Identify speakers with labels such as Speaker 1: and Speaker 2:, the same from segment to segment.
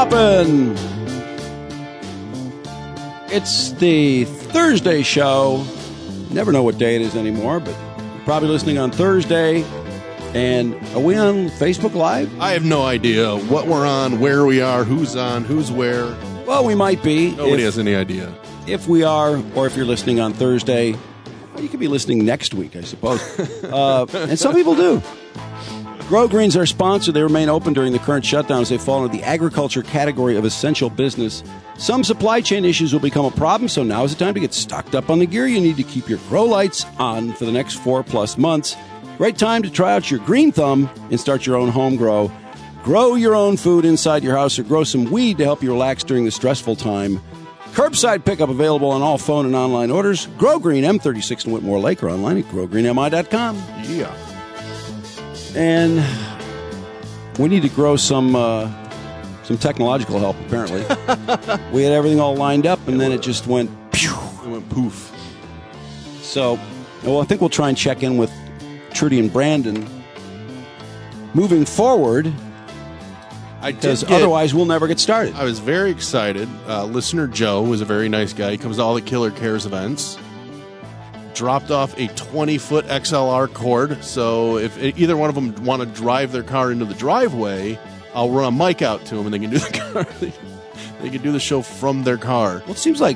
Speaker 1: poppin'? It's the Thursday show. Never know what day it is anymore, but you're probably listening on Thursday. And are we on Facebook Live?
Speaker 2: I have no idea what we're on, where we are, who's on, who's where.
Speaker 1: Well, we might be.
Speaker 2: Nobody has any idea.
Speaker 1: If we are, or if you're listening on Thursday, well, you could be listening next week, I suppose. And some people do. Grow Green's our sponsor. They remain open during the current shutdown as they fall into the agriculture category of essential business. Some supply chain issues will become a problem, so now is the time to get stocked up on the gear you need to keep your grow lights on for the next 4+ months. Great time to try out your Green Thumb and start your own home grow. Grow your own food inside your house or grow some weed to help you relax during the stressful time. Curbside pickup available on all phone and online orders. Grow Green, M36 in Whitmore Lake, or online at growgreenmi.com.
Speaker 2: Yeah.
Speaker 1: And we need to grow some technological help, apparently. We had everything all lined up, and then it just went pew.
Speaker 2: It went poof.
Speaker 1: So, well, I think we'll try and check in with Trudy and Brandon moving forward, because otherwise we'll never get started.
Speaker 2: I was very excited. Listener Joe was a very nice guy. He comes to all the Killer Cares events. Dropped off a 20-foot XLR cord, so if either one of them want to drive their car into the driveway, I'll run a mic out to them, and they can do the car. They can do the show from their car.
Speaker 1: Well, it seems like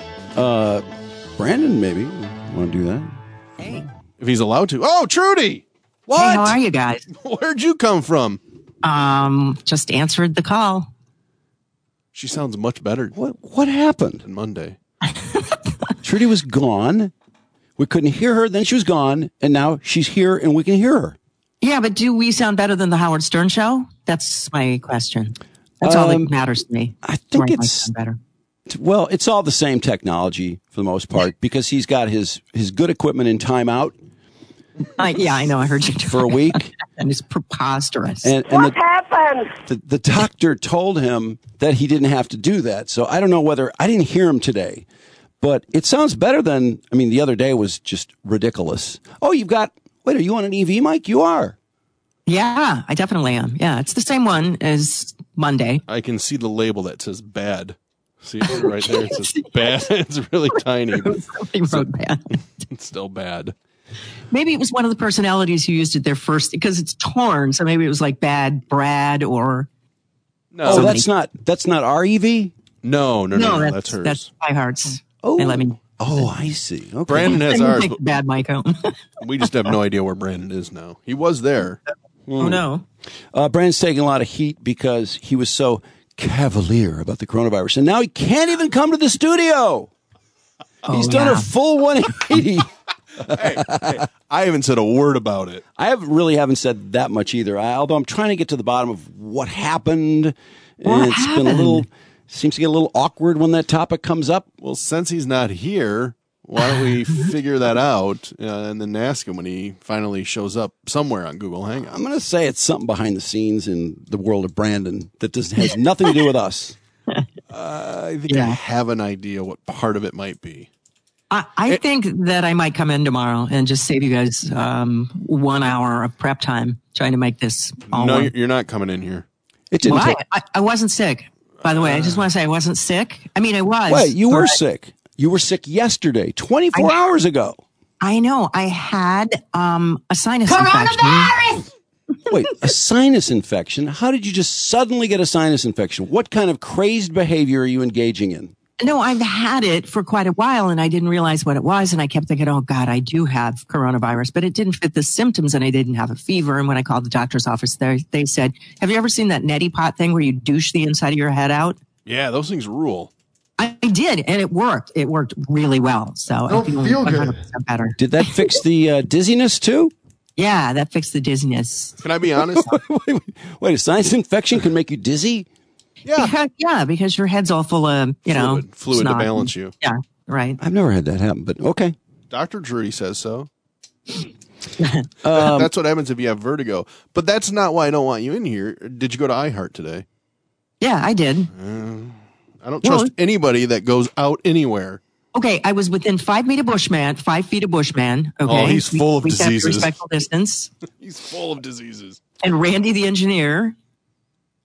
Speaker 1: Brandon maybe want to do that.
Speaker 3: Hey.
Speaker 2: If he's allowed to. Oh, Trudy!
Speaker 3: What? Hey, how are you guys?
Speaker 2: Where'd you come from?
Speaker 3: Just answered the call.
Speaker 2: She sounds much better.
Speaker 1: What happened?
Speaker 2: On Monday.
Speaker 1: Trudy was gone. We couldn't hear her. Then she was gone. And now she's here and we can hear her.
Speaker 3: Yeah, but do we sound better than the Howard Stern show? That's my question. That's all that matters to me.
Speaker 1: I think it's
Speaker 3: better.
Speaker 1: Well, it's all the same technology for the most part because he's got his good equipment in timeout.
Speaker 3: Yeah, I know. I heard you
Speaker 1: for a week.
Speaker 3: And it's preposterous.
Speaker 1: And
Speaker 4: what happened?
Speaker 1: The doctor told him that he didn't have to do that. So I don't know whether I didn't hear him today. But it sounds better than, the other day was just ridiculous. Oh, wait, are you on an EV mic? You are.
Speaker 3: Yeah, I definitely am. Yeah, it's the same one as Monday.
Speaker 2: I can see the label that says bad. See it right there? It says bad. It's really tiny.
Speaker 3: Somebody wrote bad.
Speaker 2: It's still bad.
Speaker 3: Maybe it was one of the personalities who used it there first because it's torn. So maybe it was like Bad Brad or.
Speaker 1: No, oh, that's not our EV?
Speaker 2: No, that's hers.
Speaker 3: That's iHeart's.
Speaker 1: Oh,
Speaker 3: I
Speaker 1: see. Okay.
Speaker 2: Brandon has ours.
Speaker 3: Take the bad mic out.
Speaker 2: We just have no idea where Brandon is now. He was there.
Speaker 3: Oh, no.
Speaker 1: Brandon's taking a lot of heat because he was so cavalier about the coronavirus. And now he can't even come to the studio. He's done a full 180.
Speaker 2: Hey, I haven't said a word about it.
Speaker 1: I haven't said that much either. Although I'm trying to get to the bottom of what happened. Been a little... Seems to get a little awkward when that topic comes up.
Speaker 2: Well, since he's not here, why don't we figure that out and then ask him when he finally shows up somewhere on Google Hangout?
Speaker 1: I'm going to say it's something behind the scenes in the world of Brandon that has nothing to do with us.
Speaker 2: I think I have an idea what part of it might be.
Speaker 3: I think that I might come in tomorrow and just save you guys 1 hour of prep time trying to make this all work.
Speaker 2: You're not coming in here.
Speaker 1: It didn't take...
Speaker 3: I wasn't sick. By the way, I just want to say I wasn't sick. I was.
Speaker 1: Wait, you were sick. You were sick yesterday, 24 hours ago.
Speaker 3: I know. I had a sinus infection.
Speaker 1: Wait, a sinus infection? How did you just suddenly get a sinus infection? What kind of crazed behavior are you engaging in?
Speaker 3: No, I've had it for quite a while, and I didn't realize what it was, and I kept thinking, oh, God, I do have coronavirus, but it didn't fit the symptoms, and I didn't have a fever, and when I called the doctor's office, they said, have you ever seen that neti pot thing where you douche the inside of your head out?
Speaker 2: Yeah, those things rule.
Speaker 3: I did, and it worked. It worked really well, so I feel 100% better.
Speaker 1: Did that fix the dizziness, too?
Speaker 3: Yeah, that fixed the dizziness.
Speaker 2: Can I be honest?
Speaker 1: Wait, a sinus infection can make you dizzy?
Speaker 3: Yeah. Because your head's all full of,
Speaker 2: fluid to balance you.
Speaker 3: Yeah, right.
Speaker 1: I've never had that happen, but okay.
Speaker 2: Dr. Drury says so. That's what happens if you have vertigo. But that's not why I don't want you in here. Did you go to iHeart today?
Speaker 3: Yeah, I did.
Speaker 2: I don't trust anybody that goes out anywhere.
Speaker 3: Okay, I was within 5 feet of Bushman. Okay,
Speaker 2: oh, he's full of diseases.
Speaker 3: Respectful distance.
Speaker 2: He's full of diseases.
Speaker 3: And Randy, the engineer,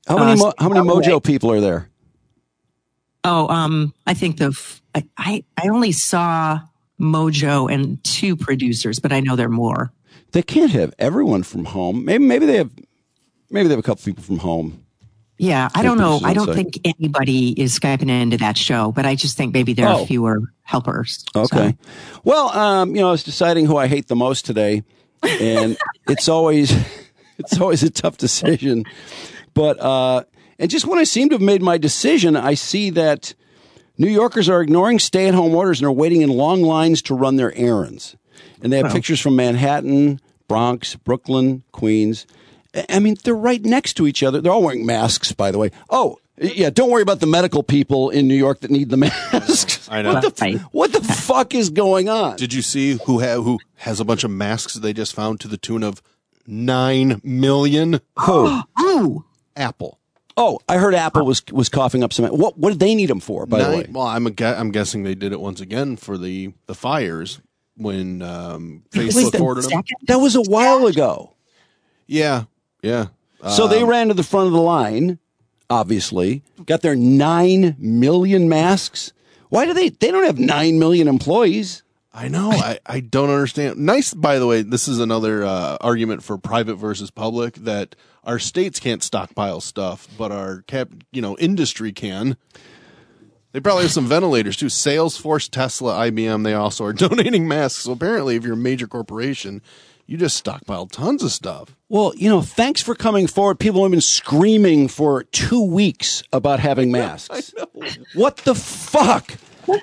Speaker 1: How many Mojo people are there?
Speaker 3: Oh, I think I only saw Mojo and 2 producers, but I know there are more.
Speaker 1: They can't have everyone from home. Maybe they have a couple people from home.
Speaker 3: Yeah, I don't know. I don't think anybody is Skyping into that show, but I just think maybe there are fewer helpers.
Speaker 1: Okay. So. Well, I was deciding who I hate the most today, and it's always a tough decision. But and just when I seem to have made my decision, I see that New Yorkers are ignoring stay-at-home orders and are waiting in long lines to run their errands. And they have pictures from Manhattan, Bronx, Brooklyn, Queens. I mean, they're right next to each other. They're all wearing masks, by the way. Oh, yeah, don't worry about the medical people in New York that need the masks.
Speaker 2: I know.
Speaker 1: What the fuck is going on?
Speaker 2: Did you see who has a bunch of masks they just found to the tune of 9 million?
Speaker 3: Who?
Speaker 2: Apple.
Speaker 1: Oh, I heard Apple was coughing up some. What did they need them for, by the way?
Speaker 2: Well, I'm guessing they did it once again for the fires when Facebook ordered them.
Speaker 1: That was a while ago.
Speaker 2: Yeah.
Speaker 1: So they ran to the front of the line, obviously, got their 9 million masks. Why do they don't have 9 million employees?
Speaker 2: I know. I don't understand. Nice, by the way, this is another argument for private versus public, that our states can't stockpile stuff, but our industry can. They probably have some ventilators too. Salesforce, Tesla, IBM, they also are donating masks. So apparently if you're a major corporation, you just stockpile tons of stuff.
Speaker 1: Well, thanks for coming forward. People have been screaming for 2 weeks about having masks.
Speaker 2: I know.
Speaker 1: What the fuck?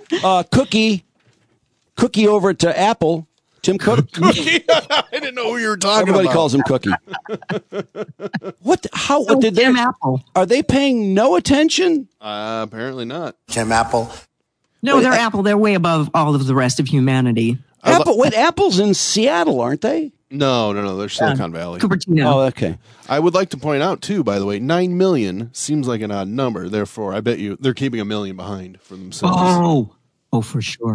Speaker 1: Cookie over at Apple. Tim Cook.
Speaker 2: Cookie? I didn't know who you were talking
Speaker 1: Everybody
Speaker 2: about.
Speaker 1: calls him Cookie. What? How? Did
Speaker 3: Tim Apple.
Speaker 1: Are they paying no attention?
Speaker 2: Apparently not.
Speaker 4: Tim Apple.
Speaker 3: No, they're Apple. They're way above all of the rest of humanity.
Speaker 1: Apple's in Seattle, aren't they?
Speaker 2: No. They're Silicon Valley.
Speaker 3: Cupertino.
Speaker 1: Oh, okay.
Speaker 2: I would like to point out, too, by the way, 9 million seems like an odd number. Therefore, I bet you they're keeping a million behind for themselves.
Speaker 3: Oh, for sure.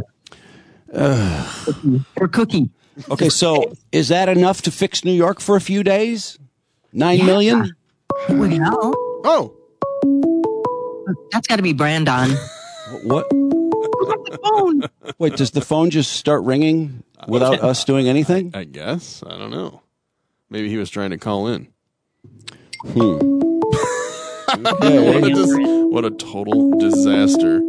Speaker 3: Or Cookie.
Speaker 1: Okay, so is that enough to fix New York for a few days? 9 million?
Speaker 3: Well,
Speaker 2: Oh.
Speaker 3: That's got to be Brandon.
Speaker 1: What?
Speaker 3: The phone.
Speaker 1: Wait, does the phone just start ringing without us doing anything?
Speaker 2: I guess. I don't know. Maybe he was trying to call in. What a total disaster.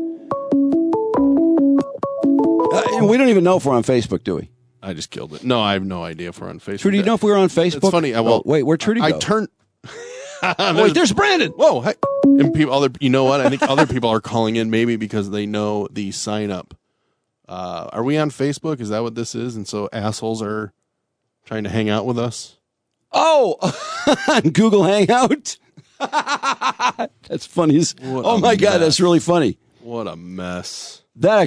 Speaker 1: We don't even know if we're on Facebook, do we?
Speaker 2: I just killed it. No, I have no idea if we're on Facebook.
Speaker 1: Trudy, do you know if we were on Facebook?
Speaker 2: It's funny.
Speaker 1: Wait, where'd Trudy go?
Speaker 2: I turned.
Speaker 1: Wait, there's Brandon.
Speaker 2: Whoa. Hey. And you know what? I think other people are calling in maybe because they know the sign up. Are we on Facebook? Is that what this is? And so assholes are trying to hang out with us?
Speaker 1: Oh, Google Hangout. That's funny. Oh my God, that's really funny.
Speaker 2: What a mess.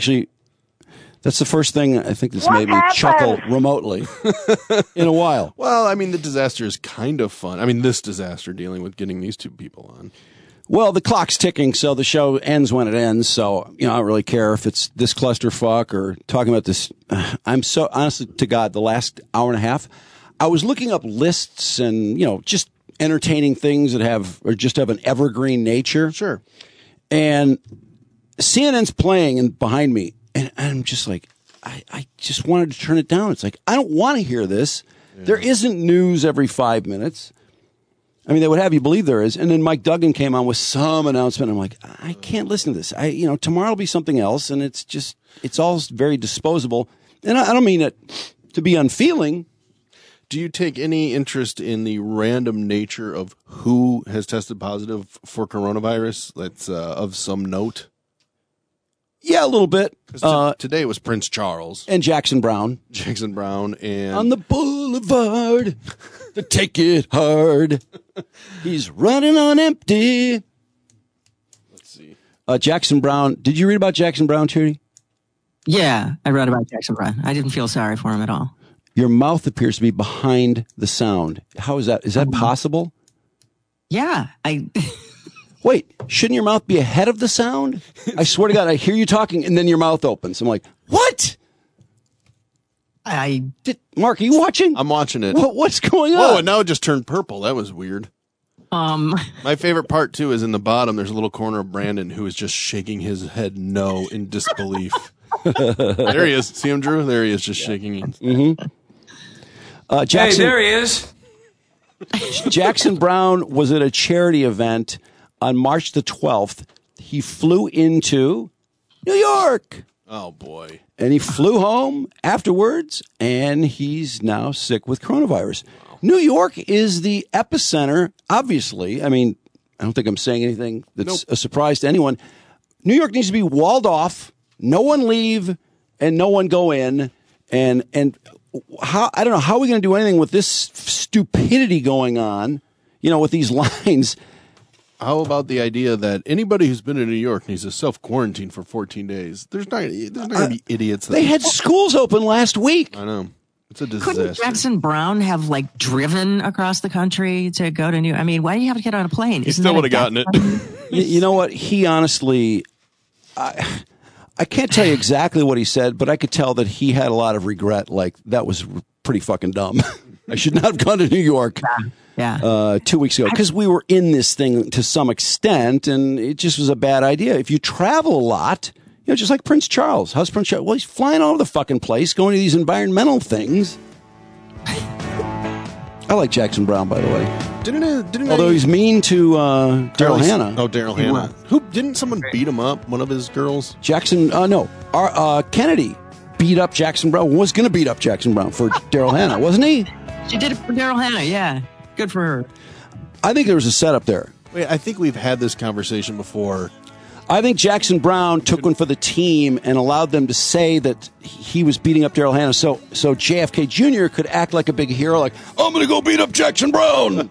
Speaker 1: That's the first thing I think that's made me chuckle remotely in a while.
Speaker 2: Well, I mean, the disaster is kind of fun. I mean, this disaster dealing with getting these two people on.
Speaker 1: Well, the clock's ticking, so the show ends when it ends. So, I don't really care if it's this clusterfuck or talking about this. I'm so, honestly to God, the last hour and a half, I was looking up lists and, just entertaining things that have an evergreen nature.
Speaker 2: Sure.
Speaker 1: And CNN's playing and behind me. And I'm just like, I just wanted to turn it down. It's like, I don't want to hear this. Yeah. There isn't news every 5 minutes. I mean, they would have you believe there is. And then Mike Duggan came on with some announcement. I'm like, I can't listen to this. Tomorrow will be something else. And it's all very disposable. And I don't mean it to be unfeeling.
Speaker 2: Do you take any interest in the random nature of who has tested positive for coronavirus that's of some note?
Speaker 1: Yeah, a little bit.
Speaker 2: Today was Prince Charles.
Speaker 1: And Jackson Brown.
Speaker 2: And
Speaker 1: on the boulevard, to take it hard. He's running on empty.
Speaker 2: Let's see.
Speaker 1: Jackson Brown. Did you read about Jackson Brown, Trudy?
Speaker 3: Yeah, I read about Jackson Brown. I didn't feel sorry for him at all.
Speaker 1: Your mouth appears to be behind the sound. How is that? Is that possible?
Speaker 3: Yeah,
Speaker 1: Wait, shouldn't your mouth be ahead of the sound? I swear to God, I hear you talking and then your mouth opens. I'm like, what? Mark, are you watching?
Speaker 2: I'm watching it.
Speaker 1: What's going on?
Speaker 2: Oh, and now it just turned purple. That was weird. My favorite part, too, is in the bottom, there's a little corner of Brandon who is just shaking his head no in disbelief. There he is. See him, Drew? There he is, just shaking his
Speaker 1: Jackson,
Speaker 4: hey, there he is.
Speaker 1: Jackson Brown was at a charity event on March the 12th. He flew into New York.
Speaker 2: Oh, boy.
Speaker 1: And he flew home afterwards, and he's now sick with coronavirus. Wow. New York is the epicenter, obviously. I mean, I don't think I'm saying anything that's a surprise to anyone. New York needs to be walled off, no one leave, and no one go in. And how, I don't know, how are we going to do anything with this stupidity going on, with these lines?
Speaker 2: How about the idea that anybody who's been in New York needs to self-quarantine for 14 days? There's not going to be idiots.
Speaker 1: They had schools open last week.
Speaker 2: I know. It's a disaster.
Speaker 3: Couldn't Jackson Brown have driven across the country to go to New? I mean, why do you have to get on a plane?
Speaker 2: He still would have gotten it.
Speaker 1: You know what? He honestly, I can't tell you exactly what he said, but I could tell that he had a lot of regret. Like, that was pretty fucking dumb. I should not have gone to New York.
Speaker 3: Yeah.
Speaker 1: 2 weeks ago, because we were in this thing to some extent, and it just was a bad idea. If you travel a lot, just like Prince Charles. How's Prince Charles? Well, he's flying all over the fucking place, going to these environmental things. I like Jackson Brown, by the way. Although he's mean to Daryl Hannah.
Speaker 2: Oh, Daryl Hannah. Didn't someone beat him up? One of his girls?
Speaker 1: Jackson, no. Kennedy beat up Jackson Brown. Was going to beat up Jackson Brown for Daryl Hannah, wasn't he?
Speaker 3: She did it for Daryl Hannah, yeah. Good for her.
Speaker 1: I think there was a setup there.
Speaker 2: Wait, I think we've had this conversation before.
Speaker 1: I think Jackson Brown took one for the team and allowed them to say that he was beating up Daryl Hannah, so JFK Jr. could act like a big hero, like, I'm going to go beat up Jackson Brown.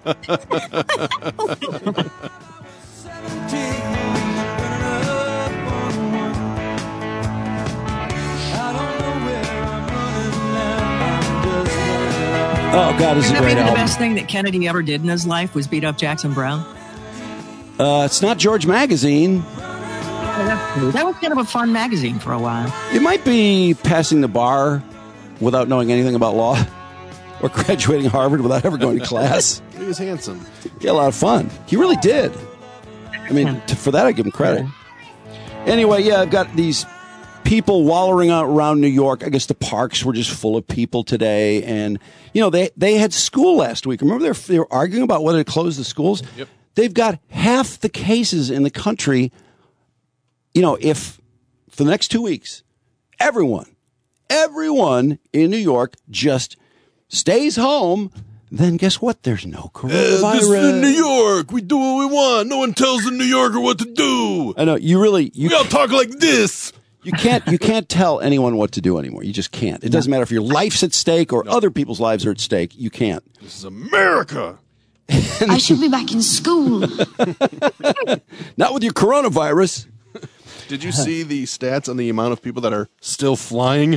Speaker 1: Oh, God, this is a great album.
Speaker 3: The best thing that Kennedy ever did in his life was beat up Jackson Brown?
Speaker 1: It's not George Magazine.
Speaker 3: That was kind of a fun magazine for a while.
Speaker 1: It might be passing the bar without knowing anything about law, or graduating Harvard without ever going to class.
Speaker 2: He was handsome.
Speaker 1: He had a lot of fun. He really did. I mean, for that, I give him credit. Anyway, yeah, I've got these people wallowing out around New York. I guess the parks were just full of people today. And, they had school last week. Remember they were arguing about whether to close the schools?
Speaker 2: Yep.
Speaker 1: They've got half the cases in the country. If for the next 2 weeks, everyone in New York just stays home, then guess what? There's no coronavirus.
Speaker 2: This is in New York. We do what we want. No one tells a New Yorker what to do.
Speaker 1: I know we
Speaker 2: all talk like this.
Speaker 1: You can't tell anyone what to do anymore. You just can't. It doesn't matter if your life's at stake or other people's lives are at stake. You can't.
Speaker 2: This is America.
Speaker 5: I should be back in school.
Speaker 1: Not with your coronavirus.
Speaker 2: Did you see the stats on the amount of people that are still flying?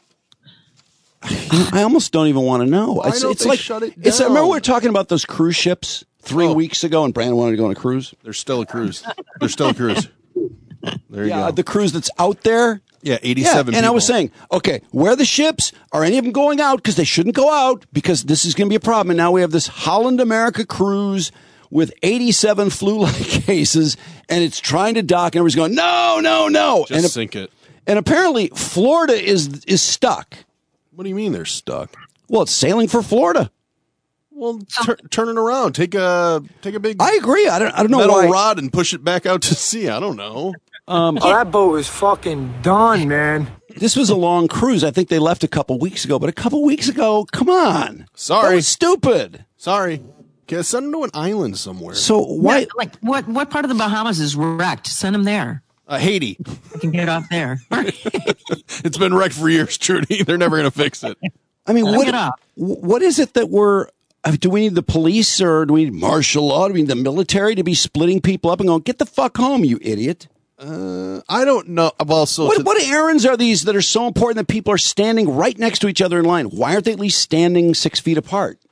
Speaker 1: I almost don't even want to know. It's like
Speaker 2: shut it down.
Speaker 1: I remember we were talking about those cruise ships 3 weeks ago, and Brandon wanted to go on a cruise.
Speaker 2: There's still a cruise. There you go.
Speaker 1: The cruise that's out there.
Speaker 2: Yeah, 87
Speaker 1: and
Speaker 2: people.
Speaker 1: I was saying, okay, where are the ships? Are any of them going out? Because they shouldn't go out, because this is going to be a problem. And now we have this Holland America cruise with 87 flu-like cases, and it's trying to dock, and everybody's going, no.
Speaker 2: Just sink it.
Speaker 1: And apparently Florida is stuck.
Speaker 2: What do you mean they're stuck?
Speaker 1: Well, it's sailing for Florida.
Speaker 2: Well, turn it around. Take a big.
Speaker 1: I agree. I don't know
Speaker 2: metal
Speaker 1: why.
Speaker 2: rod and push it back out to sea. I don't know.
Speaker 4: That boat is fucking done, man.
Speaker 1: This was a long cruise. I think they left a couple weeks ago, but a couple weeks ago, come on.
Speaker 2: Sorry.
Speaker 1: That was stupid.
Speaker 2: Sorry. Okay, send them to an island somewhere.
Speaker 1: So why?
Speaker 3: Yeah, what part of the Bahamas is wrecked? Send them there.
Speaker 2: Haiti.
Speaker 3: I can get off there.
Speaker 2: It's been wrecked for years, Trudy. They're never going to fix it.
Speaker 1: I mean,
Speaker 3: Get off.
Speaker 1: what is it that do we need the police, or do we need martial law? Do we need the military to be splitting people up and going, get the fuck home, you idiot?
Speaker 2: I don't know.
Speaker 1: What errands are these that are so important that people are standing right next to each other in line? Why aren't they at least standing 6 feet apart?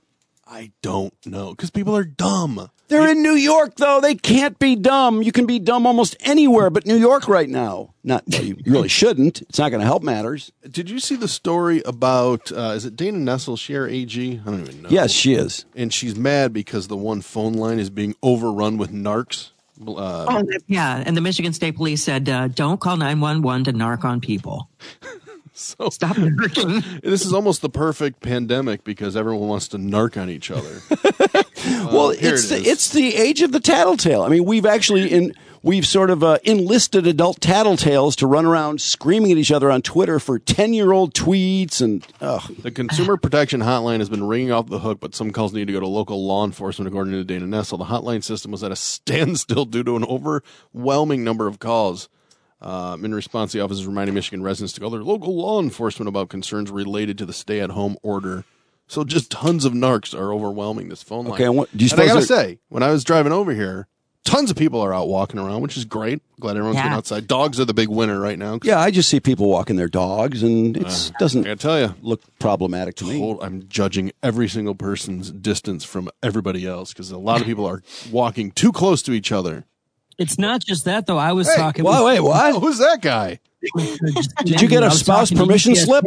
Speaker 2: I don't know, because people are dumb.
Speaker 1: They're in New York, though. They can't be dumb. You can be dumb almost anywhere but New York right now. Well, you really shouldn't. It's not going to help matters.
Speaker 2: Did you see the story about, is it Dana Nessel, Share AG? I don't even know.
Speaker 1: Yes, she is.
Speaker 2: And she's mad because the one phone line is being overrun with narcs.
Speaker 3: Yeah, and the Michigan State Police said, don't call 911 to narc on people.
Speaker 2: So
Speaker 3: Stop narking.
Speaker 2: This is almost the perfect pandemic because everyone wants to narc on each other.
Speaker 1: Well, it's the age of the tattletale. I mean, we've sort of enlisted adult tattletales to run around screaming at each other on Twitter for 10-year-old tweets and.
Speaker 2: The Consumer Protection Hotline has been ringing off the hook, but some calls need to go to local law enforcement, according to Dana Nessel. The hotline system was at a standstill due to an overwhelming number of calls. In response, the office is reminding Michigan residents to call their local law enforcement about concerns related to the stay-at-home order. So just tons of narcs are overwhelming this phone line.
Speaker 1: Okay, and
Speaker 2: I gotta say, when I was driving over here, tons of people are out walking around, which is great. Glad everyone's getting outside. Dogs are the big winner right now.
Speaker 1: Yeah, I just see people walking their dogs, and it doesn't
Speaker 2: I tell you,
Speaker 1: look problematic to me.
Speaker 2: I'm judging every single person's distance from everybody else because a lot of people are walking too close to each other.
Speaker 6: It's not just that, though. I was talking.
Speaker 1: Wait, what?
Speaker 2: Oh, who's that guy?
Speaker 1: Did you get a spouse permission slip?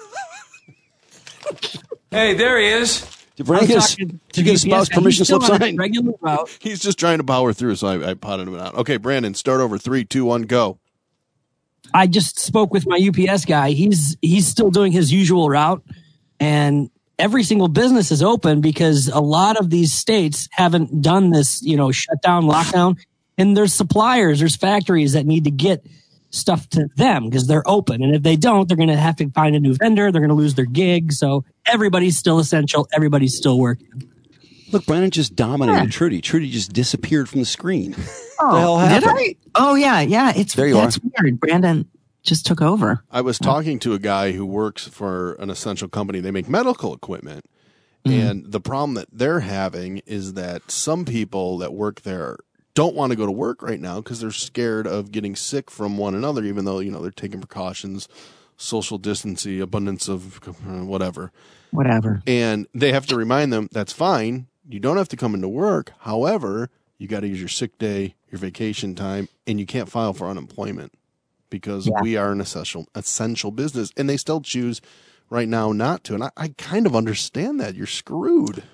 Speaker 4: Hey, there he is.
Speaker 1: Did you get a spouse permission slip signed?
Speaker 6: Regular route.
Speaker 2: He's just trying to power through, so I potted him out. Okay, Brandon, start over. 3, 2, 1, go.
Speaker 6: I just spoke with my UPS guy. He's still doing his usual route, and every single business is open because a lot of these states haven't done this, shutdown, lockdown. And there's suppliers, there's factories that need to get stuff to them because they're open. And if they don't, they're going to have to find a new vendor. They're going to lose their gig. So everybody's still essential. Everybody's still working.
Speaker 1: Look, Brandon just dominated Trudy. Trudy just disappeared from the screen.
Speaker 3: Oh,
Speaker 1: what the hell happened?
Speaker 3: Did I? Oh, yeah. That's weird. Brandon just took over.
Speaker 2: I was talking to a guy who works for an essential company. They make medical equipment. And the problem that they're having is that some people that work there don't want to go to work right now because they're scared of getting sick from one another, even though, they're taking precautions, social distancing, abundance of whatever. And they have to remind them, that's fine. You don't have to come into work. However, you got to use your sick day, your vacation time, and you can't file for unemployment because we are an essential business. And they still choose right now not to. And I kind of understand that. You're screwed.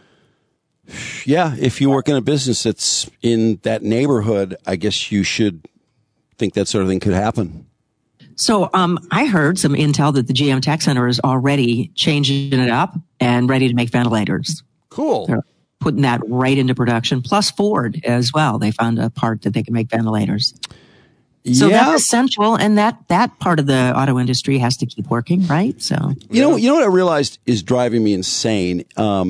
Speaker 1: Yeah, if you work in a business that's in that neighborhood, I guess you should think that sort of thing could happen.
Speaker 3: So I heard some intel that the GM Tech Center is already changing it up and ready to make ventilators.
Speaker 2: Cool.
Speaker 3: They're putting that right into production, plus Ford as well. They found a part that they can make ventilators. So that's essential, and that part of the auto industry has to keep working, right? So
Speaker 1: you know what I realized is driving me insane.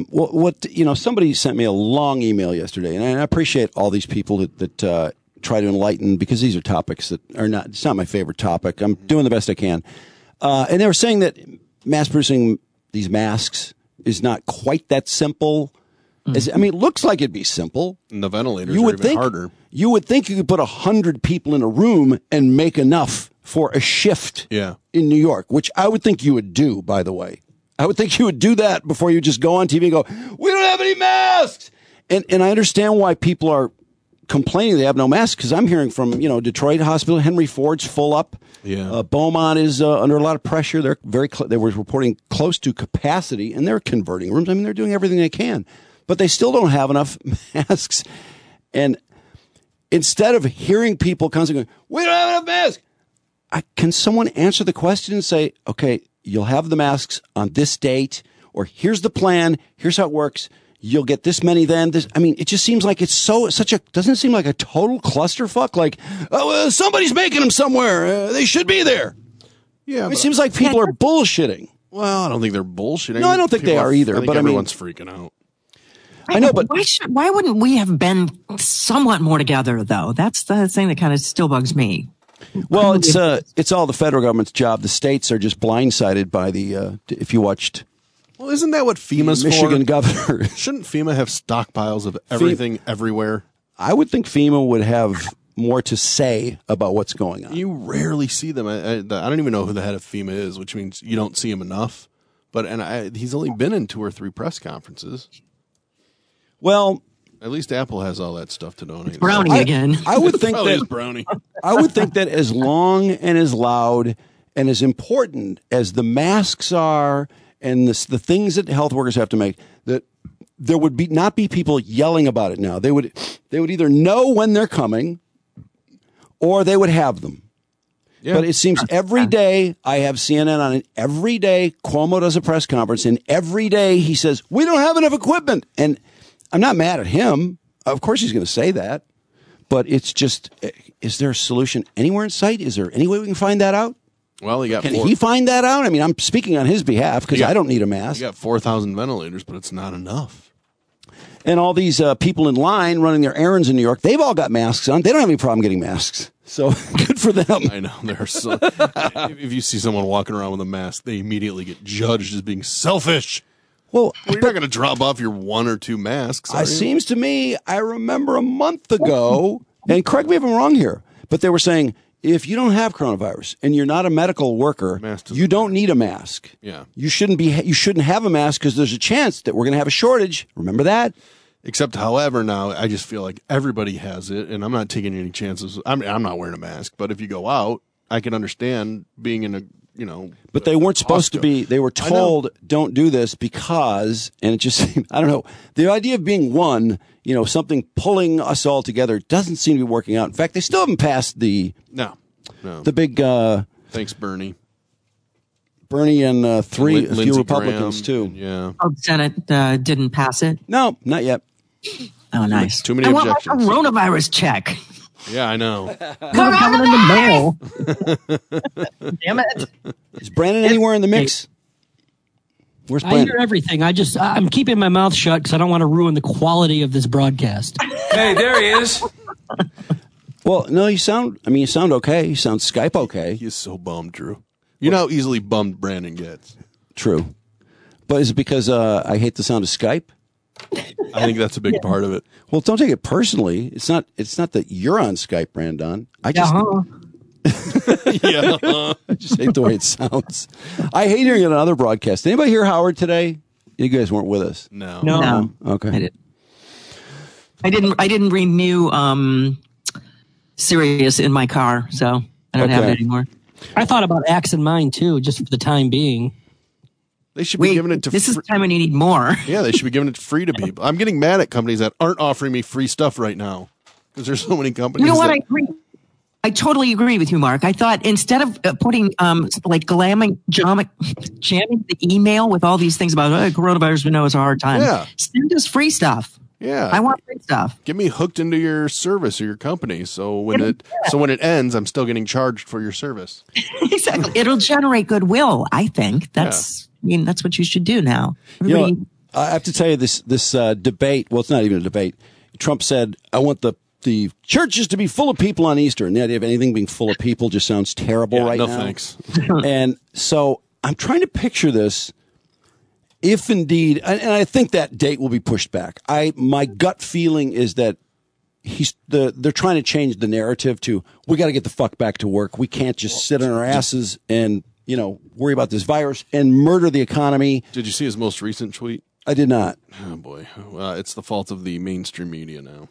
Speaker 1: Somebody sent me a long email yesterday, and I appreciate all these people that try to enlighten because these are topics that are not. It's not my favorite topic. I'm doing the best I can, and they were saying that mass producing these masks is not quite that simple. It looks like it'd be simple.
Speaker 2: And the ventilators are even harder.
Speaker 1: You would think you could put 100 people in a room and make enough for a shift in New York, which I would think you would do, by the way. I would think you would do that before you just go on TV and go, we don't have any masks. And I understand why people are complaining they have no masks because I'm hearing from, Detroit Hospital, Henry Ford's full up.
Speaker 2: Yeah.
Speaker 1: Beaumont is under a lot of pressure. They're they were reporting close to capacity, and they're converting rooms. I mean, they're doing everything they can. But they still don't have enough masks. And instead of hearing people constantly going, we don't have enough masks, can someone answer the question and say, okay, you'll have the masks on this date, or here's the plan, here's how it works, you'll get this many then. It just seems like it's doesn't it seem like a total clusterfuck? Like, somebody's making them somewhere. They should be there. Yeah. It seems like people are bullshitting.
Speaker 2: Well, I don't think they're bullshitting.
Speaker 1: No, I don't think they are either. But
Speaker 2: everyone's freaking out.
Speaker 3: I know, but why wouldn't we have been somewhat more together, though? That's the thing that kind of still bugs me.
Speaker 1: Well, it's all the federal government's job. The states are just blindsided by if you watched.
Speaker 2: Well, isn't that what FEMA's
Speaker 1: Michigan
Speaker 2: for?
Speaker 1: Governor.
Speaker 2: Shouldn't FEMA have stockpiles of everything everywhere?
Speaker 1: I would think FEMA would have more to say about what's going on.
Speaker 2: You rarely see them. I don't even know who the head of FEMA is, which means you don't see him enough. But he's only been in 2 or 3 press conferences.
Speaker 1: Well,
Speaker 2: At least Apple has all that stuff to donate.
Speaker 3: Brownie again.
Speaker 1: I would think
Speaker 2: Probably is
Speaker 1: that
Speaker 2: Brownie.
Speaker 1: I would think that as long and as loud and as important as the masks are and the things that health workers have to make, that there would not be people yelling about it now. They would either know when they're coming or they would have them.
Speaker 2: Yeah.
Speaker 1: But it seems every day I have CNN on it. Every day Cuomo does a press conference, and every day he says, we don't have enough equipment. And I'm not mad at him. Of course he's going to say that. But it's just, is there a solution anywhere in sight? Is there any way we can find that out?
Speaker 2: Well,
Speaker 1: Can he find that out? I mean, I'm speaking on his behalf because I don't need a mask.
Speaker 2: You got 4,000 ventilators, but it's not enough.
Speaker 1: And all these people in line running their errands in New York, they've all got masks on. They don't have any problem getting masks. So good for them.
Speaker 2: I know. If you see someone walking around with a mask, they immediately get judged as being selfish.
Speaker 1: Well,
Speaker 2: You're not going to drop off your 1 or 2 masks.
Speaker 1: It seems to me, I remember a month ago, and correct me if I'm wrong here, but they were saying, if you don't have coronavirus and you're not a medical worker, you don't need a mask.
Speaker 2: Yeah.
Speaker 1: You shouldn't have a mask because there's a chance that we're going to have a shortage. Remember that?
Speaker 2: Except, however, now I just feel like everybody has it, and I'm not taking any chances. I'm not wearing a mask, but if you go out, I can understand being in a,
Speaker 1: But they weren't supposed to be. They were told, don't do this because, and it just seemed, I don't know, the idea of being one, something pulling us all together doesn't seem to be working out. In fact, they still haven't passed the big.
Speaker 2: Thanks, Bernie.
Speaker 1: Bernie and a few
Speaker 2: Lindsey
Speaker 1: Republicans
Speaker 2: Graham,
Speaker 1: too.
Speaker 2: Yeah.
Speaker 3: Oh, the Senate didn't pass it?
Speaker 1: No, not yet.
Speaker 3: Oh, nice.
Speaker 2: Too many
Speaker 3: I want my
Speaker 2: objections.
Speaker 3: coronavirus check.
Speaker 2: Yeah, I know.
Speaker 3: Coming in the mail. Damn it.
Speaker 1: Is Brandon anywhere in the mix? Where's
Speaker 6: I
Speaker 1: Brandon?
Speaker 6: hear everything. I'm keeping my mouth shut because I don't want to ruin the quality of this broadcast.
Speaker 4: Hey, there he is.
Speaker 1: Well, no, you sound okay. You sound Skype okay.
Speaker 2: He is so bummed, Drew. You know how easily bummed Brandon gets.
Speaker 1: True. But is it because I hate the sound of Skype?
Speaker 2: I think that's a big part of it.
Speaker 1: Well, don't take it personally. It's not that you're on Skype, Brandon. I just I just hate the way it sounds. I hate hearing it on other broadcasts. Anybody hear Howard today? You guys weren't with us.
Speaker 3: No.
Speaker 1: Okay.
Speaker 3: I didn't renew Sirius in my car, so I don't have it anymore.
Speaker 6: I thought about axing mine too, just for the time being.
Speaker 2: They should be giving it to
Speaker 3: This is the time when you need more.
Speaker 2: Yeah, they should be giving it free to people. I'm getting mad at companies that aren't offering me free stuff right now because there's so many companies.
Speaker 3: You know what? I agree. I totally agree with you, Mark. I thought instead of putting jamming the email with all these things about coronavirus, we know it's a hard time. Send us free stuff.
Speaker 2: Yeah,
Speaker 3: I want free stuff.
Speaker 2: Get me hooked into your service or your company, so when it ends, I'm still getting charged for your service.
Speaker 3: Exactly. It'll generate goodwill. I think that's what you should do now.
Speaker 1: I have to tell you this debate. Well, it's not even a debate. Trump said, "I want the churches to be full of people on Easter," and the idea of anything being full of people just sounds terrible right now.
Speaker 2: No thanks.
Speaker 1: And so I'm trying to picture this. If indeed, and I think that date will be pushed back. My gut feeling is that they're trying to change the narrative to, we got to get the fuck back to work. We can't just sit on our asses and worry about this virus and murder the economy.
Speaker 2: Did you see his most recent tweet?
Speaker 1: I did not.
Speaker 2: Oh boy, it's the fault of the mainstream media now.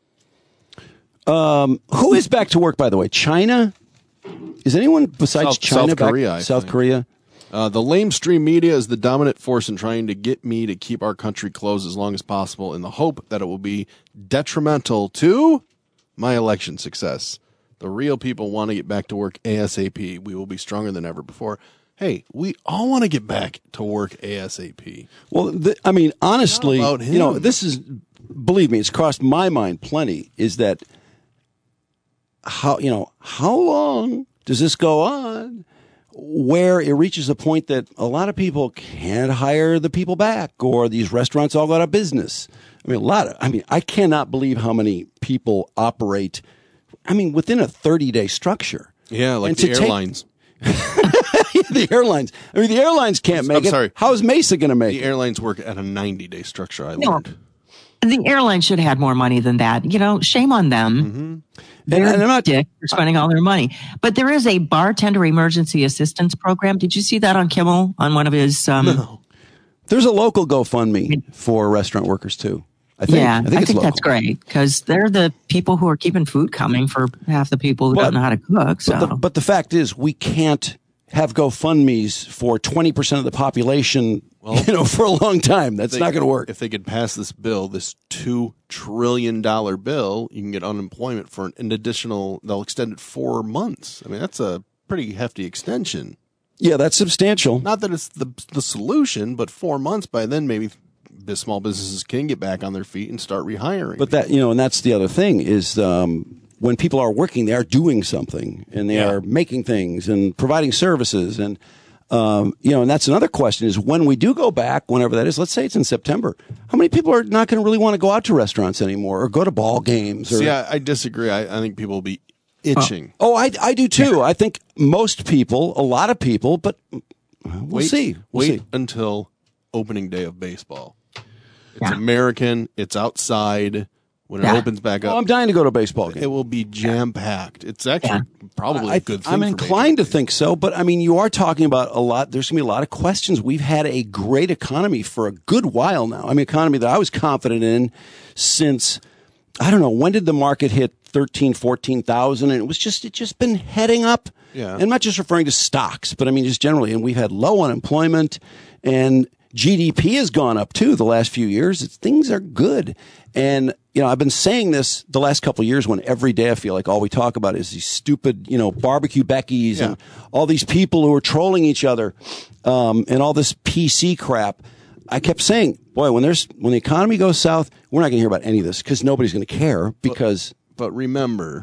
Speaker 1: Who is back to work, by the way? China? Is anyone besides China
Speaker 2: South Korea?
Speaker 1: back? South Korea.
Speaker 2: The lamestream media is the dominant force in trying to get me to keep our country closed as long as possible in the hope that it will be detrimental to my election success. The real people want to get back to work ASAP. We will be stronger than ever before. Hey, we all want to get back to work ASAP.
Speaker 1: Well, honestly, this is, believe me, it's crossed my mind plenty, is that how long does this go on where it reaches a point that a lot of people can't hire the people back, or these restaurants all go out of business? I cannot believe how many people operate, within a 30-day structure.
Speaker 2: Yeah, like the airlines.
Speaker 1: The airlines. The airlines can't make it. Sorry. How is Mesa going to make it?
Speaker 2: The airlines work at a 90-day structure, I learned.
Speaker 3: The airlines should have had more money than that. Shame on them.
Speaker 2: Mm-hmm.
Speaker 3: They're for spending all their money. But there is a bartender emergency assistance program. Did you see that on Kimmel on one of his?
Speaker 1: No. There's a local GoFundMe for restaurant workers too. I think.
Speaker 3: Yeah,
Speaker 1: I think
Speaker 3: that's great because they're the people who are keeping food coming for half the people who don't know how to cook. So,
Speaker 1: but the fact is, we can't have GoFundMe's for 20% of the population, for a long time. That's not going to work.
Speaker 2: If they could pass this bill, this $2 trillion bill, you can get unemployment for an additional, they'll extend it 4 months. I mean, that's a pretty hefty extension.
Speaker 1: Yeah, that's substantial.
Speaker 2: Not that it's the solution, but 4 months, by then maybe small businesses can get back on their feet and start rehiring.
Speaker 1: But that, and that's the other thing is, when people are working, they are doing something and they are making things and providing services. And, and that's another question is when we do go back, whenever that is, let's say it's in September, how many people are not going to really want to go out to restaurants anymore or go to ball games?
Speaker 2: See, I disagree. I think people will be itching.
Speaker 1: I do too. Yeah. I think most people, a lot of people, but we'll see.
Speaker 2: Wait until opening day of baseball. It's American. It's outside. When it opens back up,
Speaker 1: I'm dying to go to a baseball game.
Speaker 2: It will be jam-packed. It's actually probably a good thing.
Speaker 1: I'm inclined to think so, but I mean, you are talking about a lot. There's going to be a lot of questions. We've had a great economy for a good while now. I mean, economy that I was confident in since, I don't know, when did the market hit 13, 14,000? And it's just been heading up.
Speaker 2: Yeah.
Speaker 1: And I'm not just referring to stocks, but I mean, just generally. And we've had low unemployment and GDP has gone up too the last few years. Things are good. And, I've been saying this the last couple of years when every day I feel like all we talk about is these stupid, barbecue Beckys and all these people who are trolling each other, and all this PC crap. I kept saying, boy, when the economy goes south, we're not going to hear about any of this because nobody's going to care because.
Speaker 2: But remember,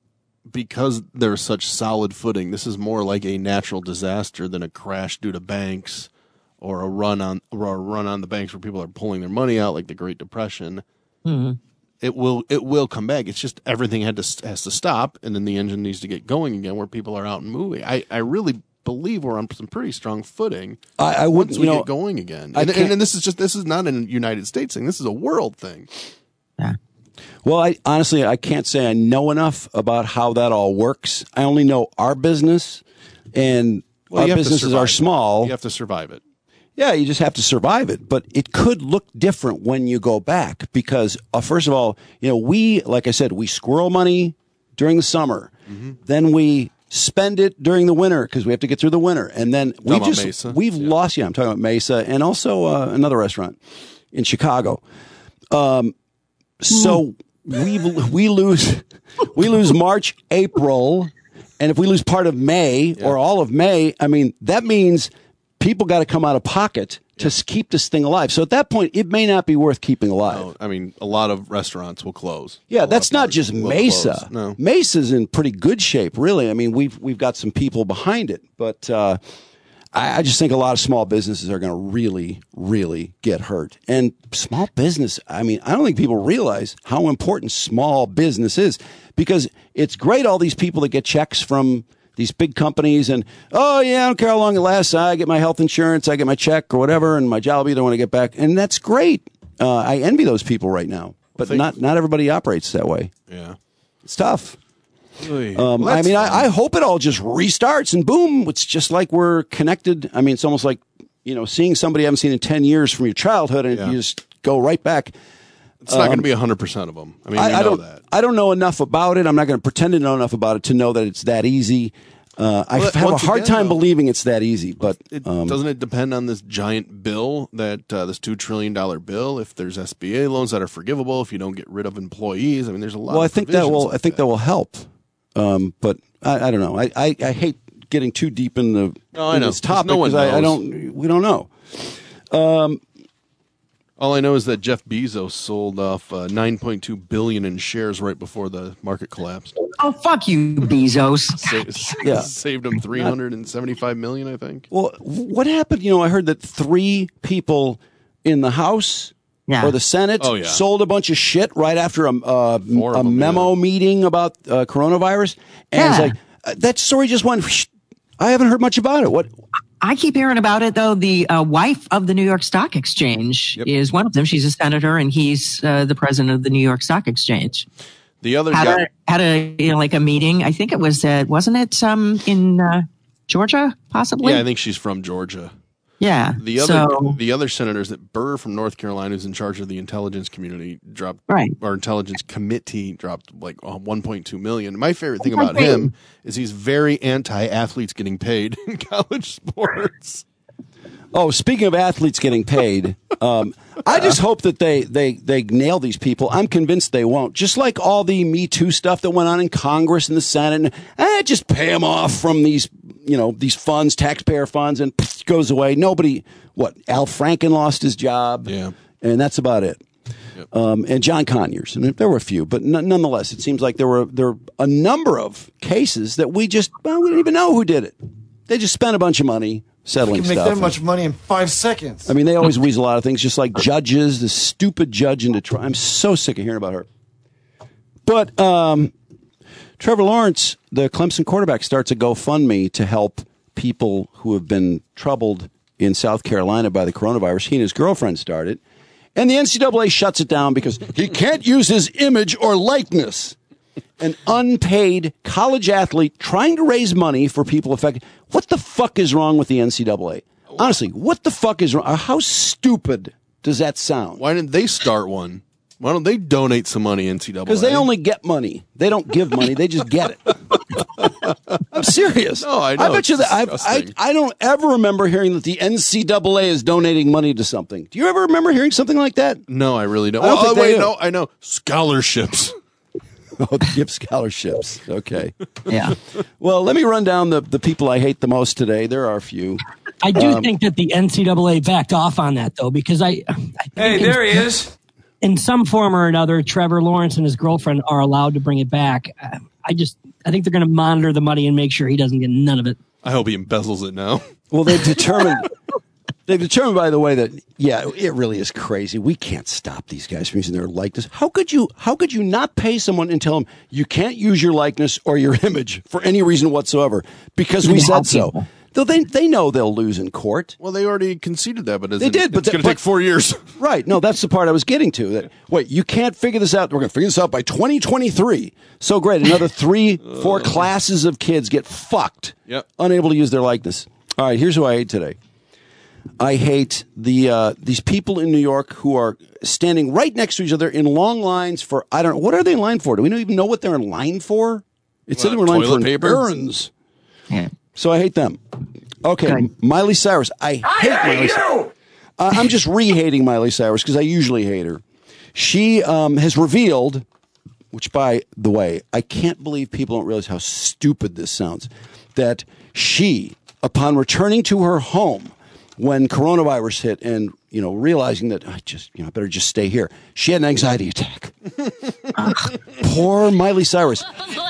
Speaker 2: because there's such solid footing, this is more like a natural disaster than a crash due to banks or a run on the banks where people are pulling their money out like the Great Depression.
Speaker 3: Mm-hmm.
Speaker 2: It will come back. It's just everything has to stop, and then the engine needs to get going again where people are out and moving. I really believe we're on some pretty strong footing.
Speaker 1: I wouldn't,
Speaker 2: once we get going again. And this is not a United States thing. This is a world thing.
Speaker 3: Yeah.
Speaker 1: Well, I can't say I know enough about how that all works. I only know our business, and our businesses are small.
Speaker 2: You have to survive it.
Speaker 1: Yeah, you just have to survive it. But it could look different when you go back because, first of all, like I said, we squirrel money during the summer. Mm-hmm. Then we spend it during the winter because we have to get through the winter. And then we've lost. Yeah, I'm talking about Mesa and also another restaurant in Chicago. So we lose March, April, and if we lose part of May or all of May, I mean, that means people got to come out of pocket to keep this thing alive. So at that point, it may not be worth keeping alive.
Speaker 2: No, I mean, a lot of restaurants will close.
Speaker 1: Yeah, that's not just Mesa.
Speaker 2: No.
Speaker 1: Mesa's in pretty good shape, really. I mean, we've got some people behind it, but I just think a lot of small businesses are going to really, really get hurt. And small business, I mean, I don't think people realize how important small business is because it's great all these people that get checks from these big companies and, I don't care how long it lasts. I get my health insurance, I get my check or whatever, and my job will be there when I get back. And that's great. I envy those people right now, but not everybody operates that way.
Speaker 2: Yeah.
Speaker 1: It's tough. I hope it all just restarts and boom, it's just like we're connected. I mean, it's almost like, seeing somebody you haven't seen in 10 years from your childhood and you just go right back.
Speaker 2: It's not going to be 100% of them. I mean, I know that.
Speaker 1: I don't know enough about it. I'm not going to pretend to know enough about it to know that it's that easy. I have a hard time believing it's that easy. But
Speaker 2: doesn't it depend on this giant bill, that this $2 trillion bill? If there's SBA loans that are forgivable, if you don't get rid of employees, I mean, there's a lot.
Speaker 1: Well, I think that will help. But I don't know. I hate getting too deep in this topic because we don't know.
Speaker 2: All I know is that Jeff Bezos sold off $9.2 billion in shares right before the market collapsed.
Speaker 3: Oh, fuck you, Bezos.
Speaker 2: Saved him $375 million, I think.
Speaker 1: Well, what happened? I heard that 3 people in the House or the Senate sold a bunch of shit right after a memo meeting about coronavirus. And it's like, that story just went, I haven't heard much about it. What?
Speaker 3: I keep hearing about it, though. The wife of the New York Stock Exchange is one of them. She's a senator, and he's the president of the New York Stock Exchange.
Speaker 2: The other
Speaker 3: had a meeting. I think it was wasn't it in Georgia, possibly?
Speaker 2: Yeah, I think she's from Georgia.
Speaker 3: Yeah.
Speaker 2: The other senators, that Burr from North Carolina, who's in charge of the intelligence community, our intelligence committee dropped like 1.2 million. My favorite thing about him is he's very anti-athletes getting paid in college sports.
Speaker 1: Oh, speaking of athletes getting paid, I just hope that they nail these people. I'm convinced they won't. Just like all the Me Too stuff that went on in Congress and the Senate, just pay them off from these funds, taxpayer funds, and goes away. Nobody. Al Franken lost his job, and that's about it. Yep. And John Conyers, and there were a few, but nonetheless, it seems like there were a number of cases that we didn't even know who did it. They just spent a bunch of money settling stuff.
Speaker 4: You can make that much money in 5 seconds.
Speaker 1: I mean, they always weasel a lot of things, just like judges, the stupid judge in Detroit. I'm so sick of hearing about her. But Trevor Lawrence, the Clemson quarterback, starts a GoFundMe to help people who have been troubled in South Carolina by the coronavirus. He and his girlfriend started. And the NCAA shuts it down because he can't use his image or likeness. An unpaid college athlete trying to raise money for people affected. What the fuck is wrong with the NCAA? Honestly, what the fuck is wrong? How stupid does that sound?
Speaker 2: Why didn't they start one? Why don't they donate some money, NCAA?
Speaker 1: Because they only get money. They don't give money. They just get it. I'm serious.
Speaker 2: No, I know.
Speaker 1: I bet you that I don't ever remember hearing that the NCAA is donating money to something. Do you ever remember hearing something like that?
Speaker 2: No, I really don't. No, I know. Scholarships.
Speaker 1: Oh, give scholarships. Okay.
Speaker 3: Yeah.
Speaker 1: Well, let me run down the people I hate the most today. There are a few.
Speaker 6: I do think that the NCAA backed off on that, though, because I
Speaker 4: Hey, there he is.
Speaker 6: In some form or another, Trevor Lawrence and his girlfriend are allowed to bring it back. I think they're going to monitor the money and make sure he doesn't get none of it.
Speaker 2: I hope he embezzles it now.
Speaker 1: Well, they've determined, by the way, that, it really is crazy. We can't stop these guys from using their likeness. How could you not pay someone and tell them you can't use your likeness or your image for any reason whatsoever because we said so? Though they know they'll lose in court.
Speaker 2: Well, they already conceded that, but
Speaker 1: they did. But
Speaker 2: it's going to take 4 years.
Speaker 1: Right. No, that's the part I was getting to. Wait, you can't figure this out. We're going to figure this out by 2023. So great. Another 3-4 classes of kids get fucked.
Speaker 2: Yep.
Speaker 1: Unable to use their likeness. All right. Here's who I hate today. I hate these people in New York who are standing right next to each other in long lines for, I don't know, what are they in line for? Do we not even know what they're in line for? It said they were in line for
Speaker 2: paper?
Speaker 1: errands.
Speaker 3: Yeah.
Speaker 1: So I hate them. Okay,
Speaker 3: Good.
Speaker 1: Miley Cyrus. I hate Miley Cyrus. I'm just re-hating Miley Cyrus because I usually hate her. She has revealed, which, by the way, I can't believe people don't realize how stupid this sounds, that she, upon returning to her home when coronavirus hit and, realizing that I better just stay here, she had an anxiety attack. Poor Miley Cyrus.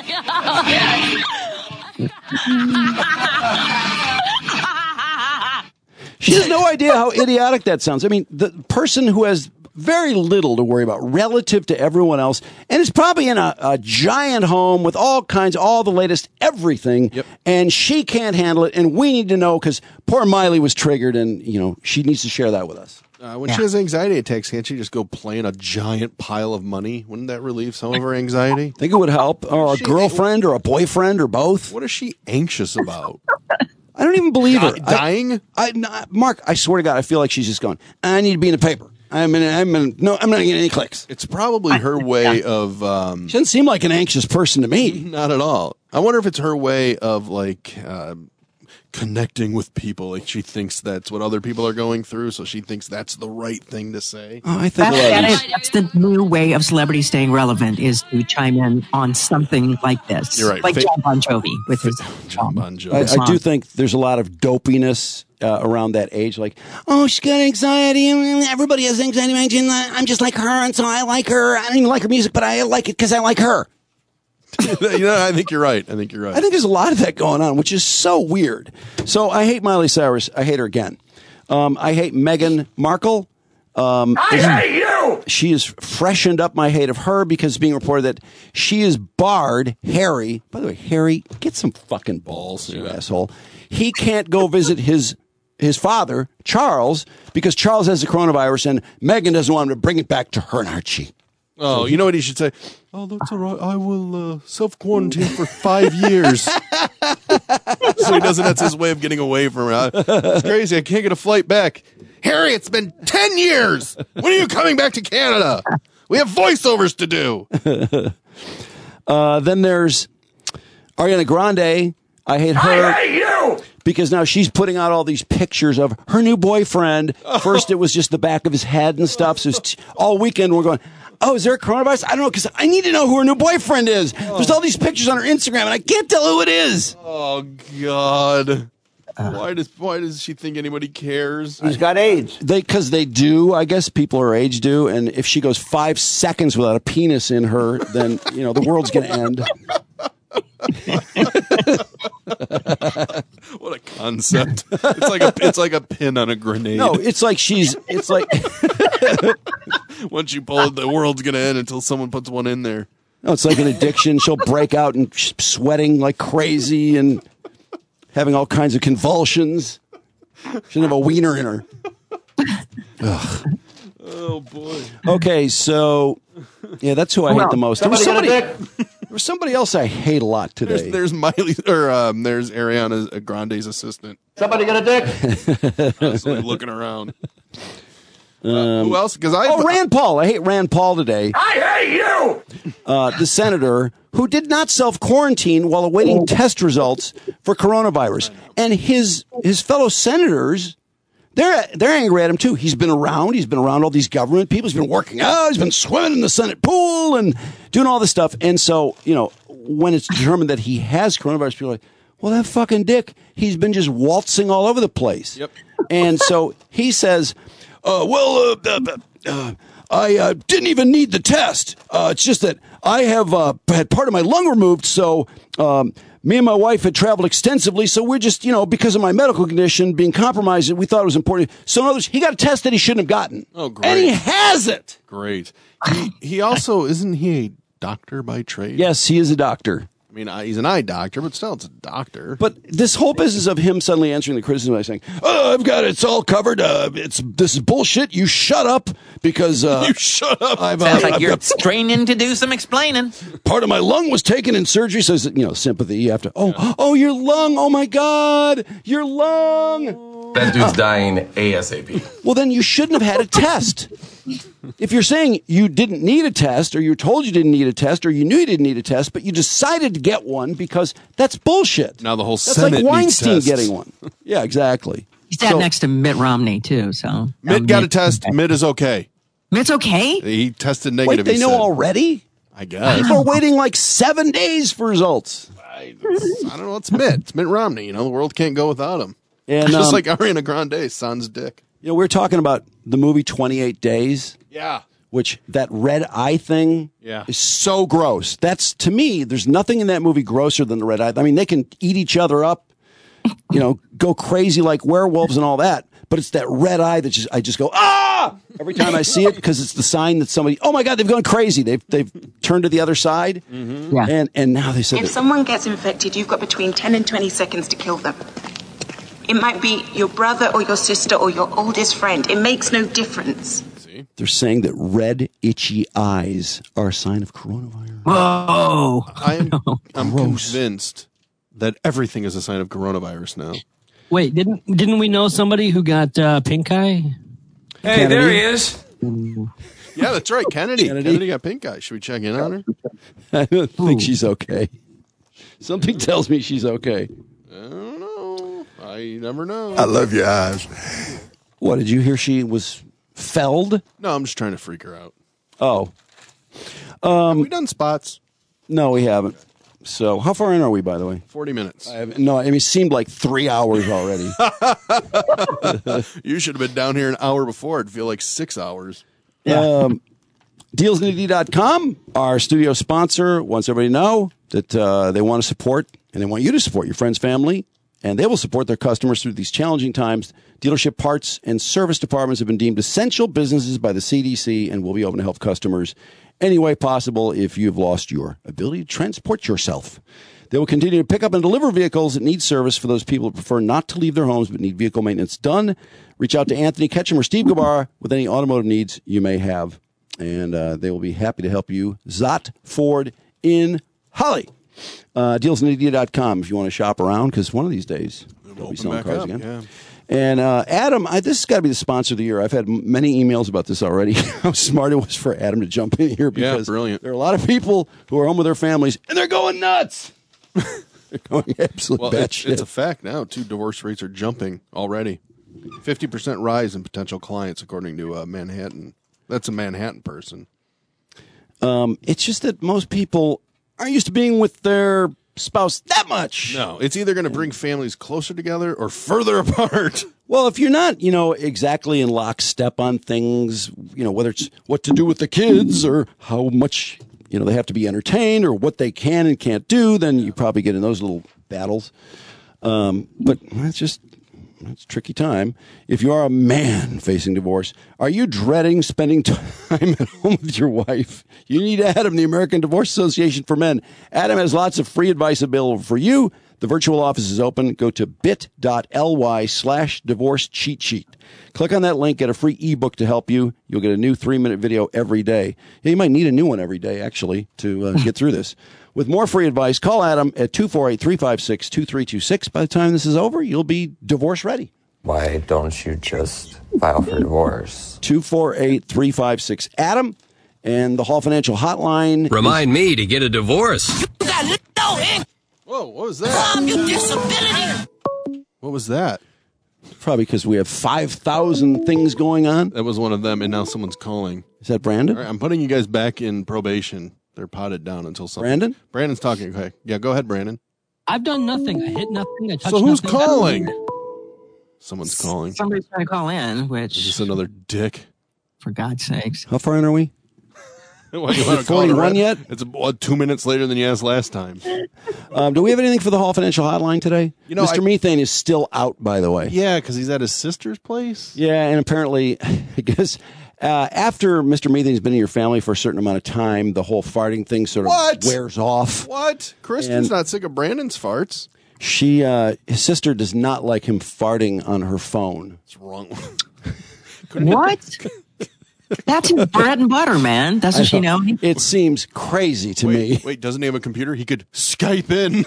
Speaker 1: She has no idea how idiotic that sounds. I mean, the person who has very little to worry about relative to everyone else, and is probably in a giant home with all the latest everything, and she can't handle it, and we need to know because poor Miley was triggered, and, she needs to share that with us.
Speaker 2: When she has anxiety attacks, can't she just go play in a giant pile of money? Wouldn't that relieve some of her anxiety?
Speaker 1: Think it would help? Or a girlfriend or a boyfriend or both?
Speaker 2: What is she anxious about?
Speaker 1: I don't even believe her.
Speaker 2: Dying?
Speaker 1: Mark, I swear to God, I feel like she's just going, I need to be in the paper. I'm not getting any clicks.
Speaker 2: It's probably her way of...
Speaker 1: she doesn't seem like an anxious person to me.
Speaker 2: Not at all. I wonder if it's her way of, connecting with people. Like, she thinks that's what other people are going through, so she thinks that's the right thing to say.
Speaker 1: Oh, I think
Speaker 3: that's the new way of celebrity staying relevant, is to chime in on something like this.
Speaker 2: You're right.
Speaker 3: Like John Bon Jovi with his
Speaker 2: John Bon Jovi.
Speaker 1: I do think there's a lot of dopiness around that age. Like, oh, she's got anxiety. Everybody has anxiety. I'm just like her, and so I like her. I don't even like her music, but I like it because I like her.
Speaker 2: I think you're right. I think
Speaker 1: there's a lot of that going on, which is so weird. So I hate Miley Cyrus. I hate her again. I hate Meghan Markle.
Speaker 4: I hate you!
Speaker 1: She has freshened up my hate of her because it's being reported that she has barred Harry. By the way, Harry, get some fucking balls, you asshole. He can't go visit his father, Charles, because Charles has the coronavirus and Meghan doesn't want him to bring it back to her and Archie.
Speaker 2: Oh, you know what he should say? Oh, that's all right. I will self-quarantine for 5 years. So he doesn't. That's his way of getting away from it. It's crazy. I can't get a flight back. Harry, it's been 10 years. When are you coming back to Canada? We have voiceovers to do.
Speaker 1: Then there's Ariana Grande. I hate her.
Speaker 4: I hate you!
Speaker 1: Because now she's putting out all these pictures of her new boyfriend. First, it was just the back of his head and stuff. So all weekend we're going, oh, is there a coronavirus? I don't know, because I need to know who her new boyfriend is. There's all these pictures on her Instagram, and I can't tell who it is.
Speaker 2: Oh, God. Why does she think anybody cares?
Speaker 4: He's got AIDS.
Speaker 1: Because they do. I guess people her age do. And if she goes 5 seconds without a penis in her, then, the world's going to end.
Speaker 2: What a concept. It's like a pin on a grenade.
Speaker 1: No, it's like
Speaker 2: once you pull it, the world's gonna end until someone puts one in there.
Speaker 1: No, it's like an addiction. She'll break out and sweating like crazy and having all kinds of convulsions. She doesn't have a wiener in her. Ugh.
Speaker 2: Oh boy.
Speaker 1: Okay, so yeah, that's who I hate the most. There was somebody else I hate a lot today.
Speaker 2: There's Miley, or there's Ariana Grande's assistant.
Speaker 4: Somebody got a dick?
Speaker 2: Constantly looking around. Who else? Because
Speaker 1: Rand Paul. I hate Rand Paul today.
Speaker 4: I hate you!
Speaker 1: The senator who did not self-quarantine while awaiting test results for coronavirus. And his fellow senators, they're angry at him too. He's been around all these government people. He's been working out. He's been swimming in the Senate pool and doing all this stuff. And so, when it's determined that he has coronavirus, people are like, well, that fucking dick, he's been just waltzing all over the place.
Speaker 2: Yep.
Speaker 1: And so he says, I didn't even need the test. It's just that I have had part of my lung removed, so me and my wife had traveled extensively, so we're just, because of my medical condition being compromised, we thought it was important. So in other words, he got a test that he shouldn't have gotten.
Speaker 2: Oh, great.
Speaker 1: And he has it.
Speaker 2: Great. He also, isn't he a doctor by trade?
Speaker 1: Yes, he is a doctor.
Speaker 2: I mean, he's an eye doctor, but still, it's a doctor.
Speaker 1: But this whole business of him suddenly answering the criticism by saying, "Oh, I've got it. It's all covered. This is bullshit. You shut up because
Speaker 2: you shut up."
Speaker 7: Sounds like you're straining to do some explaining.
Speaker 1: Part of my lung was taken in surgery, so sympathy. You have to. Oh, your lung. Oh my God, your lung.
Speaker 8: That dude's dying ASAP.
Speaker 1: Well, then you shouldn't have had a test. If you're saying you didn't need a test, or you were told you didn't need a test, or you knew you didn't need a test, but you decided to get one because that's bullshit.
Speaker 2: Now the whole
Speaker 1: that's
Speaker 2: Senate
Speaker 1: like Weinstein
Speaker 2: needs tests.
Speaker 1: getting one. Yeah, exactly.
Speaker 3: He sat next to Mitt Romney, too. So
Speaker 2: Mitt got a test. Mitt is okay.
Speaker 3: Mitt's okay?
Speaker 2: He tested negative.
Speaker 1: Wait, they know already?
Speaker 2: I guess.
Speaker 1: People are waiting like 7 days for results.
Speaker 2: I don't know. It's Mitt. It's Mitt Romney. The world can't go without him.
Speaker 1: And
Speaker 2: just like Ariana Grande, son's dick.
Speaker 1: We're talking about the movie 28 Days.
Speaker 2: Yeah.
Speaker 1: Which that red eye thing is so gross. That's, to me, there's nothing in that movie grosser than the red eye. I mean, they can eat each other up, go crazy like werewolves and all that. But it's that red eye that I just go, ah! Every time I see it, because it's the sign that somebody, oh my God, they've gone crazy. They've turned to the other side.
Speaker 2: Mm-hmm.
Speaker 3: Yeah.
Speaker 1: And now they said,
Speaker 9: if someone gets infected, you've got between 10 and 20 seconds to kill them. It might be your brother or your sister or your oldest friend. It makes no difference.
Speaker 1: They're saying that red, itchy eyes are a sign of coronavirus.
Speaker 3: Whoa.
Speaker 2: I'm convinced that everything is a sign of coronavirus now.
Speaker 6: Wait, didn't we know somebody who got pink eye?
Speaker 4: Hey,
Speaker 1: Kennedy?
Speaker 4: there he is.
Speaker 2: Yeah, that's right. Kennedy got pink eye. Should we check in on her?
Speaker 1: I don't think she's okay. Something tells me she's okay.
Speaker 2: I don't know. I never know.
Speaker 10: I love your eyes.
Speaker 1: What, did you hear she was felled?
Speaker 2: No, I'm just trying to freak her out.
Speaker 1: Oh.
Speaker 2: Have we done spots?
Speaker 1: No, we haven't. So how far in are we, by the way?
Speaker 2: 40 minutes.
Speaker 1: It seemed like 3 hours already.
Speaker 2: You should have been down here an hour before. It'd feel like 6 hours.
Speaker 1: Yeah. DealsNitty.com, our studio sponsor, wants everybody to know that they want to support, and they want you to support your friends, family, and they will support their customers through these challenging times. Dealership parts and service departments have been deemed essential businesses by the CDC and will be open to help customers any way possible if you've lost your ability to transport yourself. They will continue to pick up and deliver vehicles that need service for those people who prefer not to leave their homes but need vehicle maintenance done. Reach out to Anthony Ketchum or Steve Gabar with any automotive needs you may have. and they will be happy to help you. Zott Ford in Holly. Dealsandidea.com if you want to shop around, because one of these days they'll be selling cars again.
Speaker 2: Yeah.
Speaker 1: And Adam, this has got to be the sponsor of the year. I've had many emails about this already. How smart it was for Adam to jump in here, because
Speaker 2: brilliant.
Speaker 1: There are a lot of people who are home with their families, and they're going nuts. They're going absolute batshit.
Speaker 2: It's a fact now. Divorce rates are jumping already. 50% rise in potential clients, according to Manhattan. That's a Manhattan person.
Speaker 1: It's just that most people aren't used to being with their spouse that much.
Speaker 2: No, it's either going to bring families closer together or further apart.
Speaker 1: Well, if you're not, exactly in lockstep on things, whether it's what to do with the kids or how much, they have to be entertained or what they can and can't do, then you probably get in those little battles. But it's a tricky time. If you are a man facing divorce, are you dreading spending time at home with your wife? You need Adam, the American Divorce Association for Men. Adam has lots of free advice available for you. The virtual office is open. Go to bit.ly/divorce cheat sheet. Click on that link, get a free ebook to help you. You'll get a new 3-minute video every day. Yeah, you might need a new one every day, actually, to get through this. With more free advice, call Adam at 248-356-2326. By the time this is over, you'll be divorce ready.
Speaker 10: Why don't you just file for divorce?
Speaker 1: 248-356-ADAM. And the Hall Financial Hotline.
Speaker 11: Remind me to get a divorce.
Speaker 2: Whoa, what was that?
Speaker 5: Disability.
Speaker 2: What was that?
Speaker 1: Probably because we have 5,000 things going on.
Speaker 2: That was one of them, and now someone's calling.
Speaker 1: Is that Brandon?
Speaker 2: All right, I'm putting you guys back in probation. They're potted down until something.
Speaker 1: Brandon?
Speaker 2: Brandon's talking. Okay. Yeah, go ahead, Brandon.
Speaker 6: I've done nothing. I hit nothing. I touched
Speaker 2: So who's
Speaker 6: nothing.
Speaker 2: calling? Someone's calling.
Speaker 3: Somebody's trying to call in, which...
Speaker 2: Is this another dick?
Speaker 3: For God's sakes.
Speaker 1: How far in are we?
Speaker 2: What,
Speaker 1: Is it 41 yet?
Speaker 2: It's 2 minutes later than you asked last time.
Speaker 1: Do we have anything for the Hall Financial Hotline today? Mr. Methane is still out, by the way.
Speaker 2: Yeah, because he's at his sister's place.
Speaker 1: Yeah, and apparently, I guess, after Mr. Methane's been in your family for a certain amount of time, the whole farting thing sort of wears off.
Speaker 2: What? Kristen's not sick of Brandon's farts.
Speaker 1: His sister does not like him farting on her phone.
Speaker 2: What's wrong?
Speaker 3: What? That's his bread and butter, man. That's what she knows.
Speaker 1: It seems crazy to me.
Speaker 2: Wait, doesn't he have a computer? He could Skype in.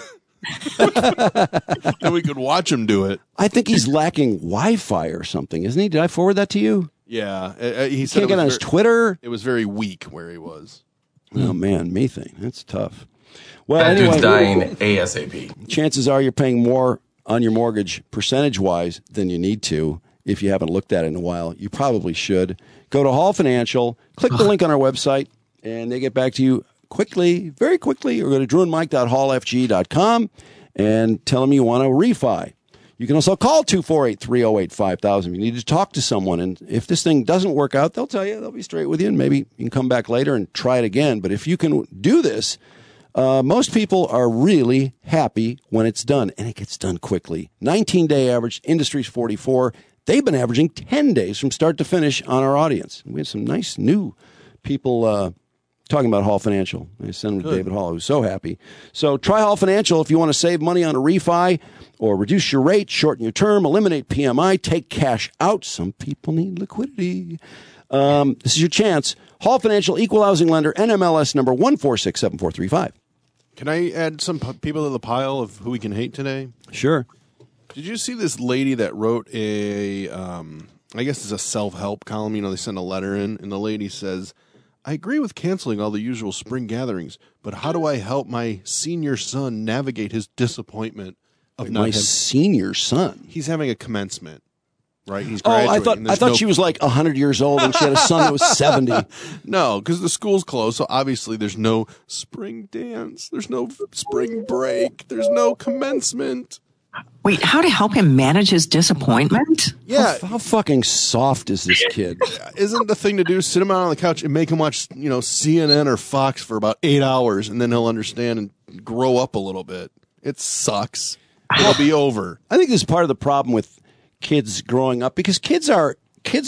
Speaker 2: And we could watch him do it.
Speaker 1: I think he's lacking Wi-Fi or something, isn't he? Did I forward that to you?
Speaker 2: Yeah. He said
Speaker 1: can't get on his Twitter.
Speaker 2: It was very weak where he was.
Speaker 1: Oh, man, Methane. That's tough. Well,
Speaker 8: That
Speaker 1: anyway,
Speaker 8: dude's dying ASAP.
Speaker 1: Chances are you're paying more on your mortgage percentage-wise than you need to. If you haven't looked at it in a while, you probably should. Go to Hall Financial, click the link on our website, and they get back to you quickly, very quickly. Or go to drewandmike.hallfg.com and tell them you want to refi. You can also call 248-308-5000 if you need to talk to someone. And if this thing doesn't work out, they'll tell you. They'll be straight with you, and maybe you can come back later and try it again. But if you can do this, most people are really happy when it's done, and it gets done quickly. 19-day average, industry's 44. They've been averaging 10 days from start to finish on our audience. We have some nice new people talking about Hall Financial. I sent them to David Hall, who's so happy. So try Hall Financial if you want to save money on a refi or reduce your rate, shorten your term, eliminate PMI, take cash out. Some people need liquidity. This is your chance. Hall Financial, Equal Housing Lender, NMLS number 1467435.
Speaker 2: Can I add some people to the pile of who we can hate today?
Speaker 1: Sure.
Speaker 2: Did you see this lady that wrote I guess it's a self-help column, they send a letter in, and the lady says, I agree with canceling all the usual spring gatherings, but how do I help my senior son navigate his disappointment of not
Speaker 1: my senior son?
Speaker 2: He's having a commencement, right? He's
Speaker 1: graduating. I thought she was like 100 years old and she had a son that was 70.
Speaker 2: No, because the school's closed, so obviously there's no spring dance, there's no spring break, there's no commencement.
Speaker 3: Wait, how to help him manage his disappointment?
Speaker 2: Yeah.
Speaker 1: How fucking soft is this kid?
Speaker 2: Isn't the thing to do, sit him out on the couch and make him watch, CNN or Fox for about 8 hours, and then he'll understand and grow up a little bit. It sucks. It'll be over.
Speaker 1: I think this is part of the problem with kids growing up, because kids are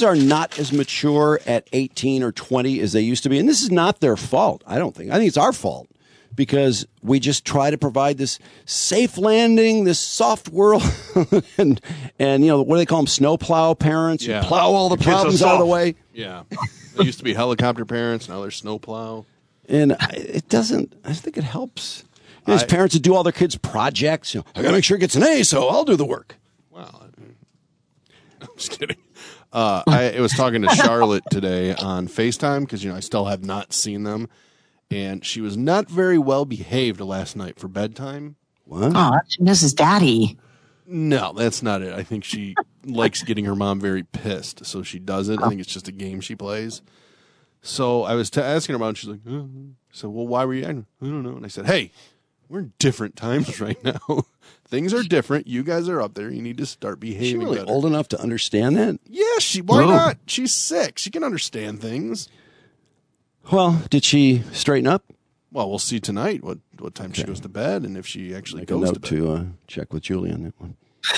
Speaker 1: not as mature at 18 or 20 as they used to be. And this is not their fault, I don't think. I think it's our fault because we just try to provide this safe landing, this soft world, and what do they call them? Snowplow parents who plow all the problems out of the way.
Speaker 2: Yeah, they used to be helicopter parents. Now they're snowplow.
Speaker 1: And it doesn't. I think it helps. There's parents that do all their kids' projects. I got to make sure it gets an A, so I'll do the work.
Speaker 2: Well, I'm just kidding. I was talking to Charlotte today on FaceTime because I still have not seen them, and she was not very well behaved last night for bedtime.
Speaker 1: What?
Speaker 3: Oh, she misses Daddy.
Speaker 2: No, that's not it. I think she likes getting her mom very pissed, so she does it. I think it's just a game she plays. So I was asking her about it, and she's like, so, well, why were you? I don't know. And I said, hey, we're in different times right now. Things are different. You guys are up there. You need to start behaving.
Speaker 1: Is she really
Speaker 2: better.
Speaker 1: old enough to understand that?
Speaker 2: Yeah, why not? She's 6. She can understand things.
Speaker 1: Well, did she straighten up?
Speaker 2: Well, we'll see tonight what time she goes to bed and if she actually
Speaker 1: Make
Speaker 2: goes
Speaker 1: a
Speaker 2: to bed.
Speaker 1: to check with Julie on that one.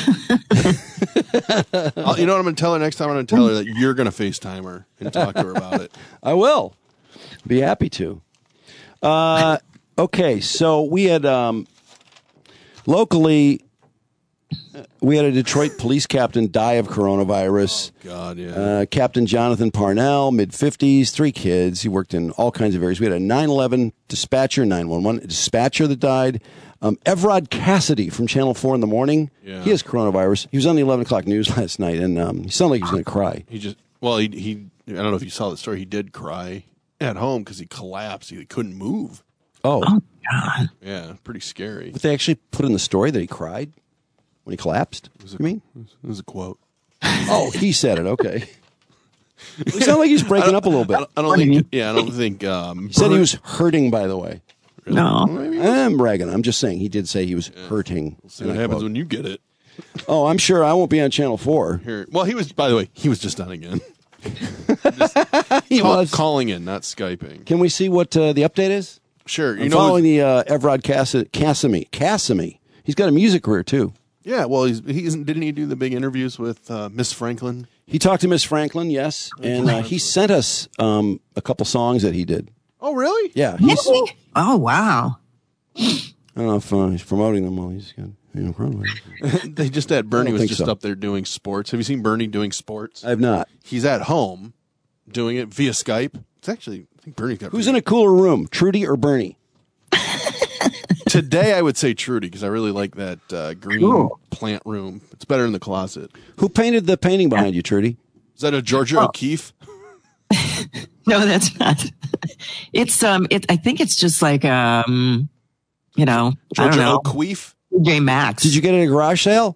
Speaker 2: You know what I'm going to tell her next time? I'm going to tell her that you're going to FaceTime her and talk to her about it.
Speaker 1: I will. Be happy to. Okay, so we had locally, we had a Detroit police captain die of coronavirus.
Speaker 2: Oh, God, yeah.
Speaker 1: Captain Jonathan Parnell, mid-50s, 3 kids. He worked in all kinds of areas. We had a 911 dispatcher, 911 dispatcher that died. Evrod Cassidy from Channel 4 in the morning.
Speaker 2: Yeah.
Speaker 1: He has coronavirus. He was on the 11 o'clock news last night, and he sounded like he was going to cry.
Speaker 2: He I don't know if you saw the story. He did cry at home because he collapsed. He couldn't move.
Speaker 1: Oh,
Speaker 3: God.
Speaker 2: Yeah, pretty scary.
Speaker 1: But they actually put in the story that he cried when he collapsed.
Speaker 2: It was a quote.
Speaker 1: Oh, he said it. Okay. It sounded like he's breaking up a little bit.
Speaker 2: I don't think. Yeah, I don't think.
Speaker 1: He said he was hurting, by the way.
Speaker 2: Really?
Speaker 3: No.
Speaker 1: I'm bragging. I'm just saying he did say he was hurting.
Speaker 2: We'll see what happens when you get it.
Speaker 1: Oh, I'm sure I won't be on Channel 4.
Speaker 2: Here. Well, he was. By the way, he was just on again.
Speaker 1: He was
Speaker 2: calling in, not Skyping.
Speaker 1: Can we see what the update is?
Speaker 2: Sure.
Speaker 1: I'm following the Evrod Cassimy. He's got a music career too.
Speaker 2: Yeah. Well, didn't he do the big interviews with Miss Franklin?
Speaker 1: He talked to Miss Franklin, yes, and he sent us a couple songs that he did.
Speaker 2: Oh, really?
Speaker 1: Yeah.
Speaker 3: Oh, wow.
Speaker 1: I don't know if he's promoting them while he's got coronavirus.
Speaker 2: They just had Bernie was just
Speaker 1: so.
Speaker 2: up there doing sports. Have you seen Bernie doing sports?
Speaker 1: I have not.
Speaker 2: He's at home doing it via Skype. It's actually, I think Bernie's got.
Speaker 1: Who's in a cooler room, Trudy or Bernie?
Speaker 2: Today, I would say Trudy because I really like that green plant room. It's better in the closet.
Speaker 1: Who painted the painting behind you, Trudy?
Speaker 2: Is that a Georgia O'Keeffe?
Speaker 3: No, that's not. It's I think it's just like
Speaker 2: Georgia
Speaker 3: I don't know.
Speaker 2: O'Keeffe?
Speaker 3: J Maxx.
Speaker 1: Did you get it at a garage sale?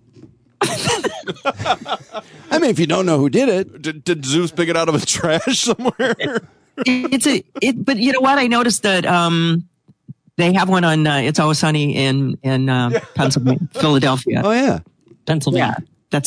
Speaker 1: I mean, if you don't know who did it,
Speaker 2: did Zeus pick it out of a trash somewhere?
Speaker 3: But you know what? I noticed that they have one on It's Always Sunny in Pennsylvania, Philadelphia.
Speaker 1: Oh yeah,
Speaker 6: Pennsylvania.
Speaker 3: Yeah, that's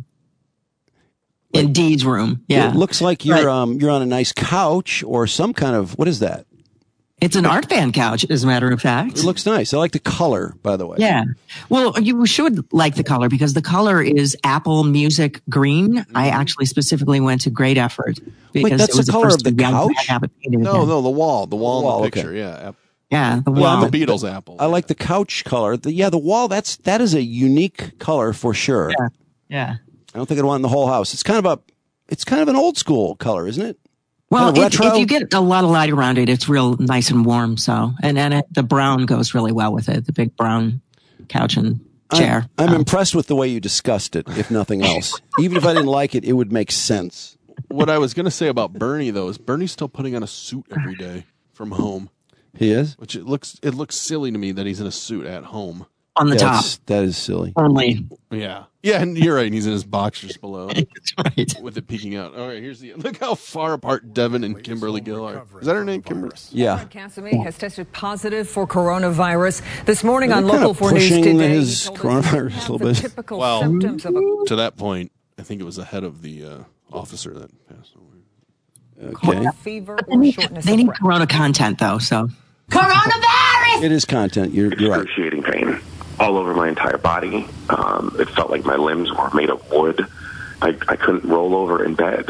Speaker 3: in Dee's room. Yeah,
Speaker 1: it looks like you're on a nice couch or some kind of, what is that?
Speaker 3: It's an art band couch, as a matter of fact.
Speaker 1: It looks nice. I like the color, by the way.
Speaker 3: Yeah. Well, you should like the color because the color is Apple Music green. I actually specifically went to great effort because
Speaker 1: Wait, that's
Speaker 3: it was
Speaker 1: the color
Speaker 3: first
Speaker 1: of the
Speaker 3: time I
Speaker 1: couch?
Speaker 3: have it painted
Speaker 2: No,
Speaker 3: again.
Speaker 2: the wall in the picture.
Speaker 1: Okay.
Speaker 2: Yeah,
Speaker 3: Yeah, the
Speaker 1: Well,
Speaker 3: wall.
Speaker 2: the Beatles apple.
Speaker 1: I like the couch color. The wall. That is a unique color for sure.
Speaker 3: Yeah.
Speaker 1: I don't think I'd want in the whole house. It's kind of an old school color, isn't it?
Speaker 3: Well,
Speaker 1: Kind of retro?
Speaker 3: if you get a lot of light around it, it's real nice and warm. So, and then the brown goes really well with it. The big brown couch and chair.
Speaker 1: I'm impressed with the way you discussed it, if nothing else. Even if I didn't like it, it would make sense.
Speaker 2: What I was going to say about Bernie, though, is Bernie's still putting on a suit every day from home.
Speaker 1: He is?
Speaker 2: Which it looks silly to me that he's in a suit at home.
Speaker 3: On the top.
Speaker 1: That is silly.
Speaker 3: Only.
Speaker 2: Yeah. Yeah, and you're right. He's in his boxers below.
Speaker 3: That's right.
Speaker 2: With it peeking out. All right, look how far apart Devin and Kimberly Gill are. Is that her name, Kimberly?
Speaker 1: Yeah.
Speaker 12: Cassimy has tested positive for coronavirus. This morning on
Speaker 1: They're
Speaker 12: Local 4 News
Speaker 1: pushing
Speaker 12: Today,
Speaker 1: his coronavirus a little bit.
Speaker 12: typical symptoms of a
Speaker 2: To that point, I think it was the head of the officer that passed away.
Speaker 1: Okay.
Speaker 12: fever or shortness
Speaker 3: They
Speaker 12: of
Speaker 3: need
Speaker 12: breath.
Speaker 3: Corona content, though. So
Speaker 5: Coronavirus!
Speaker 1: It is content. You're right.
Speaker 13: Excruciating pain all over my entire body. It felt like my limbs were made of wood. I couldn't roll over in bed,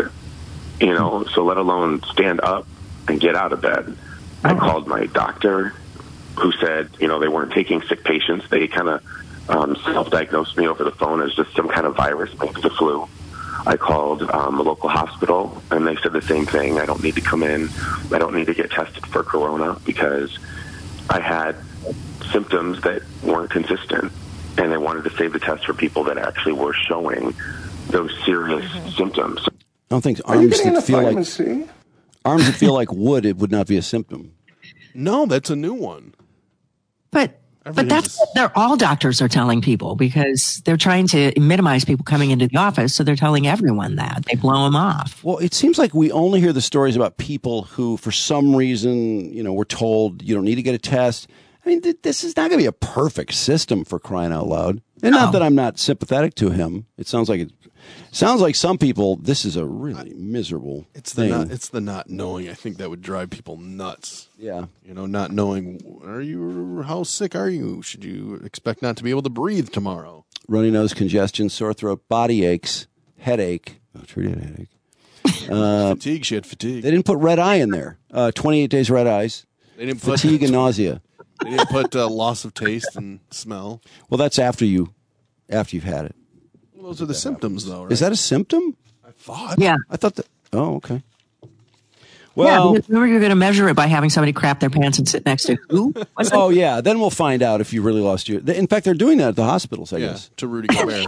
Speaker 13: so let alone stand up and get out of bed. I called my doctor, who said, they weren't taking sick patients. They kind of self-diagnosed me over the phone as just some kind of virus, maybe the flu. I called a local hospital, and they said the same thing. I don't need to come in. I don't need to get tested for corona because I had symptoms that weren't consistent, and they wanted to save the test for people that actually were showing those serious symptoms.
Speaker 1: I don't think arms that feel like wood, it would not be a symptom.
Speaker 2: No, that's a new one.
Speaker 3: But that's what all doctors are telling people, because they're trying to minimize people coming into the office. So they're telling everyone that. They blow them off.
Speaker 1: Well, it seems like we only hear the stories about people who, for some reason, were told you don't need to get a test. I mean, this is not going to be a perfect system, for crying out loud. And not that I'm not sympathetic to him. It sounds like some people, this is a really miserable thing.
Speaker 2: It's the not knowing. I think that would drive people nuts.
Speaker 1: Yeah.
Speaker 2: Not knowing, how sick are you? Should you expect not to be able to breathe tomorrow?
Speaker 1: Runny nose, congestion, sore throat, body aches, headache. Oh, Trudy had a headache.
Speaker 2: Fatigue. She had fatigue.
Speaker 1: They didn't put red eye in there. 28 days red eyes.
Speaker 2: They didn't
Speaker 1: fatigue and nausea.
Speaker 2: They didn't put loss of taste and smell.
Speaker 1: Well, that's after you've had it.
Speaker 2: Well, those are the symptoms, though, right?
Speaker 1: Is that a symptom?
Speaker 2: I thought.
Speaker 3: Yeah.
Speaker 1: I thought that. Oh, okay. Well,
Speaker 3: because remember, you're going to measure it by having somebody crap their pants and sit next to who?
Speaker 1: Oh, yeah. Then we'll find out if you really lost your. In fact, they're doing that at the hospitals, I guess.
Speaker 2: To Rudy Gobert.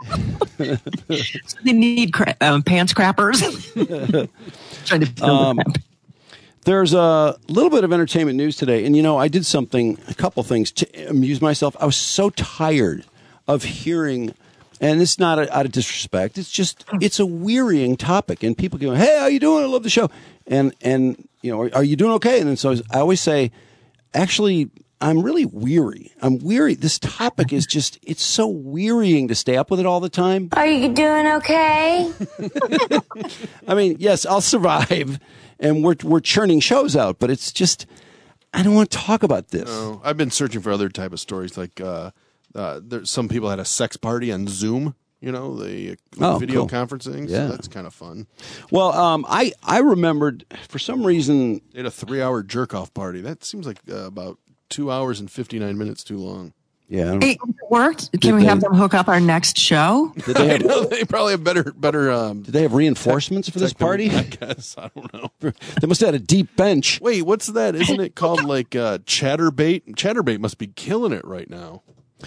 Speaker 3: So they need pants crappers. Trying to
Speaker 1: There's a little bit of entertainment news today. And, I did a couple things to amuse myself. I was so tired of hearing, and it's not out of disrespect. It's just, it's a wearying topic. And people go, hey, how you doing? I love the show. And are you doing okay? And then so I always say, actually, I'm really weary. I'm weary. This topic is just, it's so wearying to stay up with it all the time.
Speaker 5: Are you doing okay?
Speaker 1: I mean, yes, I'll survive. And we're churning shows out, but it's just, I don't want to talk about this.
Speaker 2: No, I've been searching for other type of stories. Like some people had a sex party on Zoom, the video conferencing.
Speaker 1: Yeah.
Speaker 2: So that's kind of fun.
Speaker 1: Well, I remembered for some reason.
Speaker 2: They had a 3-hour jerk-off party. That seems like about 2 hours and 59 minutes too long.
Speaker 1: Yeah.
Speaker 3: It worked. Can we have them hook up our next show?
Speaker 1: Did they have,
Speaker 2: they probably have better.
Speaker 1: Did they have reinforcements for this party?
Speaker 2: I guess. I don't know.
Speaker 1: They must have had a deep bench.
Speaker 2: Wait, what's that? Isn't it called like Chatterbait? Chatterbait must be killing it right now.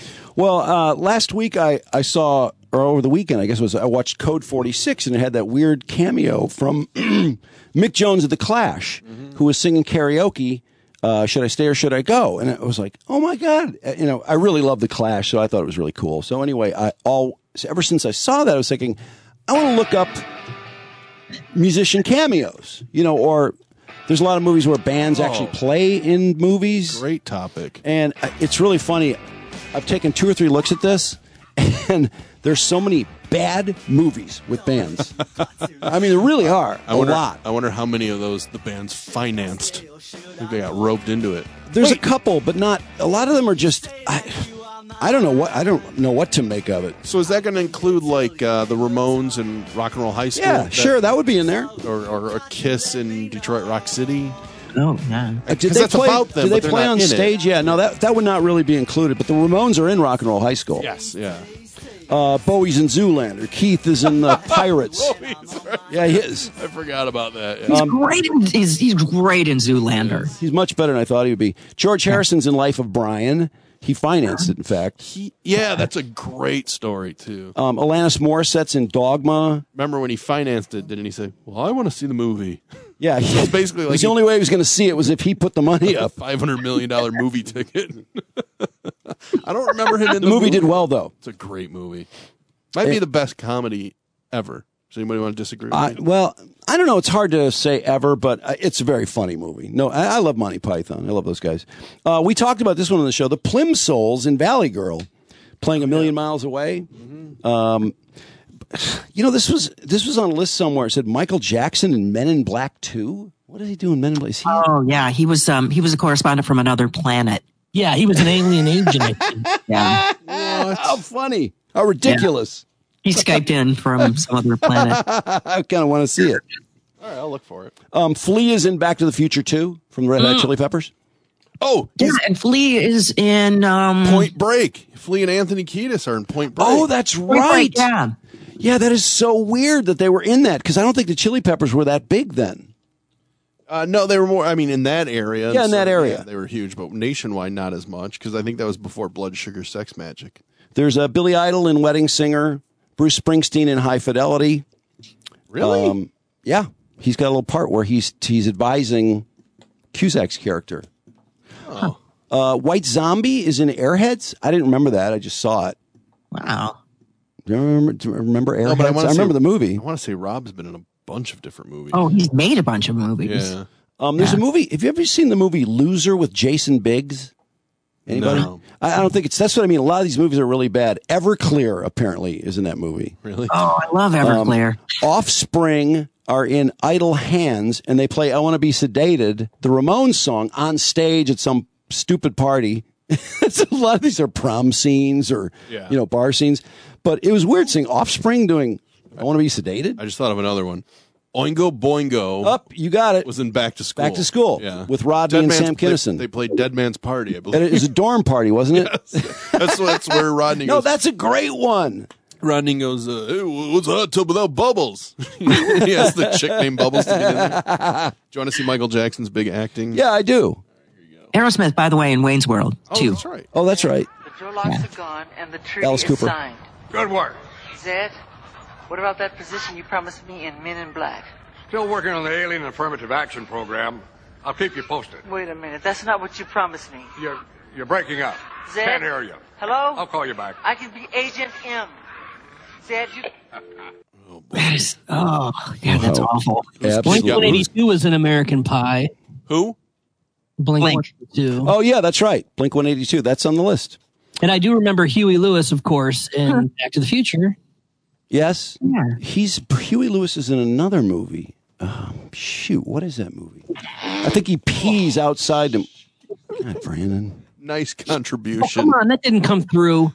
Speaker 1: Well, last week I saw, or over the weekend, I guess I watched Code 46, and it had that weird cameo from Mick Jones of The Clash, who was singing karaoke. Should I stay or should I go? And I was like, oh my God. I really love The Clash, so I thought it was really cool. So anyway, ever since I saw that, I was thinking, I want to look up musician cameos, or there's a lot of movies where bands actually play in movies.
Speaker 2: Great topic.
Speaker 1: And it's really funny. I've taken 2 or 3 looks at this, and there's so many bad movies with bands. I mean, there really are a lot.
Speaker 2: I wonder how many of those the bands financed. I think they got roped into it.
Speaker 1: There's a couple, but not a lot of them are just. I don't know what to make of it.
Speaker 2: So is that going to include like the Ramones and Rock and Roll High School?
Speaker 1: Yeah, sure, that would be in there.
Speaker 2: Or a Kiss in Detroit Rock City.
Speaker 3: Oh, yeah.
Speaker 1: Did they play on stage? Yeah, no, that would not really be included. But the Ramones are in Rock and Roll High School.
Speaker 2: Yes, yeah.
Speaker 1: Bowie's in Zoolander. Keith is in the Pirates. Yeah, he is.
Speaker 2: I forgot about that. Yeah.
Speaker 3: He's great. He's great in Zoolander.
Speaker 1: He's much better than I thought he would be. George Harrison's in Life of Brian. He financed it, in fact.
Speaker 2: That's a great story, too.
Speaker 1: Alanis Morissette's in Dogma.
Speaker 2: Remember when he financed it, didn't he say, well, I want to see the movie?
Speaker 1: Yeah.
Speaker 2: So basically, like
Speaker 1: the only way he was going to see it was if he put the money up.
Speaker 2: $500 million movie ticket. I don't remember him in
Speaker 1: the movie. Did well, though.
Speaker 2: It's a great movie. Might be the best comedy ever. Does anybody want to disagree with me?
Speaker 1: Well, I don't know. It's hard to say ever, but it's a very funny movie. No, I love Monty Python. I love those guys. We talked about this one on the show. The Plimsouls in Valley Girl, playing A Million Miles Away. Mm-hmm. This was on a list somewhere. It said Michael Jackson in Men in Black 2. What does he do in Men in Black?
Speaker 3: Oh yeah, he was a correspondent from another planet.
Speaker 6: Yeah, he was an alien agent.
Speaker 3: Yeah.
Speaker 1: How funny! How ridiculous!
Speaker 3: Yeah. He Skyped in from some other planet.
Speaker 1: I kind of want to see it.
Speaker 2: All right, I'll look for it.
Speaker 1: Flea is in Back to the Future 2 from the Red Hot Chili Peppers.
Speaker 2: Oh,
Speaker 3: Yeah, and Flea is in
Speaker 2: Point Break. Flea and Anthony Kiedis are in Point Break.
Speaker 1: Oh, that's
Speaker 3: Point
Speaker 1: right.
Speaker 3: Break, yeah.
Speaker 1: Yeah, that is so weird that they were in that because I don't think the Chili Peppers were that big then.
Speaker 2: No, they were more, in that area.
Speaker 1: Yeah, in that area.
Speaker 2: Yeah, they were huge, but nationwide not as much because I think that was before Blood Sugar Sex Magic.
Speaker 1: There's Billy Idol in Wedding Singer, Bruce Springsteen in High Fidelity.
Speaker 2: Really?
Speaker 1: Yeah, he's got a little part where he's advising Cusack's character.
Speaker 2: Oh.
Speaker 1: White Zombie is in Airheads. I didn't remember that. I just saw it.
Speaker 3: Wow.
Speaker 1: Do you remember Airheads?
Speaker 2: No, but
Speaker 1: I remember the movie.
Speaker 2: I want to say Rob's been in a bunch of different movies.
Speaker 3: Oh, he's made a bunch of movies.
Speaker 2: Yeah.
Speaker 1: There's a movie. Have you ever seen the movie Loser with Jason Biggs? Anybody?
Speaker 2: No.
Speaker 1: I don't think that's what I mean. A lot of these movies are really bad. Everclear apparently is in that movie.
Speaker 2: Really?
Speaker 3: Oh, I love Everclear.
Speaker 1: Offspring are in Idle Hands, and they play "I Want to Be Sedated," the Ramones song, on stage at some stupid party. A lot of these are prom scenes or bar scenes, but it was weird seeing Offspring doing "I Want to Be Sedated."
Speaker 2: I just thought of another one. Oingo Boingo.
Speaker 1: Up, you got it.
Speaker 2: Was in Back to School.
Speaker 1: Back to School.
Speaker 2: Yeah.
Speaker 1: With Rodney and Sam Kinison.
Speaker 2: They played Dead Man's Party, I believe.
Speaker 1: It was a dorm party, wasn't it?
Speaker 2: Yes. That's where Rodney goes.
Speaker 1: No, that's a great one.
Speaker 2: Rodney goes, hey, what's a hot tub without bubbles? He has the chick named Bubbles to get in there. Do you want to see Michael Jackson's big acting?
Speaker 1: Yeah, I do.
Speaker 3: Aerosmith, by the way, in Wayne's World, too.
Speaker 2: That's right.
Speaker 1: Oh, that's right.
Speaker 14: The door locks are gone and the treaty
Speaker 1: Alice
Speaker 14: is
Speaker 1: Cooper.
Speaker 14: signed.
Speaker 15: Good work.
Speaker 14: Zed, what about that position you promised me in Men in Black?
Speaker 15: Still working on the Alien Affirmative Action Program. I'll keep you posted.
Speaker 14: Wait a minute, that's not what you promised me.
Speaker 15: You're breaking up.
Speaker 14: Zed?
Speaker 15: Can't hear you.
Speaker 14: Hello?
Speaker 15: I'll call you back.
Speaker 14: I can be Agent M. Zed, you...
Speaker 3: That is, that's awful.
Speaker 1: Absolutely.
Speaker 6: Blink-182 was an American Pie.
Speaker 2: Who?
Speaker 6: Blink-182.
Speaker 1: Oh, yeah, that's right. Blink-182. That's on the list.
Speaker 6: And I do remember Huey Lewis, of course, in Back to the Future.
Speaker 1: Yes.
Speaker 3: Yeah.
Speaker 1: Huey Lewis is in another movie. Shoot, what is that movie? I think he pees outside him. God, Brandon.
Speaker 2: Nice
Speaker 6: Oh,
Speaker 2: contribution.
Speaker 6: come on, that didn't come through.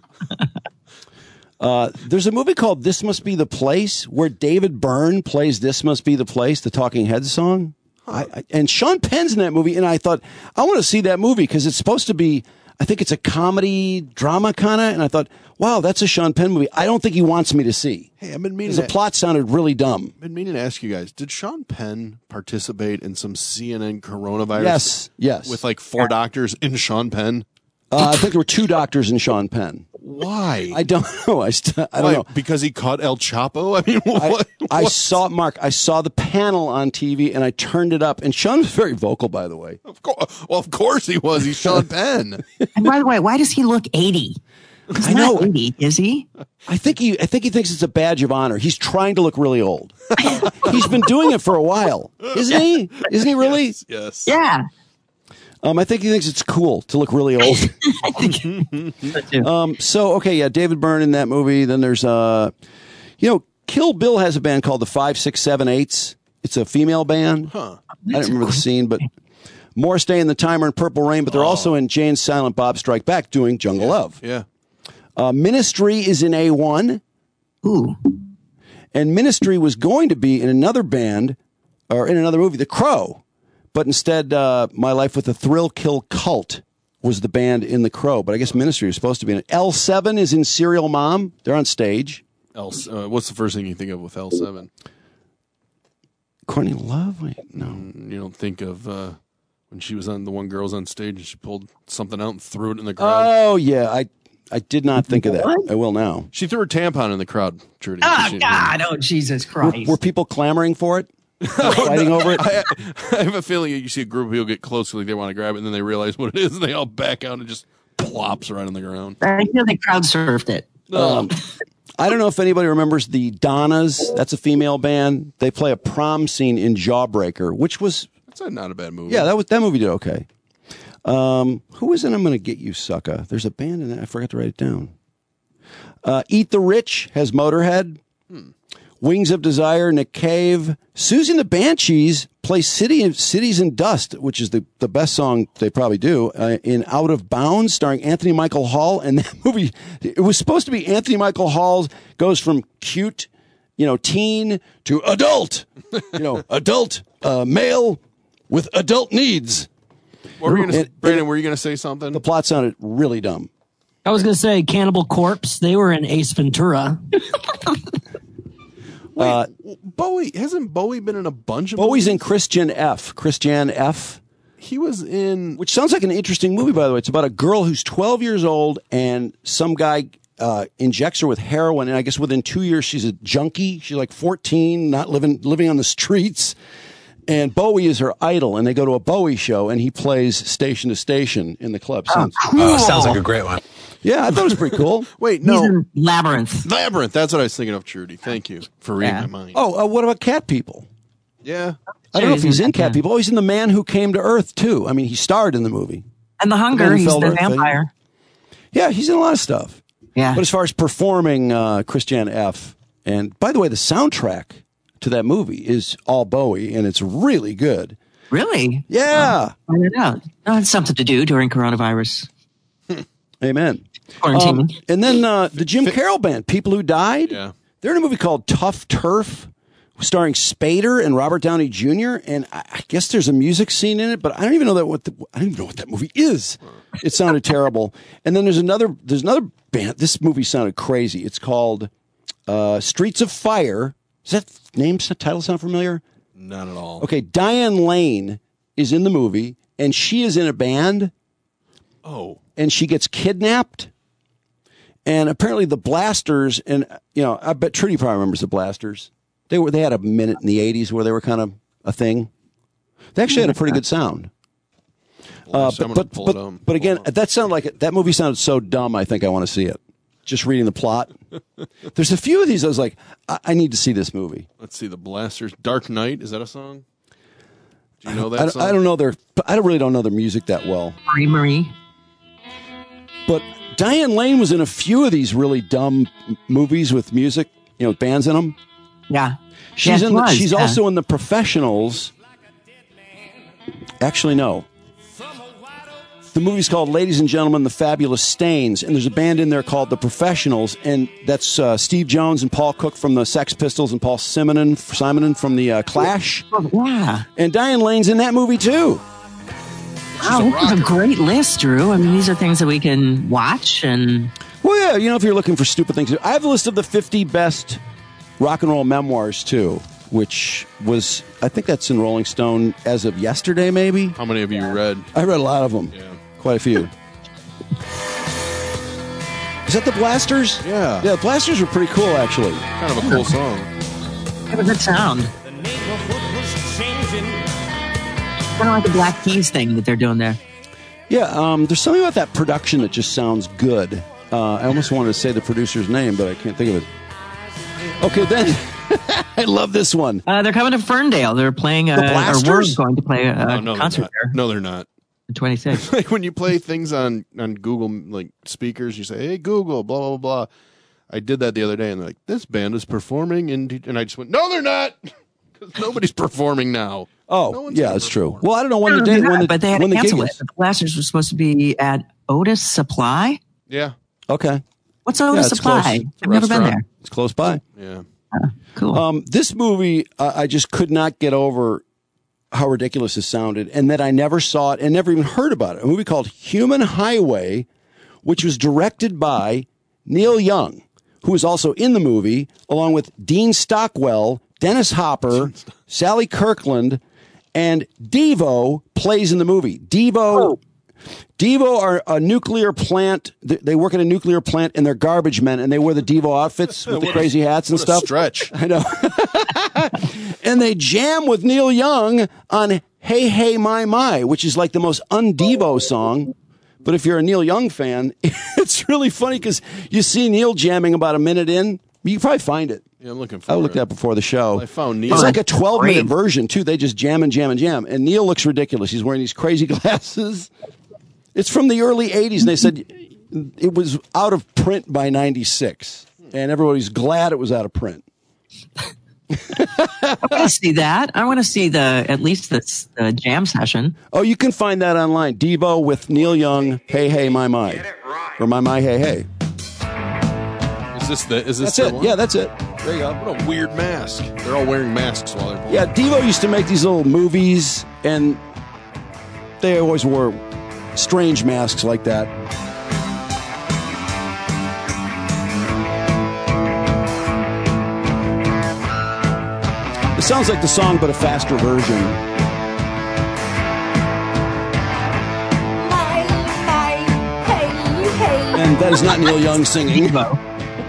Speaker 1: There's a movie called This Must Be the Place where David Byrne plays This Must Be the Place, the Talking Heads song. And Sean Penn's in that movie, and I thought, I want to see that movie because it's supposed to be, I think it's a comedy drama kind of, and I thought, wow, that's a Sean Penn movie. I don't think he wants me to see.
Speaker 2: Hey, I've been meaning
Speaker 1: the plot sounded really dumb.
Speaker 2: I've been meaning to ask you guys, did Sean Penn participate in some CNN coronavirus?
Speaker 1: Yes.
Speaker 2: With like 4 doctors in Sean Penn?
Speaker 1: I think there were 2 doctors in Sean Penn.
Speaker 2: Why?
Speaker 1: I don't know. I don't know.
Speaker 2: Because he caught El Chapo? I mean, what?
Speaker 1: I saw the panel on TV and I turned it up. And Sean was very vocal, by the way.
Speaker 2: Of course he was. He's Sean Penn.
Speaker 3: And by the way, why does he look 80? He's not 80, is he?
Speaker 1: I think he thinks it's a badge of honor. He's trying to look really old. He's been doing it for a while, isn't he? Isn't he really?
Speaker 2: Yes.
Speaker 3: Yeah.
Speaker 1: I think he thinks it's cool to look really old. David Byrne in that movie. Then there's Kill Bill has a band called the 5, 6, 7, 8s. It's a female band.
Speaker 2: Huh.
Speaker 1: I don't remember the scene, but more Stay in the Timer and Purple Rain. But they're also in Jay and Silent Bob Strike Back doing Jungle Love.
Speaker 2: Yeah.
Speaker 1: Ministry is in A1.
Speaker 3: Ooh.
Speaker 1: And Ministry was going to be in another band or in another movie, The Crow. But instead, My Life with a Thrill Kill Cult was the band in The Crow. But I guess Ministry was supposed to be in it. L7 is in Serial Mom. They're on stage.
Speaker 2: What's the first thing you think of with L7?
Speaker 1: Courtney Love? Wait, no.
Speaker 2: You don't think of when she was on the one girl's on stage and she pulled something out and threw it in the crowd?
Speaker 1: Oh, yeah. I did not think of that. I will now.
Speaker 2: She threw her tampon in the crowd, Trudy.
Speaker 3: Oh, God. Oh, Jesus Christ.
Speaker 1: Were people clamoring for it? Fighting over it?
Speaker 2: I have a feeling you see a group of people get close, like they want to grab it, and then they realize what it is, and they all back out and it just plops right on the ground.
Speaker 3: I feel they crowd surfed it.
Speaker 1: I don't know if anybody remembers the Donnas. That's a female band. They play a prom scene in Jawbreaker, which was...
Speaker 2: That's not a bad movie.
Speaker 1: Yeah, that movie did okay. Who was in I'm Gonna Get You, Sucka? There's a band in that. I forgot to write it down. Eat the Rich has Motorhead. Wings of Desire, Nick Cave. Susie and the Banshees play Cities in Dust, which is the best song they probably do, in Out of Bounds, starring Anthony Michael Hall. And that movie, it was supposed to be Anthony Michael Hall goes from cute, teen to adult, adult, male with adult needs.
Speaker 2: What were you gonna, Brandon, were you going to say something?
Speaker 1: The plot sounded really dumb.
Speaker 6: I was going to say Cannibal Corpse. They were in Ace Ventura.
Speaker 2: Wait, Bowie, hasn't Bowie been in a bunch of
Speaker 1: Bowie's
Speaker 2: movies?
Speaker 1: in Christian F.
Speaker 2: He was in...
Speaker 1: Which sounds like an interesting movie, by the way. It's about a girl who's 12 years old, and some guy injects her with heroin, and I guess within 2 years she's a junkie. She's like 14, not living on the streets. And Bowie is her idol, and they go to a Bowie show, and he plays Station to Station in the club.
Speaker 11: Cool. Sounds like a great one.
Speaker 1: Yeah, I thought it was pretty cool.
Speaker 2: Wait, no.
Speaker 3: He's in Labyrinth.
Speaker 2: Labyrinth, that's what I was thinking of, Trudy. Thank you for reading my mind.
Speaker 1: Oh, what about Cat People?
Speaker 2: Yeah.
Speaker 1: I don't know if he's in Cat People. Oh, he's in The Man Who Came to Earth, too. I mean, he starred in the movie.
Speaker 3: And The Hunger, he's the vampire.
Speaker 1: Yeah, he's in a lot of stuff.
Speaker 3: Yeah.
Speaker 1: But as far as performing Christian F., and by the way, the soundtrack to that movie is all Bowie, and it's really good.
Speaker 3: Really?
Speaker 1: Yeah.
Speaker 3: Find it out. No, it's something to do during coronavirus.
Speaker 1: Amen.
Speaker 3: Quarantine.
Speaker 1: And then the Jim Carroll Band, People Who Died.
Speaker 2: Yeah.
Speaker 1: They're in a movie called Tough Turf, starring Spader and Robert Downey Jr. And I guess there's a music scene in it, but I don't even know I don't even know what that movie is. It sounded terrible. And then there's another band. This movie sounded crazy. It's called Streets of Fire. Does that title sound familiar?
Speaker 2: Not at all.
Speaker 1: Okay, Diane Lane is in the movie, and she is in a band.
Speaker 2: Oh.
Speaker 1: And she gets kidnapped. And apparently the Blasters, and I bet Trudy probably remembers the Blasters. They had a minute in the 80s where they were kind of a thing. They actually had a pretty good sound. But again, that movie sounded so dumb. I think I want to see it. Just reading the plot. There's a few of these I was like, I need to see this movie.
Speaker 2: Let's see, the Blasters. Dark Knight, is that a song? Do you know that song?
Speaker 1: I don't know I really don't know their music that well.
Speaker 3: Marie.
Speaker 1: But Diane Lane was in a few of these really dumb movies with music, bands in them.
Speaker 3: Yeah.
Speaker 1: She's also in The Professionals. Actually, no. The movie's called Ladies and Gentlemen, The Fabulous Stains, and there's a band in there called The Professionals, and that's Steve Jones and Paul Cook from the Sex Pistols and Paul Simonon from the Clash.
Speaker 3: Oh, yeah.
Speaker 1: And Diane Lane's in that movie, too.
Speaker 3: Wow, this is a great list, Drew. I mean, these are things that we can watch and...
Speaker 1: Well, yeah, if you're looking for stupid things. I have a list of the 50 best rock and roll memoirs, too, which was, I think that's in Rolling Stone as of yesterday, maybe.
Speaker 2: How many have you read?
Speaker 1: I read a lot of them.
Speaker 2: Yeah.
Speaker 1: Quite a few. Is that the Blasters?
Speaker 2: Yeah.
Speaker 1: Yeah, the Blasters were pretty cool, actually.
Speaker 2: Kind of a cool song.
Speaker 3: Have a good sound. Kind of like the Black Keys thing that they're doing there.
Speaker 1: Yeah, there's something about that production that just sounds good. I almost wanted to say the producer's name, but I can't think of it. Okay, then I love this one.
Speaker 3: They're coming to Ferndale. They're playing
Speaker 1: the Blasters?
Speaker 3: we're going to play a concert
Speaker 2: there. No, they're not.
Speaker 3: 26.
Speaker 2: Like when you play ththings on Google, like speakers, you say, "Hey Google, blah blah blah." I did that the other day, and they're like, "This band is performing," and I just went, "No, they're not, because nobody's performing now."
Speaker 1: Oh, yeah, that's true. Well, I don't know when the date,
Speaker 3: but they had to cancel it. The Blasters were supposed to be at Otis Supply.
Speaker 2: Yeah.
Speaker 1: Okay.
Speaker 3: What's Otis Supply? I've never been there.
Speaker 1: It's close by.
Speaker 2: Yeah.
Speaker 3: Cool.
Speaker 1: This movie, I just could not get over how ridiculous it sounded, and that I never saw it and never even heard about it. A movie called Human Highway, which was directed by Neil Young, who was also in the movie, along with Dean Stockwell, Dennis Hopper, Sally Kirkland, and Devo plays in the movie. Devo are a nuclear plant. They work at a nuclear plant, and they're garbage men, and they wear the Devo outfits with the crazy hats and stuff.
Speaker 2: Stretch.
Speaker 1: I know. And they jam with Neil Young on Hey, Hey, My, which is like the most un-Devo song. But if you're a Neil Young fan, it's really funny because you see Neil jamming about a minute in. You can probably find it.
Speaker 2: Yeah, I'm looking for it.
Speaker 1: I looked at it before the show.
Speaker 2: I found Neil.
Speaker 1: It's like a 12-minute version, too. They just jam and jam and jam. And Neil looks ridiculous. He's wearing these crazy glasses. It's from the early 80s, and they said it was out of print by 96. And everybody's glad it was out of print.
Speaker 3: I want to see that. I want to see at least the jam session.
Speaker 1: Oh, you can find that online. Devo with Neil Young, Hey, Hey, My. Or My, Hey, Hey.
Speaker 2: Is this
Speaker 1: that's
Speaker 2: the
Speaker 1: it.
Speaker 2: one?
Speaker 1: Yeah, that's it. There you go.
Speaker 2: What a weird mask. They're all wearing masks while they're playing.
Speaker 1: Yeah, Devo used to make these little movies, and they always wore strange masks like that. It sounds like the song, but a faster version. And that is not Neil Young singing.
Speaker 16: Rock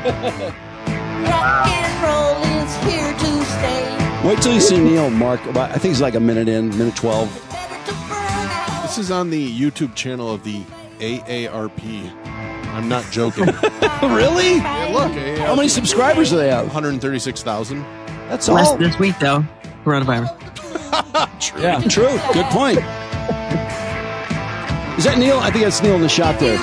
Speaker 16: and roll is here to stay.
Speaker 1: Wait till you see Neil, Mark. I think he's like a minute in, minute 12.
Speaker 2: This is on the YouTube channel of the AARP. I'm not joking.
Speaker 1: Really?
Speaker 2: Yeah, look. AARP.
Speaker 1: How many subscribers do they have?
Speaker 2: 136,000.
Speaker 1: That's
Speaker 6: Less
Speaker 1: all.
Speaker 6: this week, though. Coronavirus.
Speaker 2: True.
Speaker 1: Yeah, true. Good point. Is that Neil? I think that's Neil in the shot there.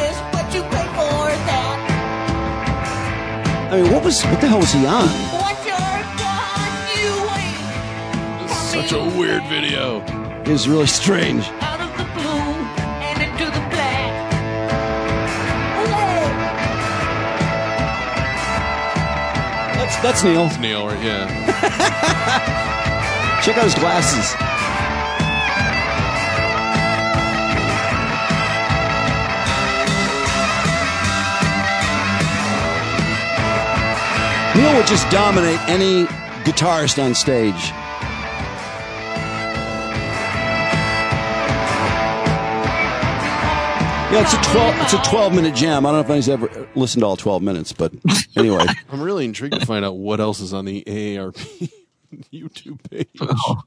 Speaker 1: I mean, what the hell was he on?
Speaker 2: Such a weird video.
Speaker 1: It was really strange. That's Neil.
Speaker 2: It's Neil, right? Yeah.
Speaker 1: Check out his glasses. Neil would just dominate any guitarist on stage. Yeah, it's a 12-minute jam. I don't know if anybody's ever listened to all 12 minutes, but anyway.
Speaker 2: I'm really intrigued to find out what else is on the AARP YouTube page.
Speaker 1: Oh.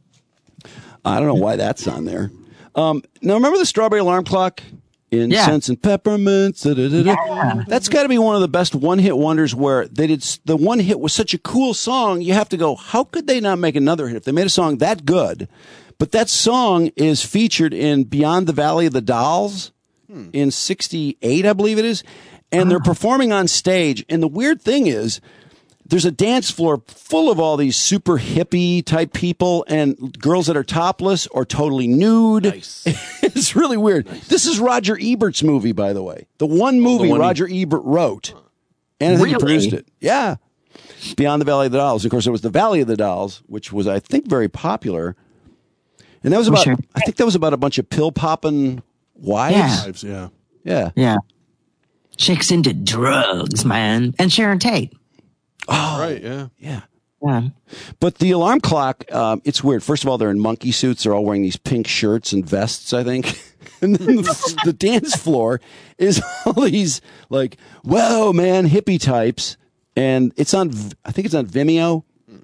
Speaker 1: I don't know why that's on there. Now, remember the Strawberry Alarm Clock? Incense and peppermints. Yeah. That's got to be one of the best one-hit wonders where they did. The one hit was such a cool song, you have to go, how could they not make another hit if they made a song that good? But that song is featured in Beyond the Valley of the Dolls in 68, I believe it is. And they're performing on stage. And the weird thing is, there's a dance floor full of all these super hippie type people and girls that are topless or totally nude. Nice. It's really weird. Nice. This is Roger Ebert's movie, by the way. The one movie Roger Ebert wrote. And I think he produced it. Yeah. Beyond the Valley of the Dolls. Of course, there was the Valley of the Dolls, which was, I think, very popular. And that was about, I think that was about a bunch of pill-popping wives.
Speaker 2: Yeah.
Speaker 6: Chicks into drugs, man. And Sharon Tate.
Speaker 2: Oh, right, yeah.
Speaker 6: Yeah.
Speaker 1: But the alarm clock, it's weird. First of all, they're in monkey suits. They're all wearing these pink shirts and vests, I think. And then the dance floor is all these, like, whoa, man, hippie types. And it's on, I think it's on Vimeo.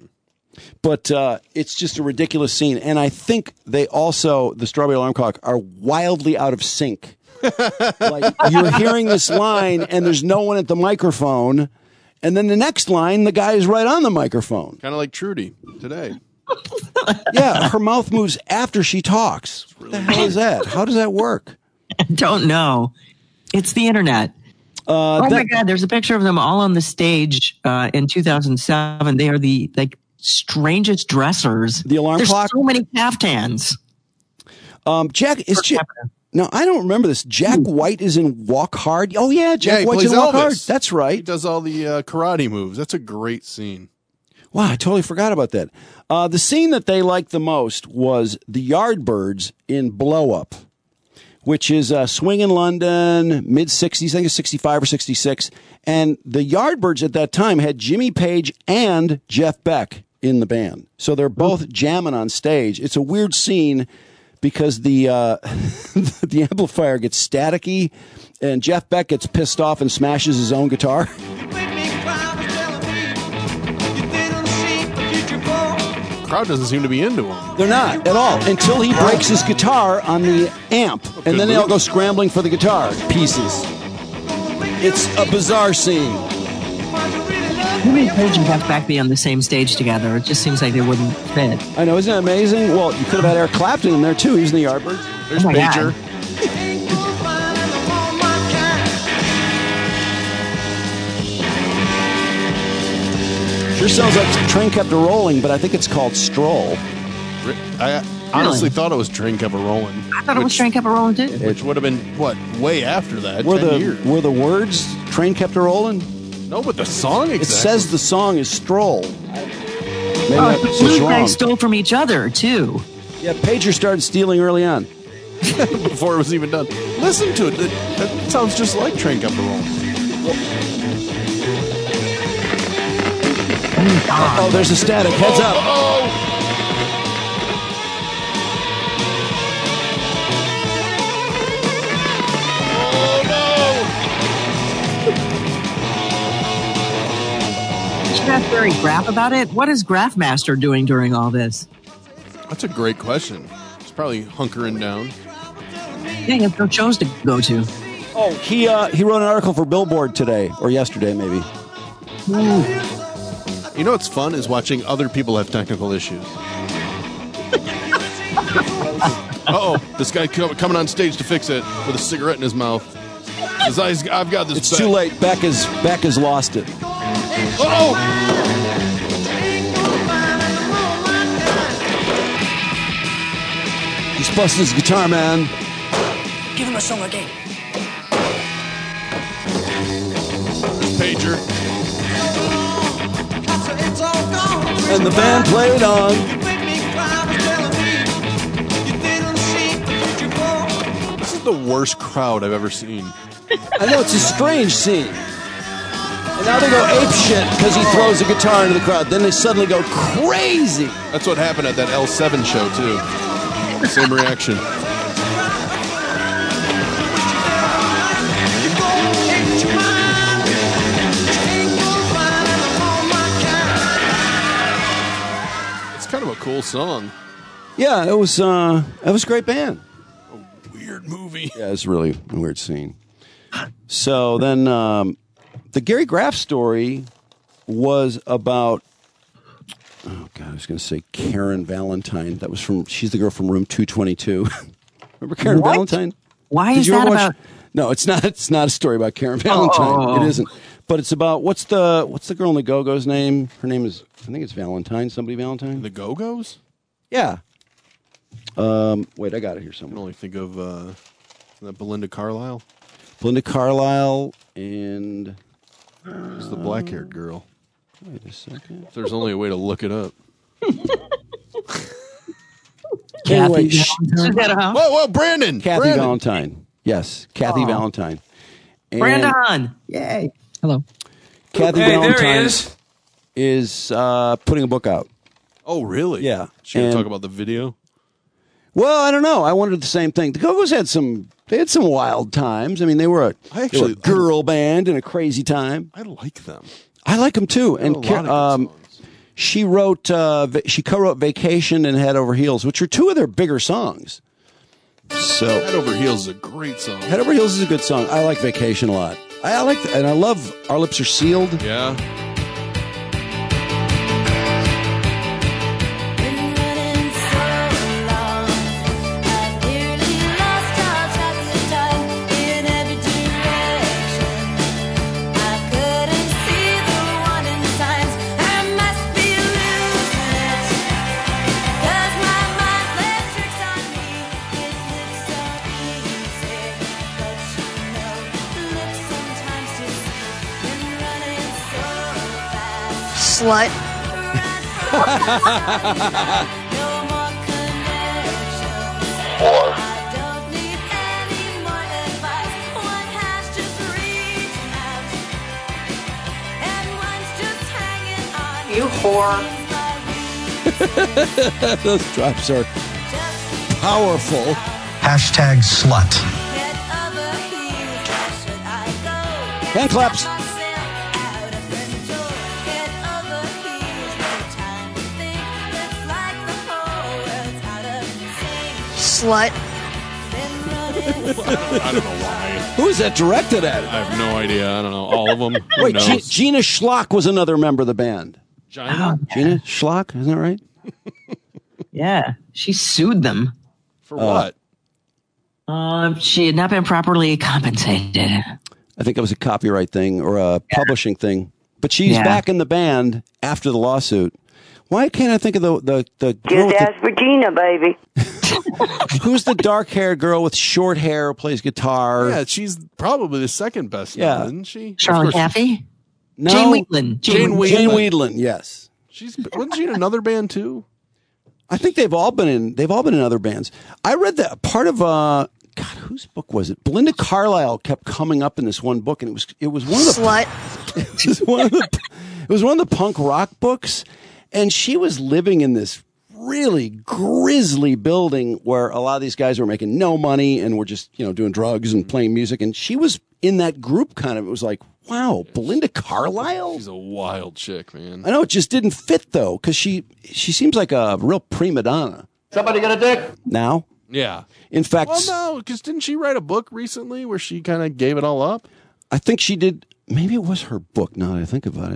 Speaker 1: But it's just a ridiculous scene. And I think they also, the Strawberry Alarm Clock, are wildly out of sync. Like, you're hearing this line, and there's no one at the microphone. And then the next line, the guy is right on the microphone.
Speaker 2: Kind of like Trudy today.
Speaker 1: Yeah, her mouth moves after she talks. What the hell is that? How does that work?
Speaker 6: I don't know. It's the internet. My God, there's a picture of them all on the stage in 2007. They are the strangest dressers.
Speaker 1: The alarm clock?
Speaker 6: There's so many caftans.
Speaker 1: No, I don't remember this. Jack White is in Walk Hard. Oh, yeah, Jack White's in Walk Hard. That's right.
Speaker 2: He does all the karate moves. That's a great scene.
Speaker 1: Wow, I totally forgot about that. The scene that they liked the most was the Yardbirds in Blow Up, which is Swing in London, mid-60s, I think it's 65 or 66. And the Yardbirds at that time had Jimmy Page and Jeff Beck in the band. So they're both jamming on stage. It's a weird scene because the the amplifier gets staticky, and Jeff Beck gets pissed off and smashes his own guitar.
Speaker 2: The crowd doesn't seem to be into him.
Speaker 1: They're not at all until he breaks his guitar on the amp, and then they all go scrambling for the guitar pieces. It's a bizarre scene.
Speaker 6: Jimmy Page and Jeff Beck be on the same stage together. It just seems like they wouldn't fit.
Speaker 1: I know, isn't that amazing? Well, you could have had Eric Clapton in there too. He's in the Yardbirds.
Speaker 2: There's Pager.
Speaker 1: Sure sounds like Train Kept A-Rolling, but I think it's called Stroll.
Speaker 2: I honestly thought it was Train Kept A-Rolling.
Speaker 6: I thought it was Train Kept A-Rolling too.
Speaker 2: Which would have been, way after that, 10 years.
Speaker 1: Were the words Train Kept A-Rolling?
Speaker 2: No, but the song exactly.
Speaker 1: It says the song is Stroll. Maybe
Speaker 6: the guys stole from each other, too.
Speaker 1: Yeah, Pager started stealing early on.
Speaker 2: before it was even done. Listen to it. That sounds just like Train Kept a Rolling.
Speaker 1: Oh, there's a static. Heads up.
Speaker 3: Did you ask Barry Graff about it? What is Graffmaster doing during all this?
Speaker 2: That's a great question. He's probably hunkering down.
Speaker 3: Yeah, he has no shows to go to.
Speaker 1: Oh, he wrote an article for Billboard today, or yesterday maybe.
Speaker 2: You know what's fun is watching other people have technical issues. This guy coming on stage to fix it with a cigarette in his mouth. I've got this.
Speaker 1: It's too late. Beck has lost it. He's busting his guitar, man.
Speaker 17: Give him a song again.
Speaker 2: Pager.
Speaker 1: And the band played on.
Speaker 2: This is the worst crowd I've ever seen.
Speaker 1: I know, it's a strange scene. And now they go apeshit because he throws a guitar into the crowd. Then they suddenly go crazy.
Speaker 2: That's what happened at that L7 show, too. Same reaction. It's kind of a cool song.
Speaker 1: Yeah, it was a great band.
Speaker 2: A weird movie.
Speaker 1: Yeah, it's really a weird scene. So then the Gary Graff story was about, oh God, I was going to say Karen Valentine. She's the girl from Room 222. Remember Karen Valentine?
Speaker 3: Why is that about?
Speaker 1: No, it's not a story about Karen Valentine. It isn't. But it's about, what's the girl in the Go-Go's name? Her name is, I think it's Valentine. Somebody Valentine?
Speaker 2: The Go-Go's?
Speaker 1: Yeah. Wait, I got it here
Speaker 2: I
Speaker 1: somewhere.
Speaker 2: can only think of that Belinda Carlisle.
Speaker 1: Belinda Carlisle and...
Speaker 2: It's the black-haired girl.
Speaker 1: Wait a second.
Speaker 2: There's only a way to look it up.
Speaker 1: Anyway,
Speaker 2: whoa, Brandon!
Speaker 1: Kathy Valentine. Yes, Kathy Valentine. And
Speaker 3: Brandon! Yay. Hello.
Speaker 1: Kathy
Speaker 4: Hey,
Speaker 1: Valentine
Speaker 4: there he is.
Speaker 1: putting a book out.
Speaker 2: Oh, really?
Speaker 1: Yeah.
Speaker 2: Should we
Speaker 1: And-
Speaker 2: talk about the video?
Speaker 1: Well, I don't know. I wondered the same thing. The Go-Go's had some wild times. I mean, they were a girl band in a crazy time.
Speaker 2: I like them.
Speaker 1: I like them too.
Speaker 2: They have
Speaker 1: And
Speaker 2: a lot of good songs.
Speaker 1: she co-wrote Vacation and Head Over Heels, which are two of their bigger songs. So
Speaker 2: Head Over Heels is a great song.
Speaker 1: Head Over Heels is a good song. I like Vacation a lot. I like, and I love Our Lips Are Sealed.
Speaker 2: Yeah.
Speaker 3: Slut.
Speaker 9: You whore.
Speaker 1: Those drops are powerful.
Speaker 18: Hashtag slut.
Speaker 1: Hand claps.
Speaker 3: Slut.
Speaker 2: I don't know why.
Speaker 1: Who is that directed at?
Speaker 2: I have no idea. I don't know. All of them. Who
Speaker 1: Wait,
Speaker 2: knows?
Speaker 1: Gina Schlock was another member of the band.
Speaker 2: Gina?
Speaker 1: Gina Schlock, isn't that right?
Speaker 3: Yeah, she sued them.
Speaker 2: For what?
Speaker 3: She had not been properly compensated.
Speaker 1: I think it was a copyright thing or a publishing thing. But she's back in the band after the lawsuit. Why can't I think of the girl
Speaker 19: Just ask Regina, baby.
Speaker 1: who's the dark-haired girl with short hair who plays guitar?
Speaker 2: Yeah, she's probably the second best member, isn't she?
Speaker 3: Charlotte Caffey?
Speaker 1: No.
Speaker 3: Jane Wheatland.
Speaker 1: Jane Wheatland, yes.
Speaker 2: Wasn't she in another band too?
Speaker 1: I think they've all been in other bands. I read that part of God, whose book was it? Belinda Carlisle kept coming up in this one book, and it was one of the
Speaker 3: Slut.
Speaker 1: It was one of the punk rock books, and she was living in this really grisly building where a lot of these guys were making no money and were just, doing drugs and playing music. And she was in that group kind of. It was like, wow, Belinda Carlisle?
Speaker 2: She's a wild chick, man.
Speaker 1: I know, it just didn't fit, though, because she seems like a real prima donna.
Speaker 19: Somebody got a dick?
Speaker 1: Now?
Speaker 2: Yeah.
Speaker 1: In fact...
Speaker 2: Well, no, because didn't she write a book recently where she kind of gave it all up?
Speaker 1: I think she did. Maybe it was her book, now that I think about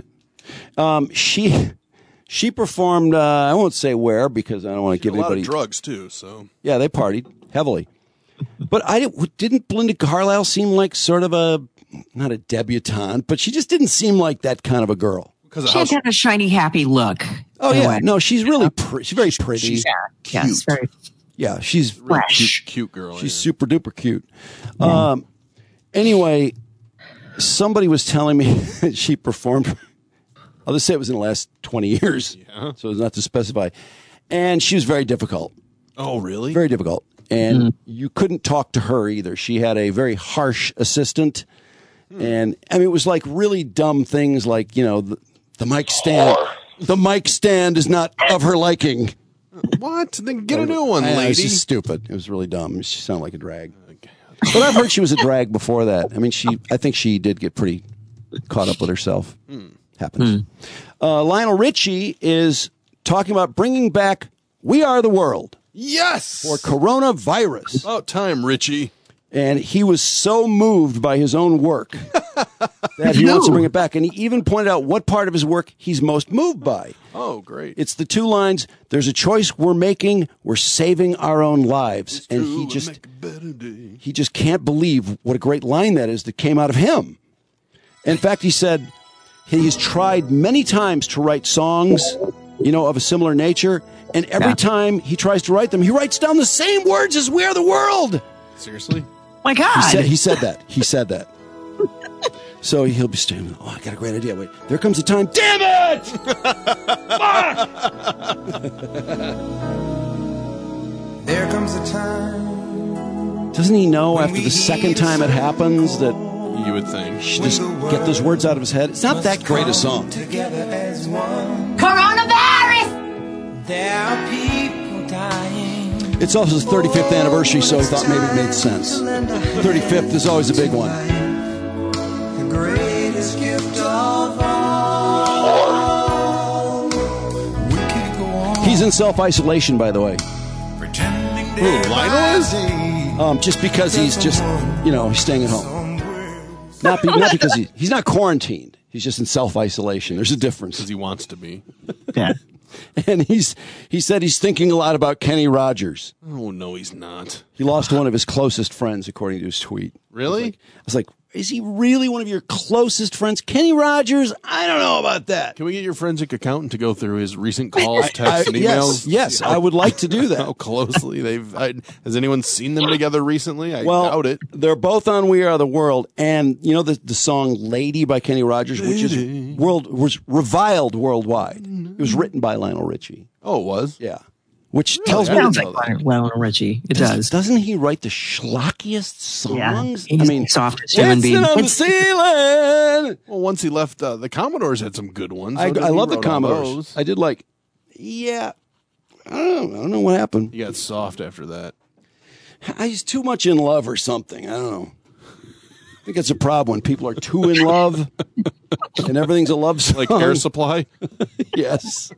Speaker 1: it. She performed, I won't say where because I don't want to give anybody...
Speaker 2: a lot of drugs, too, so...
Speaker 1: Yeah, they partied heavily. But didn't Belinda Carlisle seem like sort of not a debutante, but she just didn't seem like that kind of a girl.
Speaker 3: She had a shiny, happy look.
Speaker 1: Oh, yeah. No, she's really she's very pretty.
Speaker 3: She's cute.
Speaker 1: Yes,
Speaker 3: very
Speaker 1: yeah, she's
Speaker 2: really
Speaker 3: fresh.
Speaker 2: Cute girl.
Speaker 1: She's super duper cute. Anyway, somebody was telling me that she performed... I'll just say it was in the last 20 years, so it's not to specify. And she was very difficult.
Speaker 2: Oh, really?
Speaker 1: Very difficult. And you couldn't talk to her either. She had a very harsh assistant. And, I mean, it was like really dumb things like, the mic stand. The mic stand is not of her liking.
Speaker 2: What? Then get a new one,
Speaker 1: lady.
Speaker 2: lady.
Speaker 1: It's just stupid. It was really dumb. She sounded like a drag. But I've heard she was a drag before that. I mean, I think she did get pretty caught up with herself. Happens. Lionel Richie is talking about bringing back We Are the World.
Speaker 2: Yes!
Speaker 1: For coronavirus.
Speaker 2: About time, Richie.
Speaker 1: And he was so moved by his own work that he wants to bring it back. And he even pointed out what part of his work he's most moved by.
Speaker 2: Oh, great.
Speaker 1: It's the two lines, there's a choice we're making, we're saving our own lives.
Speaker 2: It's
Speaker 1: and
Speaker 2: true,
Speaker 1: he just can't believe what a great line that is that came out of him. In fact, he said he's tried many times to write songs, of a similar nature. And every time he tries to write them, he writes down the same words as We Are the World.
Speaker 2: Seriously?
Speaker 3: My God.
Speaker 1: He said that. He said that. So he'll be standing, I got a great idea. Wait, there comes a time. Damn it! Fuck!
Speaker 20: There comes a time.
Speaker 1: Doesn't he know after the second time it happens that
Speaker 2: you would think
Speaker 1: he should just get those words out of his head? It's not that great a song.
Speaker 16: Coronavirus!
Speaker 20: There are people dying.
Speaker 1: It's also his 35th anniversary, so he thought maybe it made sense. 35th is always a big one.
Speaker 20: The greatest gift of all. We can't go on.
Speaker 1: He's in self-isolation, by the way.
Speaker 2: Who, Lionel is?
Speaker 1: Just because he's just, he's staying at home. Not because he's not quarantined. He's just in self-isolation. There's a difference.
Speaker 2: Because he wants to be.
Speaker 3: Yeah.
Speaker 1: And he said he's thinking a lot about Kenny Rogers.
Speaker 2: Oh, no, he's not.
Speaker 1: He lost one of his closest friends, according to his tweet.
Speaker 2: Really?
Speaker 1: I was like, is he really one of your closest friends? Kenny Rogers? I don't know about that.
Speaker 2: Can we get your forensic accountant to go through his recent calls, texts, and emails?
Speaker 1: Yes, I would like to do that.
Speaker 2: How closely has anyone seen them together recently? I doubt it.
Speaker 1: They're both on We Are the World, and the song "Lady" by Kenny Rogers, which was reviled worldwide. It was written by Lionel Richie.
Speaker 2: Oh, it was?
Speaker 1: Yeah. Which tells me
Speaker 3: sounds like Lionel Richie. It does.
Speaker 1: Doesn't he write the schlockiest songs?
Speaker 3: Yeah, he's softest human being.
Speaker 1: On the ceiling.
Speaker 2: Well, once he left, the Commodores had some good ones.
Speaker 1: I love the Commodores. I did I don't know what happened.
Speaker 2: He got soft after that.
Speaker 1: He's too much in love or something. I don't know. I think it's a problem when people are too in love and everything's a love song.
Speaker 2: Like Air Supply?
Speaker 1: Yes.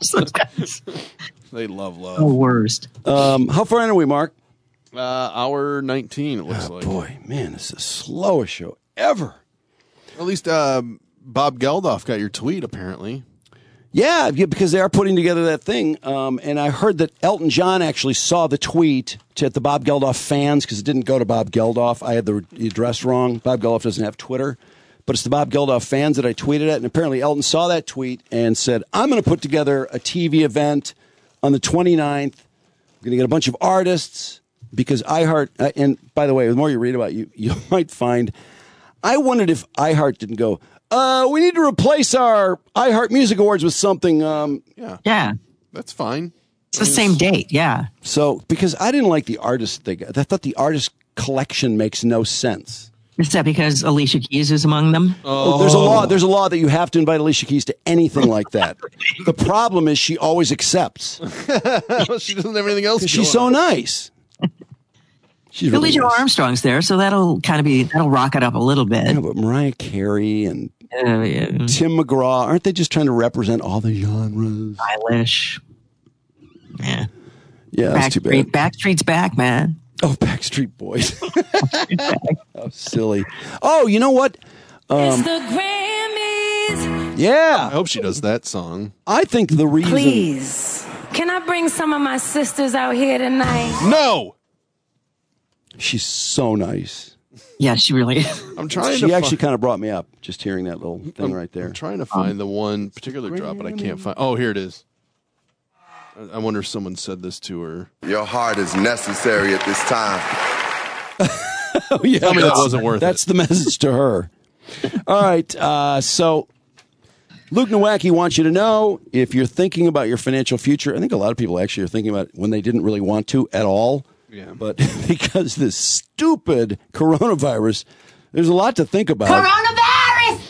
Speaker 2: They love love.
Speaker 3: The worst.
Speaker 1: How far in are we, Mark?
Speaker 2: Hour 19, it looks like.
Speaker 1: Boy, man, this is the slowest show ever.
Speaker 2: At least Bob Geldof got your tweet, apparently.
Speaker 1: Yeah, because they are putting together that thing. And I heard that Elton John actually saw the tweet to the Bob Geldof fans because it didn't go to Bob Geldof. I had the address wrong. Bob Geldof doesn't have Twitter. But it's the Bob Geldof fans that I tweeted at. And apparently Elton saw that tweet and said, I'm going to put together a TV event on the 29th. I'm going to get a bunch of artists because iHeart, and by the way, the more you read about you might find, I wondered if iHeart didn't go, we need to replace our iHeart Music Awards with something.
Speaker 2: Yeah.
Speaker 3: Yeah.
Speaker 2: That's fine.
Speaker 3: It's the same date, yeah.
Speaker 1: So, because I didn't like the artist thing. I thought the artist collection makes no sense.
Speaker 3: Is that because Alicia Keys is among them?
Speaker 1: Oh. There's a law that you have to invite Alicia Keys to anything like that. The problem is she always accepts.
Speaker 2: She doesn't have anything else.
Speaker 1: She's so nice. She's
Speaker 3: Billie
Speaker 1: really
Speaker 3: Joe
Speaker 1: nice.
Speaker 3: Armstrong's there, so that'll rock it up a little bit.
Speaker 1: Yeah, but Mariah Carey and Tim McGraw, aren't they just trying to represent all the genres?
Speaker 3: Eilish. Yeah.
Speaker 1: Yeah, that's too bad.
Speaker 3: Backstreet's back, man.
Speaker 1: Oh, Backstreet Boys. Oh, silly. Oh, you know what?
Speaker 16: It's the Grammys.
Speaker 1: Yeah.
Speaker 2: I hope she does that song.
Speaker 1: I think the reason...
Speaker 16: Please, can I bring some of my sisters out here tonight?
Speaker 2: No!
Speaker 1: She's so nice.
Speaker 3: Yeah, she really is.
Speaker 2: I'm trying
Speaker 1: She
Speaker 2: to
Speaker 1: actually kind of brought me up, just hearing that little thing right there.
Speaker 2: I'm trying to find the one particular drop, but I can't find... Oh, here it is. I wonder if someone said this to her.
Speaker 19: Your heart is necessary at this time.
Speaker 1: Oh, yeah,
Speaker 2: Tell me that wasn't worth it.
Speaker 1: That's the message to her. All right, so Luke Nowacki wants you to know if you're thinking about your financial future. I think a lot of people actually are thinking about it when they didn't really want to at all.
Speaker 2: Yeah.
Speaker 1: But because this stupid coronavirus, there's a lot to think about.
Speaker 16: Coronavirus!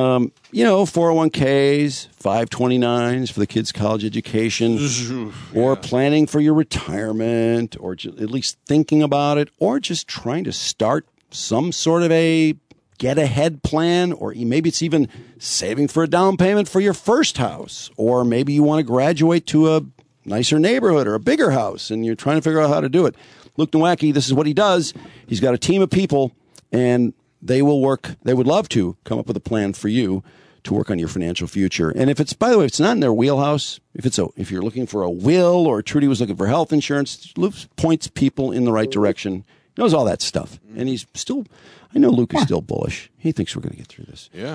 Speaker 1: 401ks, 529s for the kids' college education, or planning for your retirement, or at least thinking about it, or just trying to start some sort of a get-ahead plan, or maybe it's even saving for a down payment for your first house, or maybe you want to graduate to a nicer neighborhood or a bigger house, and you're trying to figure out how to do it. Luke Nowacki, this is what he does. He's got a team of people, and they will work. They would love to come up with a plan for you to work on your financial future. And if it's, by the way, if it's not in their wheelhouse, if you're looking for a will, or Trudy was looking for health insurance, Luke points people in the right direction. He knows all that stuff. And he's still, I know Luke is still bullish. He thinks we're going to get through this.
Speaker 2: Yeah.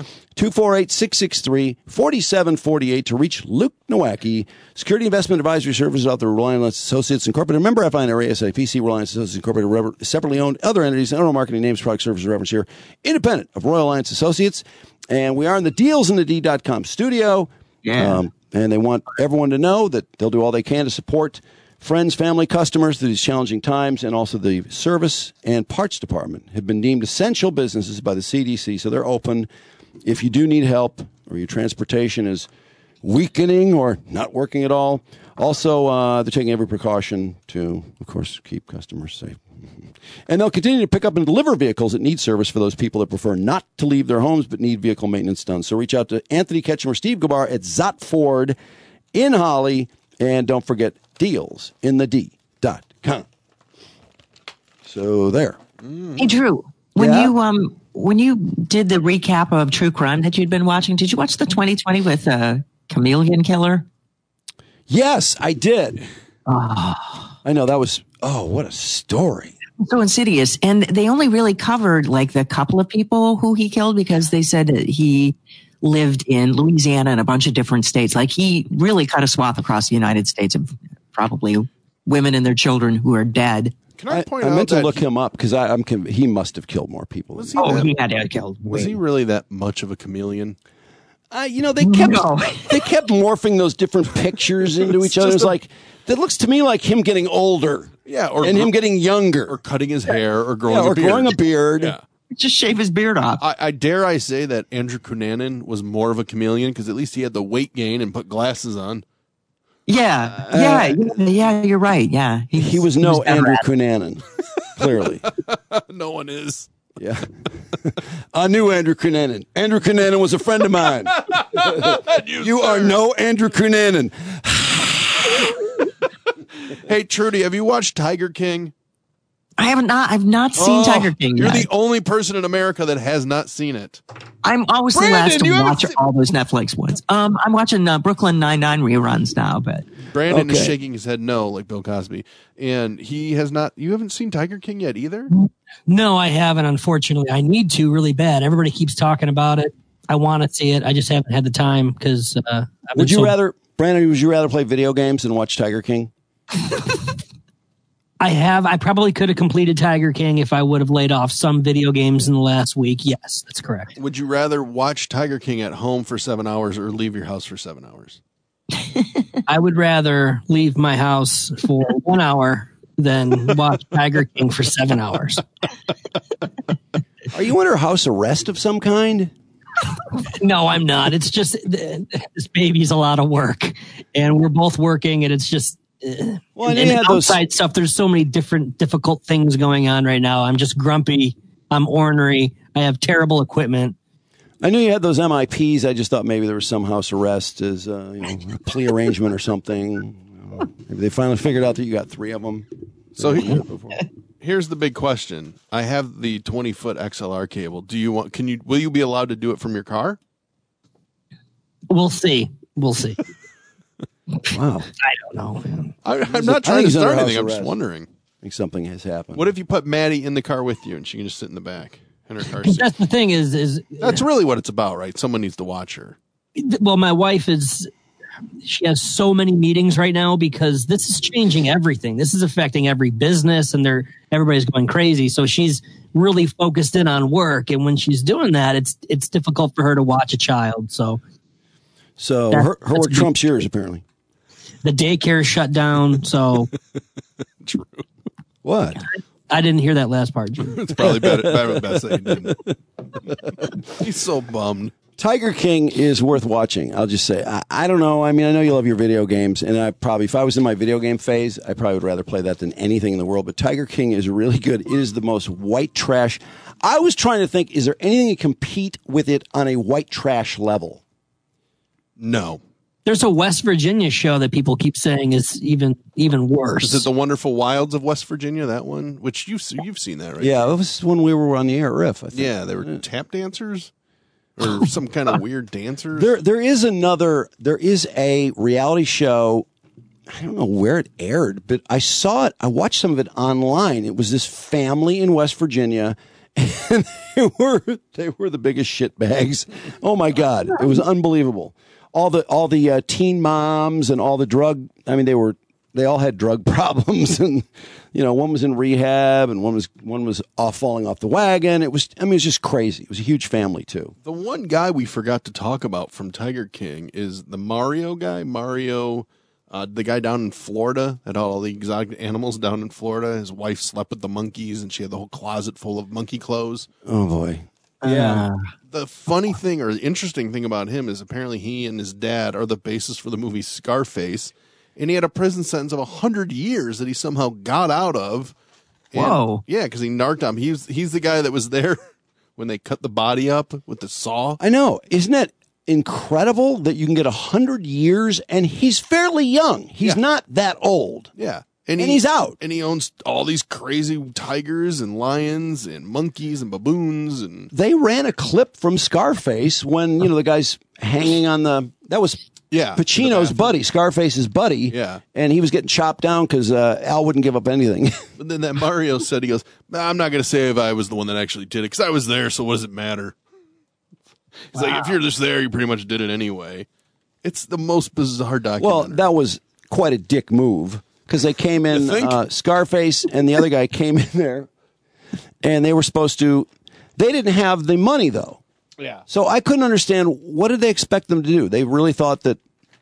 Speaker 1: 248-663-4748 to reach Luke Nowacki. Security Investment Advisory Services out there, Reliance Associates Incorporated. Member FINRA, SIPC, Reliance Associates Incorporated, separately owned. Other entities, I don't know marketing names, product services reference here. Independent of Royal Alliance Associates. And we are in the dealsinthed.com studio.
Speaker 3: Yeah.
Speaker 1: And they want everyone to know that they'll do all they can to support friends, family, customers through these challenging times, and also the service and parts department have been deemed essential businesses by the CDC, so they're open. If you do need help or your transportation is weakening or not working at all, also they're taking every precaution to, of course, keep customers safe. And they'll continue to pick up and deliver vehicles that need service for those people that prefer not to leave their homes but need vehicle maintenance done. So reach out to Anthony Ketchum or Steve Gabar at Zott Ford in Holly, and don't forget dealsinthed.com. So there.
Speaker 3: Hey, Drew, when you did the recap of True Crime that you'd been watching, did you watch the 2020 with Chameleon Killer?
Speaker 1: Yes, I did. I know that was, what a story.
Speaker 3: So insidious. And they only really covered like the couple of people who he killed because they said that he lived in Louisiana and a bunch of different states. Like he really cut a swath across the United States of probably women and their children who are dead.
Speaker 2: Can I point out
Speaker 1: I meant to
Speaker 2: that
Speaker 1: look him up because he must have killed more people.
Speaker 2: Was
Speaker 3: he had to have killed.
Speaker 2: Was he really that much of a chameleon?
Speaker 1: They kept morphing those different pictures into each other. It's like that looks to me like him getting older, and him getting younger,
Speaker 2: or cutting his hair, or growing a beard.
Speaker 1: growing a beard.
Speaker 2: Yeah.
Speaker 3: Just shave his beard off.
Speaker 2: I dare say that Andrew Cunanan was more of a chameleon because at least he had the weight gain and put glasses on.
Speaker 3: Yeah, you're right. Yeah,
Speaker 1: he was no Andrew Cunanan. Clearly,
Speaker 2: no one is.
Speaker 1: Yeah, I knew Andrew Cunanan. Andrew Cunanan was a friend of mine. You are no Andrew Cunanan.
Speaker 2: Hey, Trudy, have you watched Tiger King?
Speaker 3: I have not. I've not seen Tiger King.
Speaker 2: You're
Speaker 3: yet.
Speaker 2: the only person in America that has not seen it.
Speaker 3: I'm always
Speaker 2: Brandon,
Speaker 3: the last to
Speaker 2: you
Speaker 3: watch all those Netflix ones. I'm watching Brooklyn Nine-Nine reruns now, but
Speaker 2: Brandon is shaking his head no, like Bill Cosby, and he has not. You haven't seen Tiger King yet either?
Speaker 6: No, I haven't. Unfortunately, I need to really bad. Everybody keeps talking about it. I want to see it. I just haven't had the time because.
Speaker 1: Would you rather play video games than watch Tiger King?
Speaker 6: I have. I probably could have completed Tiger King if I would have laid off some video games in the last week. Yes, that's correct.
Speaker 2: Would you rather watch Tiger King at home for 7 hours or leave your house for 7 hours?
Speaker 6: I would rather leave my house for 1 hour than watch Tiger King for 7 hours.
Speaker 1: Are you under house arrest of some kind?
Speaker 6: No, I'm not. It's just this baby's a lot of work, and we're both working, and it's just
Speaker 1: well,
Speaker 6: and outside stuff. There's so many different difficult things going on right now. I'm just grumpy. I'm ornery. I have terrible equipment.
Speaker 1: I knew you had those MIPs. I just thought maybe there was some house arrest as a plea arrangement or something. Maybe they finally figured out that you got 3 of them.
Speaker 2: So here's the big question. I have the 20-foot XLR cable. Will you be allowed to do it from your car?
Speaker 6: We'll see. Wow. I don't know, man.
Speaker 2: I'm not trying to start anything. I'm just wondering.
Speaker 1: I think something has happened.
Speaker 2: What if you put Maddie in the car with you and she can just sit in the back in her car seat?
Speaker 6: That's the thing is
Speaker 2: that's really what it's about, right? Someone needs to watch her.
Speaker 6: Well, my wife she has so many meetings right now because this is changing everything. This is affecting every business and everybody's going crazy. So she's really focused in on work. And when she's doing that, it's difficult for her to watch a child. So
Speaker 1: her work trumps yours, apparently.
Speaker 6: The daycare is shut down. So
Speaker 2: true.
Speaker 1: What?
Speaker 6: I didn't hear that last part, Jim.
Speaker 2: It's probably better best that you didn't. He's so bummed.
Speaker 1: Tiger King is worth watching. I'll just say, I don't know. I mean, I know you love your video games, and if I was in my video game phase, I probably would rather play that than anything in the world. But Tiger King is really good. It is the most white trash. I was trying to think, is there anything to compete with it on a white trash level?
Speaker 2: No.
Speaker 6: There's a West Virginia show that people keep saying is even worse.
Speaker 2: Is it The Wonderful Wilds of West Virginia, that one? Which you've seen that, right?
Speaker 1: Yeah, it was when we were on the air at Riff, I think.
Speaker 2: Yeah, they were tap dancers? Or some kind of weird dancers?
Speaker 1: There is a reality show. I don't know where it aired, but I saw it. I watched some of it online. It was this family in West Virginia, and they were the biggest shitbags. Oh my God. It was unbelievable. All the teen moms and all the drug, I mean, they all had drug problems, and one was in rehab and one was falling off the wagon. It was just crazy. It was a huge family too.
Speaker 2: The one guy we forgot to talk about from Tiger King is the Mario guy. Mario, the guy down in Florida, had all the exotic animals down in Florida. His wife slept with the monkeys, and she had the whole closet full of monkey clothes.
Speaker 1: Oh boy.
Speaker 6: Yeah.
Speaker 2: The funny thing or the interesting thing about him is apparently he and his dad are the basis for the movie Scarface. And he had a prison sentence of 100 years that he somehow got out of. And,
Speaker 6: whoa.
Speaker 2: Yeah, because he narked him. He's the guy that was there when they cut the body up with the saw.
Speaker 1: I know. Isn't that incredible that you can get 100 years and he's fairly young? He's not that old.
Speaker 2: Yeah.
Speaker 1: And he's out.
Speaker 2: And he owns all these crazy tigers and lions and monkeys and baboons. And
Speaker 1: they ran a clip from Scarface when, the guy's hanging on that was Pacino's buddy, Scarface's buddy.
Speaker 2: Yeah.
Speaker 1: And he was getting chopped down because Al wouldn't give up anything.
Speaker 2: But then that Mario said, he goes, I'm not going to say if I was the one that actually did it because I was there, so what does it matter? He's like, if you're just there, you pretty much did it anyway. It's the most bizarre documentary.
Speaker 1: Well, that was quite a dick move because they came in, Scarface and the other guy came in there, and they were supposed to, they didn't have the money, though.
Speaker 2: Yeah.
Speaker 1: So I couldn't understand, what did they expect them to do? They really thought that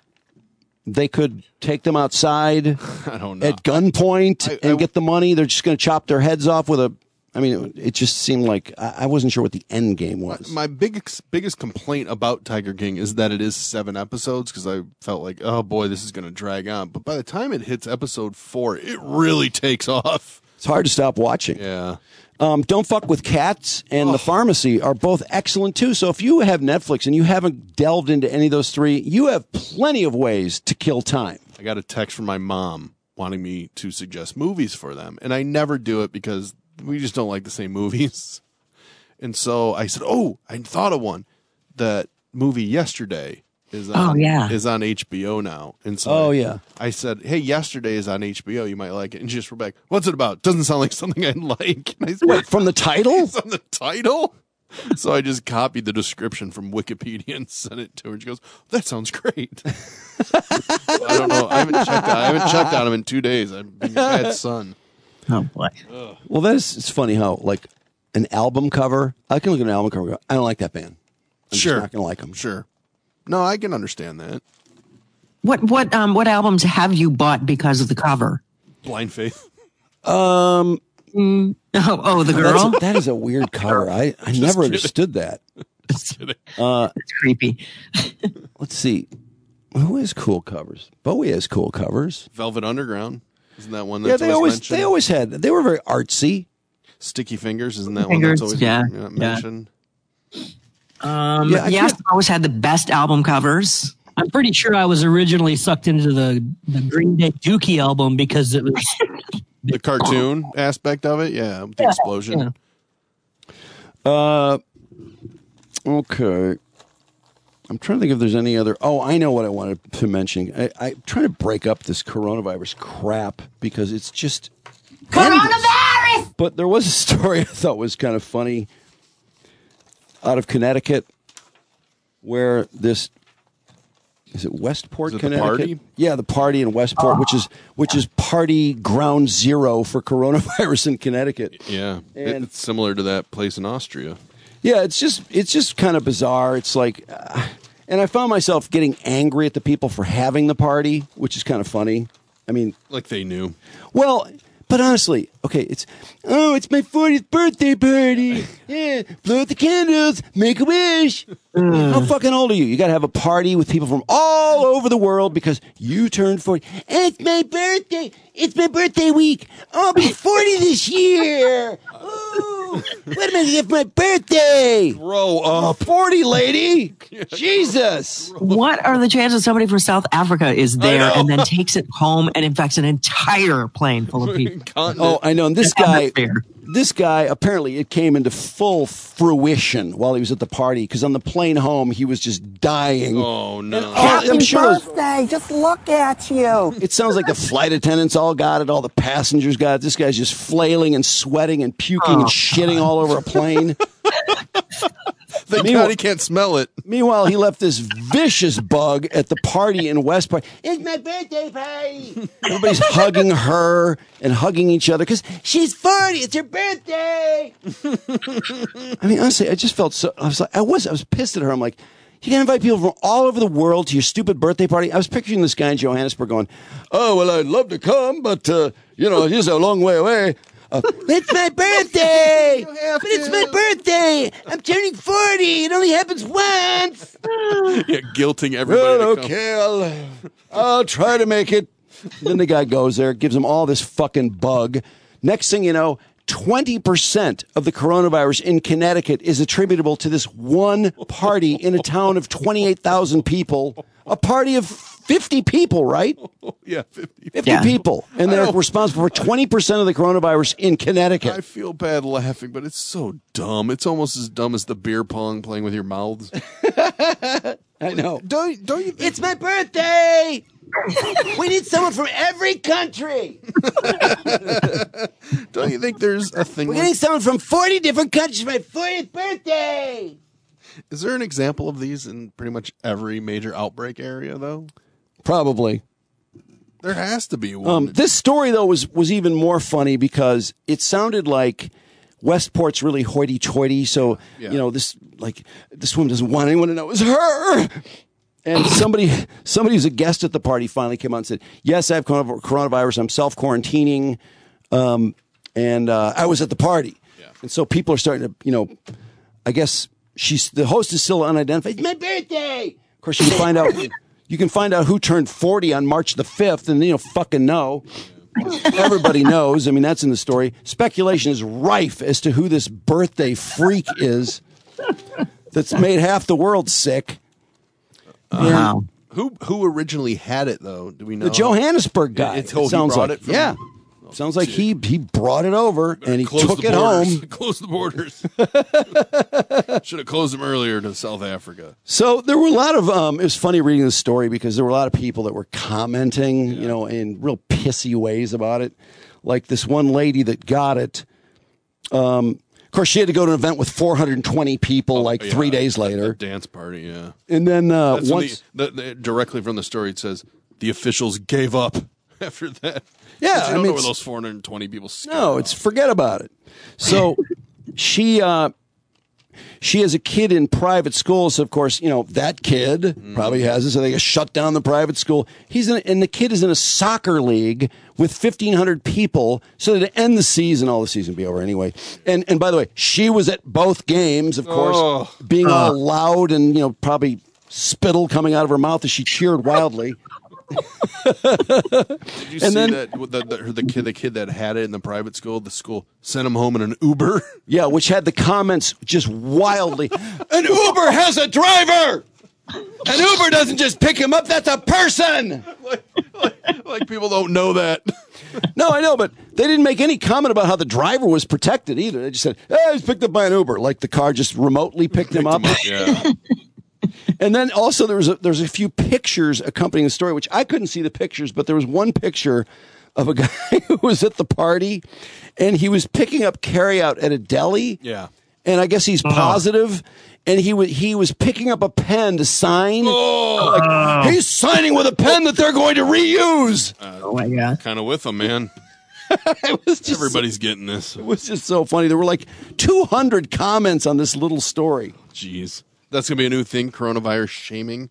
Speaker 1: they could take them outside
Speaker 2: I don't know.
Speaker 1: at gunpoint and get the money? They're just going to chop their heads off with it just seemed like I wasn't sure what the end game was.
Speaker 2: My biggest complaint about Tiger King is that it is 7 episodes because I felt like, oh boy, this is going to drag on. But by the time it hits episode 4, it really takes off.
Speaker 1: It's hard to stop watching.
Speaker 2: Yeah.
Speaker 1: Don't Fuck with Cats and The Pharmacy are both excellent too. So if you have Netflix and you haven't delved into any of those 3, you have plenty of ways to kill time.
Speaker 2: I got a text from my mom wanting me to suggest movies for them. And I never do it because we just don't like the same movies. And so I said, I thought of one. That movie Yesterday is on HBO now. And so I said, hey, Yesterday is on HBO. You might like it. And she just wrote back, what's it about? Doesn't sound like something I'd like. And I said,
Speaker 1: wait, from the title?
Speaker 2: It's on the title? So I just copied the description from Wikipedia and sent it to her. She goes, that sounds great. I don't know. I haven't checked on him in 2 days. I've been a bad son.
Speaker 6: Oh boy.
Speaker 1: Well, it's funny how like an album cover. I can look at an album cover. I don't like that band. I'm just not going to like them.
Speaker 2: Sure. No, I can understand that.
Speaker 3: What albums have you bought because of the cover?
Speaker 2: Blind Faith.
Speaker 3: The girl.
Speaker 1: That is a weird cover. I never understood that.
Speaker 2: Just kidding.
Speaker 3: It's creepy.
Speaker 1: Let's see. Who has cool covers? Bowie has cool covers.
Speaker 2: Velvet Underground. Isn't that one
Speaker 1: Yeah,
Speaker 2: that's mentioned?
Speaker 1: they always had. They were very artsy.
Speaker 2: Sticky Fingers, isn't that one that's always mentioned?
Speaker 3: Yes, always had the best album covers.
Speaker 6: I'm pretty sure I was originally sucked into the Green Day Dookie album because it was
Speaker 2: the cartoon aspect of it. Yeah, with the explosion.
Speaker 1: Yeah. Okay. I'm trying to think if there's any other. Oh, I know what I wanted to mention. I'm trying to break up this coronavirus crap because it's just
Speaker 5: Coronavirus!
Speaker 1: But there was a story I thought was kind of funny out of Connecticut where this. Is it Westport, Connecticut?
Speaker 2: The party?
Speaker 1: Yeah, the party in Westport, which is party ground zero for coronavirus in Connecticut.
Speaker 2: Yeah,
Speaker 1: And-
Speaker 2: it's similar to that place in Austria.
Speaker 1: Yeah, it's just kind of bizarre. It's like, and I found myself getting angry at the people for having the party, which is kind of funny. I mean,
Speaker 2: Like they knew.
Speaker 1: well, but honestly, okay, it's my 40th birthday party. Yeah, blow out the candles, make a wish. How fucking old are you? You got to have a party with people from all over the world because you turned 40. It's my birthday. It's my birthday week. I'll be 40 this year. Ooh, what am I going to get for my birthday?
Speaker 2: Grow up.
Speaker 1: 40, lady. Jesus.
Speaker 3: What are the chances somebody from South Africa is there and then takes it home and infects an entire plane full of people?
Speaker 1: Oh, I know. And this guy, apparently it came into full fruition while he was at the party because on the plane home, he was just dying.
Speaker 2: Oh, no.
Speaker 1: I'm sure
Speaker 5: birthday, just look at you.
Speaker 1: it sounds like the flight attendants all got it, all the passengers got it. This guy's just flailing and sweating and puking and shitting all over a plane.
Speaker 2: Thank God he can't smell it.
Speaker 1: Meanwhile, he left this vicious bug at the party in Westport. It's my birthday party. Everybody's hugging her and hugging each other because she's 40. It's her birthday. I mean, honestly, I just felt so. I was pissed at her. I'm like, you can invite people from all over the world to your stupid birthday party. I was picturing this guy in Johannesburg going, "Oh well, I'd love to come, but he's a long way away." It's my birthday! But it's my birthday! I'm turning 40! It only happens once!
Speaker 2: Yeah, guilting everybody.
Speaker 1: Well,
Speaker 2: to come.
Speaker 1: okay, I'll try to make it. Then the guy goes there, gives him all this fucking bug. Next thing you know, 20% of the coronavirus in Connecticut is attributable to this one party in a town of 28,000 people. A party of 50 people, right?
Speaker 2: Yeah, 50.
Speaker 1: 50 people. And they're responsible for 20% of the coronavirus in Connecticut.
Speaker 2: I feel bad laughing, but it's so dumb. It's almost as dumb as the beer pong playing with your mouths.
Speaker 1: I know.
Speaker 2: Don't you think
Speaker 1: It's my birthday! We need someone from every country!
Speaker 2: Don't you think there's a thing?
Speaker 1: We're getting someone from 40 different countries for my 40th birthday!
Speaker 2: Is there an example of these in pretty much every major outbreak area, though?
Speaker 1: Probably.
Speaker 2: There has to be one.
Speaker 1: This story, though, was even more funny because it sounded like Westport's really hoity-toity. So, this woman doesn't want anyone to know it was her. And somebody who's a guest at the party finally came out and said, yes, I have coronavirus. I'm self-quarantining. And I was at the party. Yeah. And so people are starting to, I guess the host is still unidentified. It's my birthday. Of course, you can find out. You can find out who turned 40 on March the 5th, and fucking know. Everybody knows. I mean, that's in the story. Speculation is rife as to who this birthday freak is that's made half the world sick.
Speaker 3: Wow.
Speaker 2: Who originally had it, though? Do we know?
Speaker 1: The Johannesburg guy.
Speaker 2: It sounds like it.
Speaker 1: Yeah. Sounds like he brought it over and he took it home.
Speaker 2: Close the borders. Should have closed them earlier to South Africa.
Speaker 1: So there were a lot of, it was funny reading the story because there were a lot of people that were commenting, in real pissy ways about it. Like this one lady that got it. Of course, she had to go to an event with 420 people 3 days later.
Speaker 2: A dance party, yeah.
Speaker 1: And then
Speaker 2: once... directly from the story, it says, the officials gave up after that.
Speaker 1: Yeah,
Speaker 2: I don't know where those 420 people scattered
Speaker 1: No, forget about it. So she She has a kid in private school, so of course, that kid probably has it, so they shut down the private school. And the kid is in a soccer league with 1,500 people, so to end the season, all the season will be over anyway. And by the way, she was at both games, of course, being all loud and, probably spittle coming out of her mouth as she cheered wildly.
Speaker 2: Did you see that the kid that had it in the private school, the school sent him home in an Uber?
Speaker 1: Yeah, which had the comments just wildly. An Uber has a driver! An Uber doesn't just pick him up, that's a person!
Speaker 2: Like people don't know that.
Speaker 1: No, I know, but they didn't make any comment about how the driver was protected either. They just said, hey, he was picked up by an Uber. Like the car just remotely picked him up.
Speaker 2: Yeah.
Speaker 1: And then also there's a few pictures accompanying the story, which I couldn't see the pictures, but there was one picture of a guy who was at the party, and he was picking up carryout at a deli.
Speaker 2: Yeah.
Speaker 1: And I guess he's positive, and he was picking up a pen to sign. He's signing with a pen that they're going to reuse.
Speaker 3: Oh my God.
Speaker 2: Kind of with them, man. Everybody's getting this.
Speaker 1: It was just so funny. There were like 200 comments on this little story.
Speaker 2: Jeez. That's going to be a new thing, coronavirus shaming?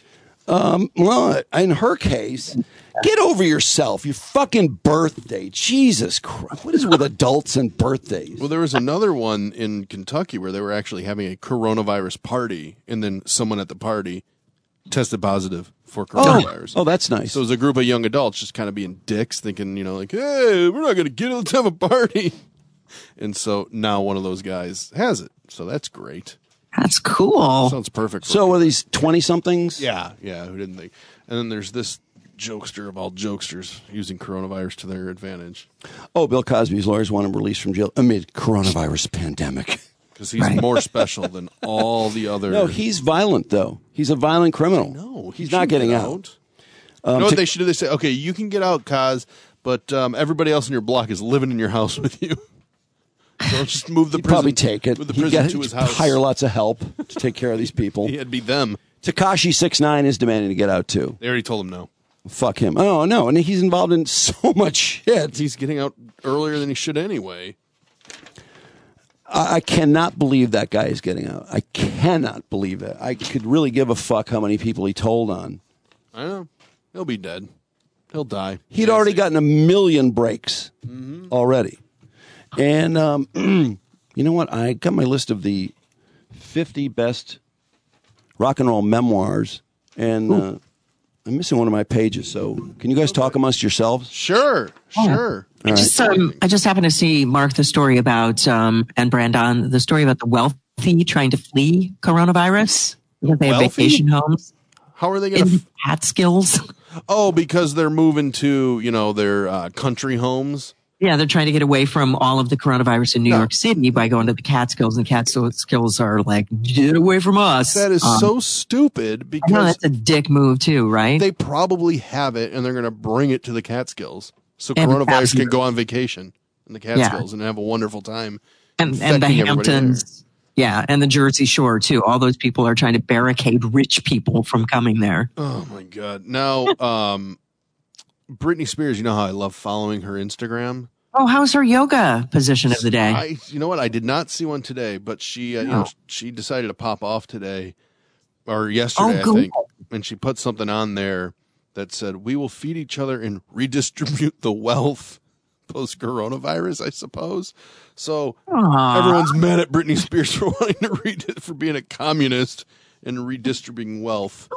Speaker 1: Well, in her case, get over yourself. Your fucking birthday. Jesus Christ. What is with adults and birthdays?
Speaker 2: Well, there was another one in Kentucky where they were actually having a coronavirus party, and then someone at the party tested positive for coronavirus.
Speaker 1: Oh, that's nice.
Speaker 2: So it was a group of young adults just kind of being dicks, thinking, like, hey, we're not going to get it. Let's have a party. And so now one of those guys has it. So that's great.
Speaker 3: That's cool.
Speaker 2: Sounds perfect.
Speaker 1: So are these 20-somethings?
Speaker 2: Yeah. Who didn't think? And then there's this jokester of all jokesters using coronavirus to their advantage.
Speaker 1: Oh, Bill Cosby's lawyers want him released from jail amid coronavirus pandemic.
Speaker 2: Because he's more special than all the other.
Speaker 1: No, he's violent, though. He's a violent criminal.
Speaker 2: No,
Speaker 1: he's not getting out.
Speaker 2: You know what they should do? They say, okay, you can get out, Cos, but everybody else in your block is living in your house with you. So just move the
Speaker 1: He'd
Speaker 2: prison.
Speaker 1: Probably take it.
Speaker 2: Move the prison to his house.
Speaker 1: Hire lots of help to take care of these people.
Speaker 2: It'd be them.
Speaker 1: Tekashi 6ix9ine is demanding to get out too.
Speaker 2: They already told him no.
Speaker 1: Fuck him. Oh no, and he's involved in so much shit.
Speaker 2: He's getting out earlier than he should anyway.
Speaker 1: I cannot believe that guy is getting out. I cannot believe it. I could really give a fuck how many people he told on.
Speaker 2: I know. He'll be dead. He'll die.
Speaker 1: He'd already gotten 1 million breaks already. And you know what? I got my list of the 50 best rock and roll memoirs, and I'm missing one of my pages. So can you guys talk amongst yourselves?
Speaker 2: Sure.
Speaker 3: I just happened to see, Mark, the story about, and Brandon, the story about the wealthy trying to flee coronavirus because they have vacation homes.
Speaker 2: How are they going
Speaker 3: to? Catskills.
Speaker 2: Oh, because they're moving to, their country homes.
Speaker 3: Yeah, they're trying to get away from all of the coronavirus in New York City by going to the Catskills, and the Catskills are like, get away from us.
Speaker 2: That is so stupid because
Speaker 3: that's a dick move too, right?
Speaker 2: They probably have it, and they're going to bring it to the Catskills so coronavirus can go on vacation in the Catskills and have a wonderful time.
Speaker 3: And the Hamptons, and the Jersey Shore too. All those people are trying to barricade rich people from coming there.
Speaker 2: Oh my God! Now, Britney Spears, you know how I love following her Instagram?
Speaker 3: Oh, how's her yoga position of the day?
Speaker 2: You know what? I did not see one today, but she she decided to pop off today or yesterday, I think. And she put something on there that said, "We will feed each other and redistribute the wealth post-coronavirus," I suppose. So everyone's mad at Britney Spears for wanting to for being a communist and redistributing wealth.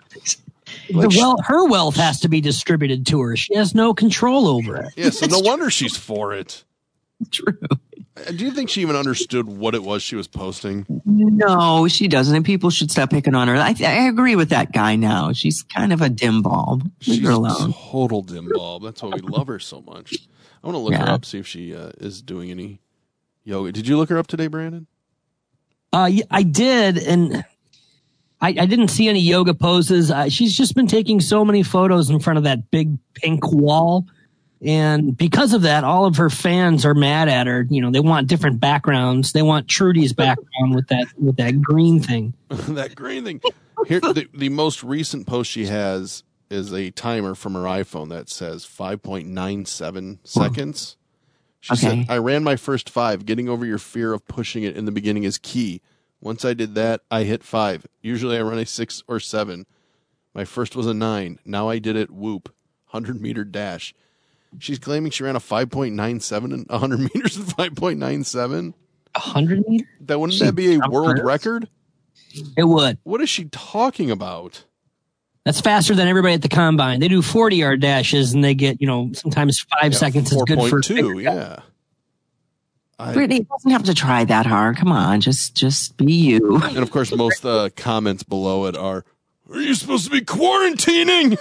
Speaker 6: Her wealth has to be distributed to her. She has no control over it.
Speaker 2: Yeah, so no wonder she's for it.
Speaker 3: True.
Speaker 2: Do you think she even understood what it was she was posting?
Speaker 3: No, she doesn't, and people should stop picking on her. I agree with that guy now. She's kind of a dim bulb. Leave her alone.
Speaker 2: Total dim bulb. That's why we love her so much. I want to look her up, see if she is doing any yoga. Did you look her up today, Brandon?
Speaker 6: I did, and I didn't see any yoga poses. She's just been taking so many photos in front of that big pink wall. And because of that, all of her fans are mad at her. They want different backgrounds. They want Trudy's background with that green thing.
Speaker 2: That green thing. Here, the most recent post she has is a timer from her iPhone that says 5.97 seconds. She said, "I ran my first 5. Getting over your fear of pushing it in the beginning is key. Once I did that, I hit 5. Usually I run a 6 or 7. My first was a 9. Now I did it, whoop, 100-meter dash. She's claiming she ran a 5.97 and 100 meters in 5.97.
Speaker 6: 100 meters?
Speaker 2: Wouldn't that be a world record?
Speaker 6: It would.
Speaker 2: What is she talking about?
Speaker 6: That's faster than everybody at the combine. They do 40-yard dashes, and they get, sometimes 5 seconds is good for
Speaker 2: 4.2, yeah.
Speaker 3: Brittany doesn't have to try that hard. Come on, just be you.
Speaker 2: And, of course, most comments below it are you supposed to be quarantining?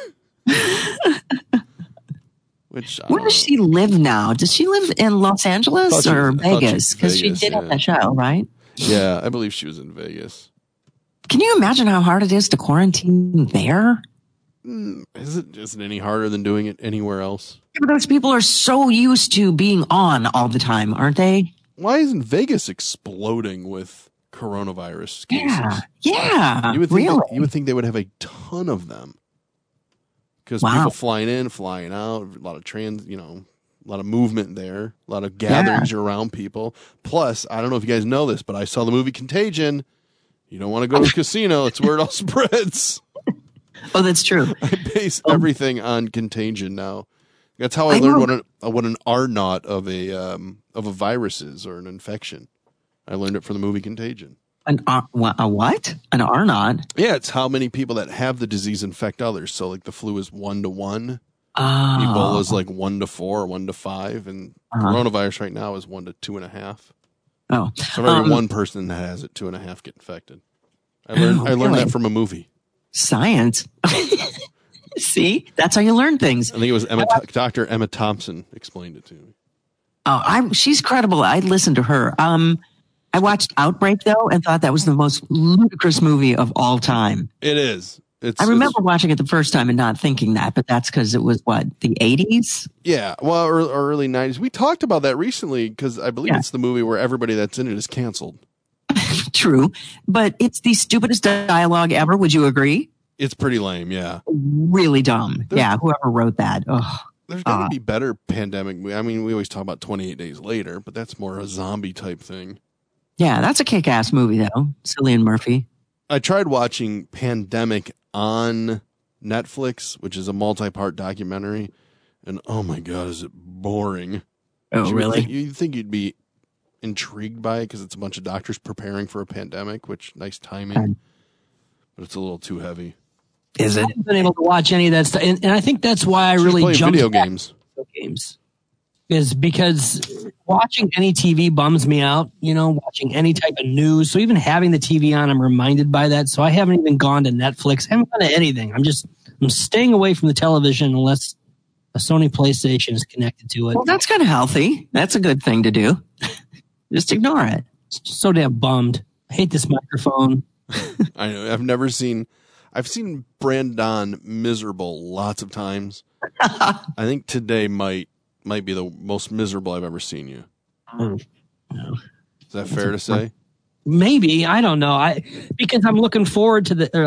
Speaker 3: Where does she live now? Does she live in Los Angeles or Vegas? Because she did have that show, right?
Speaker 2: Yeah, I believe she was in Vegas.
Speaker 3: Can you imagine how hard it is to quarantine there?
Speaker 2: Isn't it any harder than doing it anywhere else?
Speaker 3: Yeah, but those people are so used to being on all the time, aren't they?
Speaker 2: Why isn't Vegas exploding with coronavirus cases?
Speaker 3: Yeah,
Speaker 2: you would think
Speaker 3: really?
Speaker 2: you would think they would have a ton of them. Because people flying in, flying out, a lot of a lot of movement there, a lot of gatherings around people. Plus, I don't know if you guys know this, but I saw the movie Contagion. You don't want to go to a casino. It's where it all spreads.
Speaker 3: Oh, that's true.
Speaker 2: I base everything on Contagion now. That's how I learned what an R naught of a virus is or an infection. I learned it from the movie Contagion.
Speaker 3: A what? An R naught?
Speaker 2: Yeah, it's how many people that have the disease infect others. So, like the flu is 1 to 1.
Speaker 3: Oh.
Speaker 2: Ebola is like 1 to 4, 1 to 5, and coronavirus right now is 1 to 2.5.
Speaker 3: Oh,
Speaker 2: so every one person that has it, 2.5 get infected. I learned that from a movie.
Speaker 3: Science. See, that's how you learn things.
Speaker 2: I think it was Dr. Emma Thompson explained it to me.
Speaker 3: Oh, she's credible. I listened to her. I watched Outbreak though and thought that was the most ludicrous movie of all time.
Speaker 2: It is.
Speaker 3: I remember watching it the first time and not thinking that, but that's because it was the 80s?
Speaker 2: Yeah, well, or early 90s. We talked about that recently because I believe it's the movie where everybody that's in it is canceled.
Speaker 3: True, but it's the stupidest dialogue ever. Would you agree?
Speaker 2: It's pretty lame, yeah.
Speaker 3: Really dumb. Whoever wrote that. Ugh.
Speaker 2: There's got to be better pandemic. I mean, we always talk about 28 Days Later, but that's more a zombie type thing.
Speaker 3: Yeah, that's a kick-ass movie, though. Cillian Murphy.
Speaker 2: I tried watching Pandemic on Netflix, which is a multi-part documentary, and oh my God, is it boring.
Speaker 3: Oh, really?
Speaker 2: You'd think you'd be intrigued by it because it's a bunch of doctors preparing for a pandemic, which nice timing, but it's a little too heavy.
Speaker 3: Is it?
Speaker 6: I haven't been able to watch any of that stuff, and I think that's why I really jumped
Speaker 2: video games.
Speaker 6: Is because watching any TV bums me out, watching any type of news. So even having the TV on, I'm reminded by that. So I haven't even gone to Netflix. I haven't gone to anything. I'm staying away from the television unless a Sony PlayStation is connected to it.
Speaker 3: Well, that's kind of healthy. That's a good thing to do. Just ignore it.
Speaker 6: Just so damn bummed. I hate this microphone.
Speaker 2: I know. I've seen Brandon miserable lots of times. I think today might be the most miserable I've ever seen you.
Speaker 6: No.
Speaker 2: Is that fair to say?
Speaker 6: Maybe. I don't know. Because I'm looking forward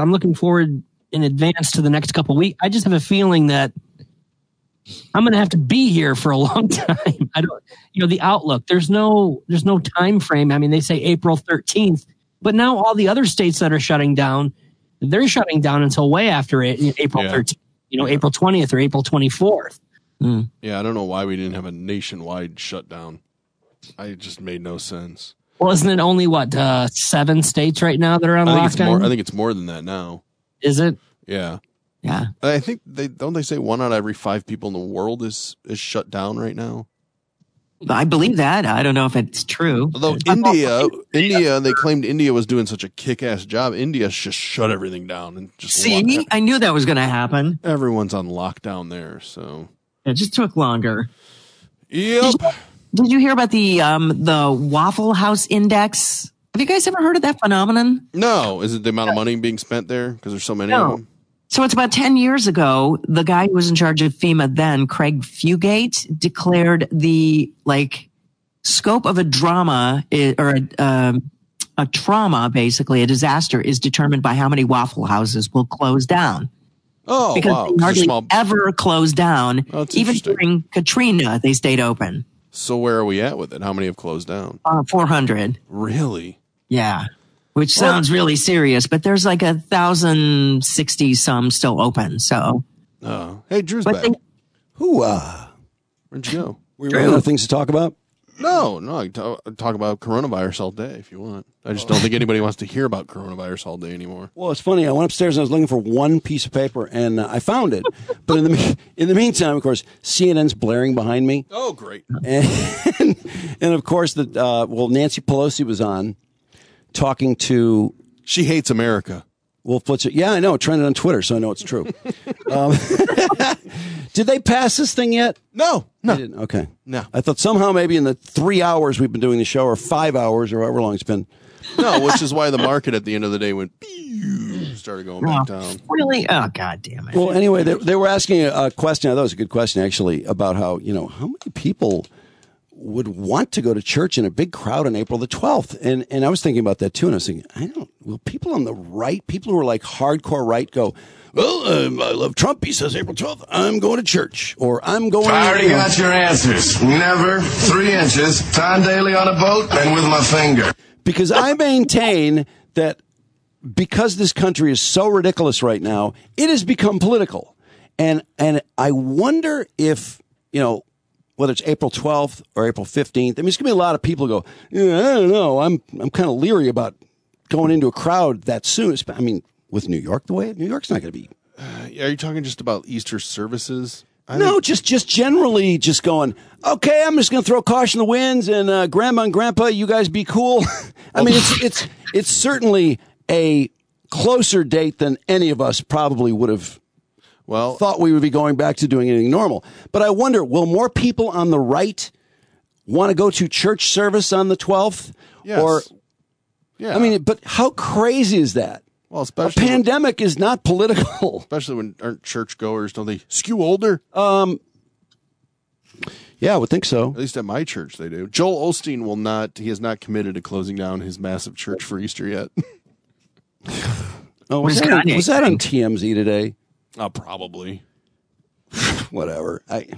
Speaker 6: in advance to the next couple of weeks. I just have a feeling that I'm going to have to be here for a long time. The outlook, there's no time frame. I mean, they say April 13th, but now all the other states that are shutting down, they're shutting down until way after April 13th, April 20th or April 24th.
Speaker 3: Mm.
Speaker 2: Yeah, I don't know why we didn't have a nationwide shutdown. It just made no sense.
Speaker 6: Well, isn't it only 7 states right now that are on lockdown?
Speaker 2: I think it's more than that now.
Speaker 6: Is it?
Speaker 2: Yeah.
Speaker 3: Yeah.
Speaker 2: I think they say 1 out of every 5 people in the world is shut down right now.
Speaker 3: I believe that. I don't know if it's true.
Speaker 2: Although India, they claimed India was doing such a kick-ass job. India just shut everything down and just
Speaker 3: see. I knew that was going to happen.
Speaker 2: Everyone's on lockdown there, so
Speaker 3: it just took longer.
Speaker 2: Yep.
Speaker 3: Did you hear about the Waffle House Index? Have you guys ever heard of that phenomenon?
Speaker 2: No. Is it the amount of money being spent there because there's so many of them?
Speaker 3: So it's about 10 years ago, the guy who was in charge of FEMA then, Craig Fugate, declared the scope of a drama or a trauma, basically a disaster, is determined by how many Waffle Houses will close down.
Speaker 2: Oh,
Speaker 3: because
Speaker 2: wow.
Speaker 3: they hardly ever closed down. Even during Katrina, they stayed open.
Speaker 2: So where are we at with it? How many have closed down?
Speaker 3: 400.
Speaker 2: Really?
Speaker 3: Yeah. which sounds really serious, but there's like 1,060 some still open. So,
Speaker 2: hey, Drew's back. Where'd you go?
Speaker 1: We ran out of things to talk about.
Speaker 2: No, I can talk about coronavirus all day if you want. I just don't think anybody wants to hear about coronavirus all day anymore.
Speaker 1: Well, it's funny. I went upstairs and I was looking for one piece of paper, and I found it. But in the meantime, of course, CNN's blaring behind me.
Speaker 2: Oh, great!
Speaker 1: And of course, Nancy Pelosi was on talking to.
Speaker 2: She hates America.
Speaker 1: Wolf Blitzer. Yeah, I know. It trended on Twitter, so I know it's true. Did they pass this thing yet?
Speaker 2: No.
Speaker 1: They didn't? Okay.
Speaker 2: No.
Speaker 1: I thought somehow maybe in the 3 hours we've been doing the show, or 5 hours, or however long it's been.
Speaker 2: No, which is why the market at the end of the day went, started going back down.
Speaker 3: Really? Oh, God damn it.
Speaker 1: Well, anyway, they were asking a question. I thought it was a good question, actually, about how many people would want to go to church in a big crowd on April the 12th. And I was thinking about that, too. And I was thinking, will people on the right, people who are like hardcore right, go, well, I love Trump. He says April 12th, I'm going to church. Or I'm going
Speaker 19: I already got your answers. Never, 3 inches, time daily on a boat, and with my finger.
Speaker 1: Because I maintain that because this country is so ridiculous right now, it has become political. And I wonder if, whether it's April 12th or April 15th, I mean, there's going to be a lot of people who go, I don't know, I'm kind of leery about going into a crowd that soon. I mean, with New York the way, New York's not going to be.
Speaker 2: Are you talking just about Easter services?
Speaker 1: No, just generally just going, okay, I'm just going to throw caution to the winds and Grandma and Grandpa, you guys be cool. I mean, it's certainly a closer date than any of us probably would have thought we would be going back to doing anything normal. But I wonder, will more people on the right want to go to church service on the 12th?
Speaker 2: Yes. Yeah.
Speaker 1: I mean, but how crazy is that?
Speaker 2: Well, especially
Speaker 1: a pandemic is not political.
Speaker 2: Especially when aren't churchgoers, don't they skew older?
Speaker 1: Yeah, I would think so.
Speaker 2: At least at my church they do. Joel Osteen will not. He has not committed to closing down his massive church for Easter yet.
Speaker 1: Was that on TMZ today?
Speaker 2: Probably.
Speaker 1: Whatever.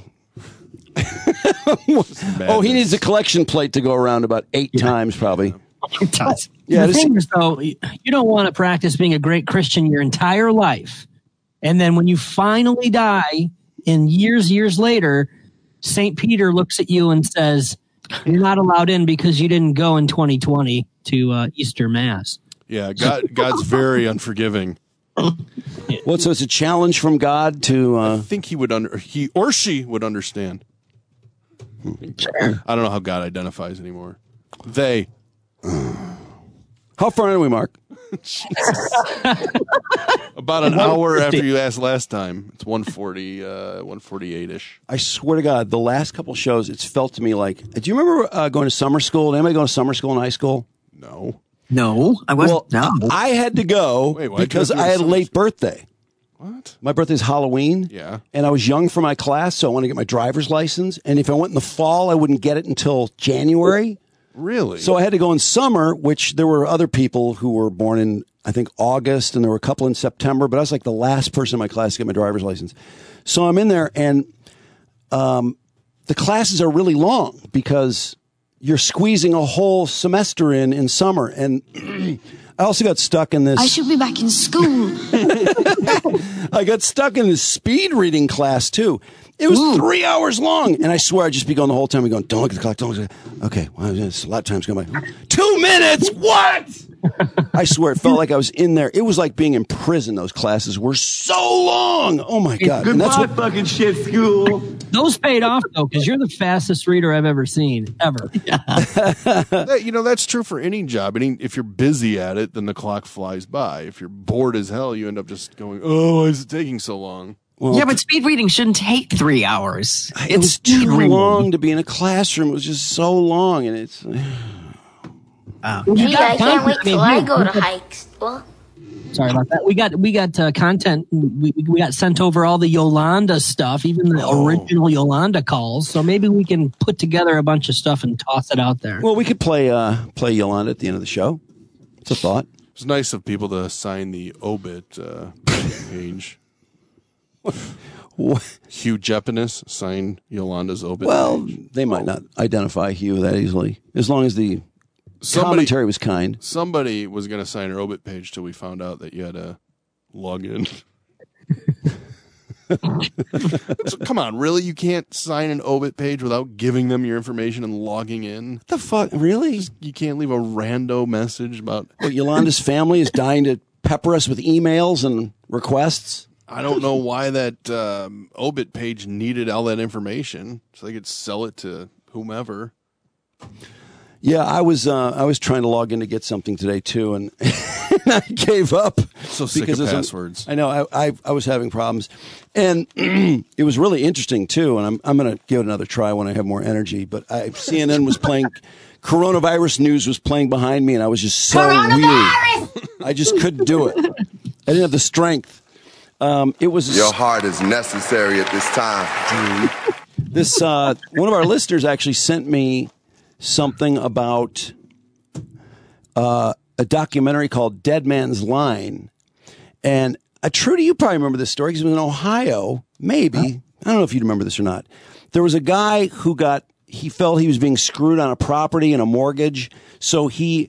Speaker 1: He needs a collection plate to go around about 8 times, probably.
Speaker 6: It does. Yeah, the thing is, though, you don't want to practice being a great Christian your entire life. And then when you finally die, and years later, St. Peter looks at you and says, you're not allowed in because you didn't go in 2020 to Easter Mass.
Speaker 2: Yeah, God's very unforgiving.
Speaker 1: Well, so it's a challenge from God to...
Speaker 2: I think he or she would understand.
Speaker 3: Sure.
Speaker 2: I don't know how God identifies anymore. They...
Speaker 1: How far are we, Mark?
Speaker 2: About an hour after you asked last time. It's 1:40, 1:48-ish.
Speaker 1: I swear to God, the last couple shows, it's felt to me like... Do you remember going to summer school? Did anybody go to summer school in high school?
Speaker 2: No.
Speaker 3: No, I wasn't.
Speaker 1: Well, no. I had to go because I had a late birthday.
Speaker 2: What?
Speaker 1: My birthday's Halloween.
Speaker 2: Yeah.
Speaker 1: And I was young for my class, so I wanted to get my driver's license. And if I went in the fall, I wouldn't get it until January.
Speaker 2: Really?
Speaker 1: So I had to go in summer, which there were other people who were born in, I think, August, and there were a couple in September, but I was like the last person in my class to get my driver's license. So I'm in there, and the classes are really long because you're squeezing a whole semester in summer. And I also got stuck in this...
Speaker 5: I should be back in school.
Speaker 1: I got stuck in this speed reading class, too. It was 3 hours long. And I swear I'd just be going the whole time. Going, don't look at the clock. Don't look at the clock. Okay, well, a lot of time's going by. 2 minutes? What? I swear it felt like I was in there. It was like being in prison. Those classes were so long. Oh, my God.
Speaker 5: Goodbye, fucking shit school.
Speaker 6: Those paid off, though, because you're the fastest reader I've ever seen, ever.
Speaker 2: That's true for any job. I mean, if you're busy at it, then the clock flies by. If you're bored as hell, you end up just going, oh, why is it taking so long?
Speaker 3: Well, yeah, but speed reading shouldn't take 3 hours.
Speaker 1: It was too long to be in a classroom. It was just so long, and it's...
Speaker 5: Gee, I can't wait till I go to high school.
Speaker 6: Sorry about that. We got content. We got sent over all the Yolanda stuff, even the original Yolanda calls. So maybe we can put together a bunch of stuff and toss it out there.
Speaker 1: Well, we could play Yolanda at the end of the show. It's a thought.
Speaker 2: It's nice of people to sign the obit page. Hugh Jeppinus signed Yolanda's obit.
Speaker 1: Well,
Speaker 2: page.
Speaker 1: they might not identify Hugh that easily, as long as the commentary was kind.
Speaker 2: Somebody was going to sign her obit page till we found out that you had to log in. Come on, really? You can't sign an obit page without giving them your information and logging in?
Speaker 1: What the fuck? Really?
Speaker 2: You can't leave a rando message about...
Speaker 1: Well, Yolanda's family is dying to pepper us with emails and requests.
Speaker 2: I don't know why that obit page needed all that information so they could sell it to whomever.
Speaker 1: Yeah, I was trying to log in to get something today too, and I gave up.
Speaker 2: So sick of passwords.
Speaker 1: I know. I was having problems, and it was really interesting too. And I'm going to give it another try when I have more energy. But CNN was playing, coronavirus news was playing behind me, and I was just so weird. I just couldn't do it. I didn't have the strength. It was
Speaker 19: your heart is necessary at this time.
Speaker 1: This one of our listeners actually sent me something about a documentary called Dead Man's Line. And Trudy, you probably remember this story because it was in Ohio. Maybe. Huh? I don't know if you remember this or not. There was a guy who he felt he was being screwed on a property and a mortgage. So he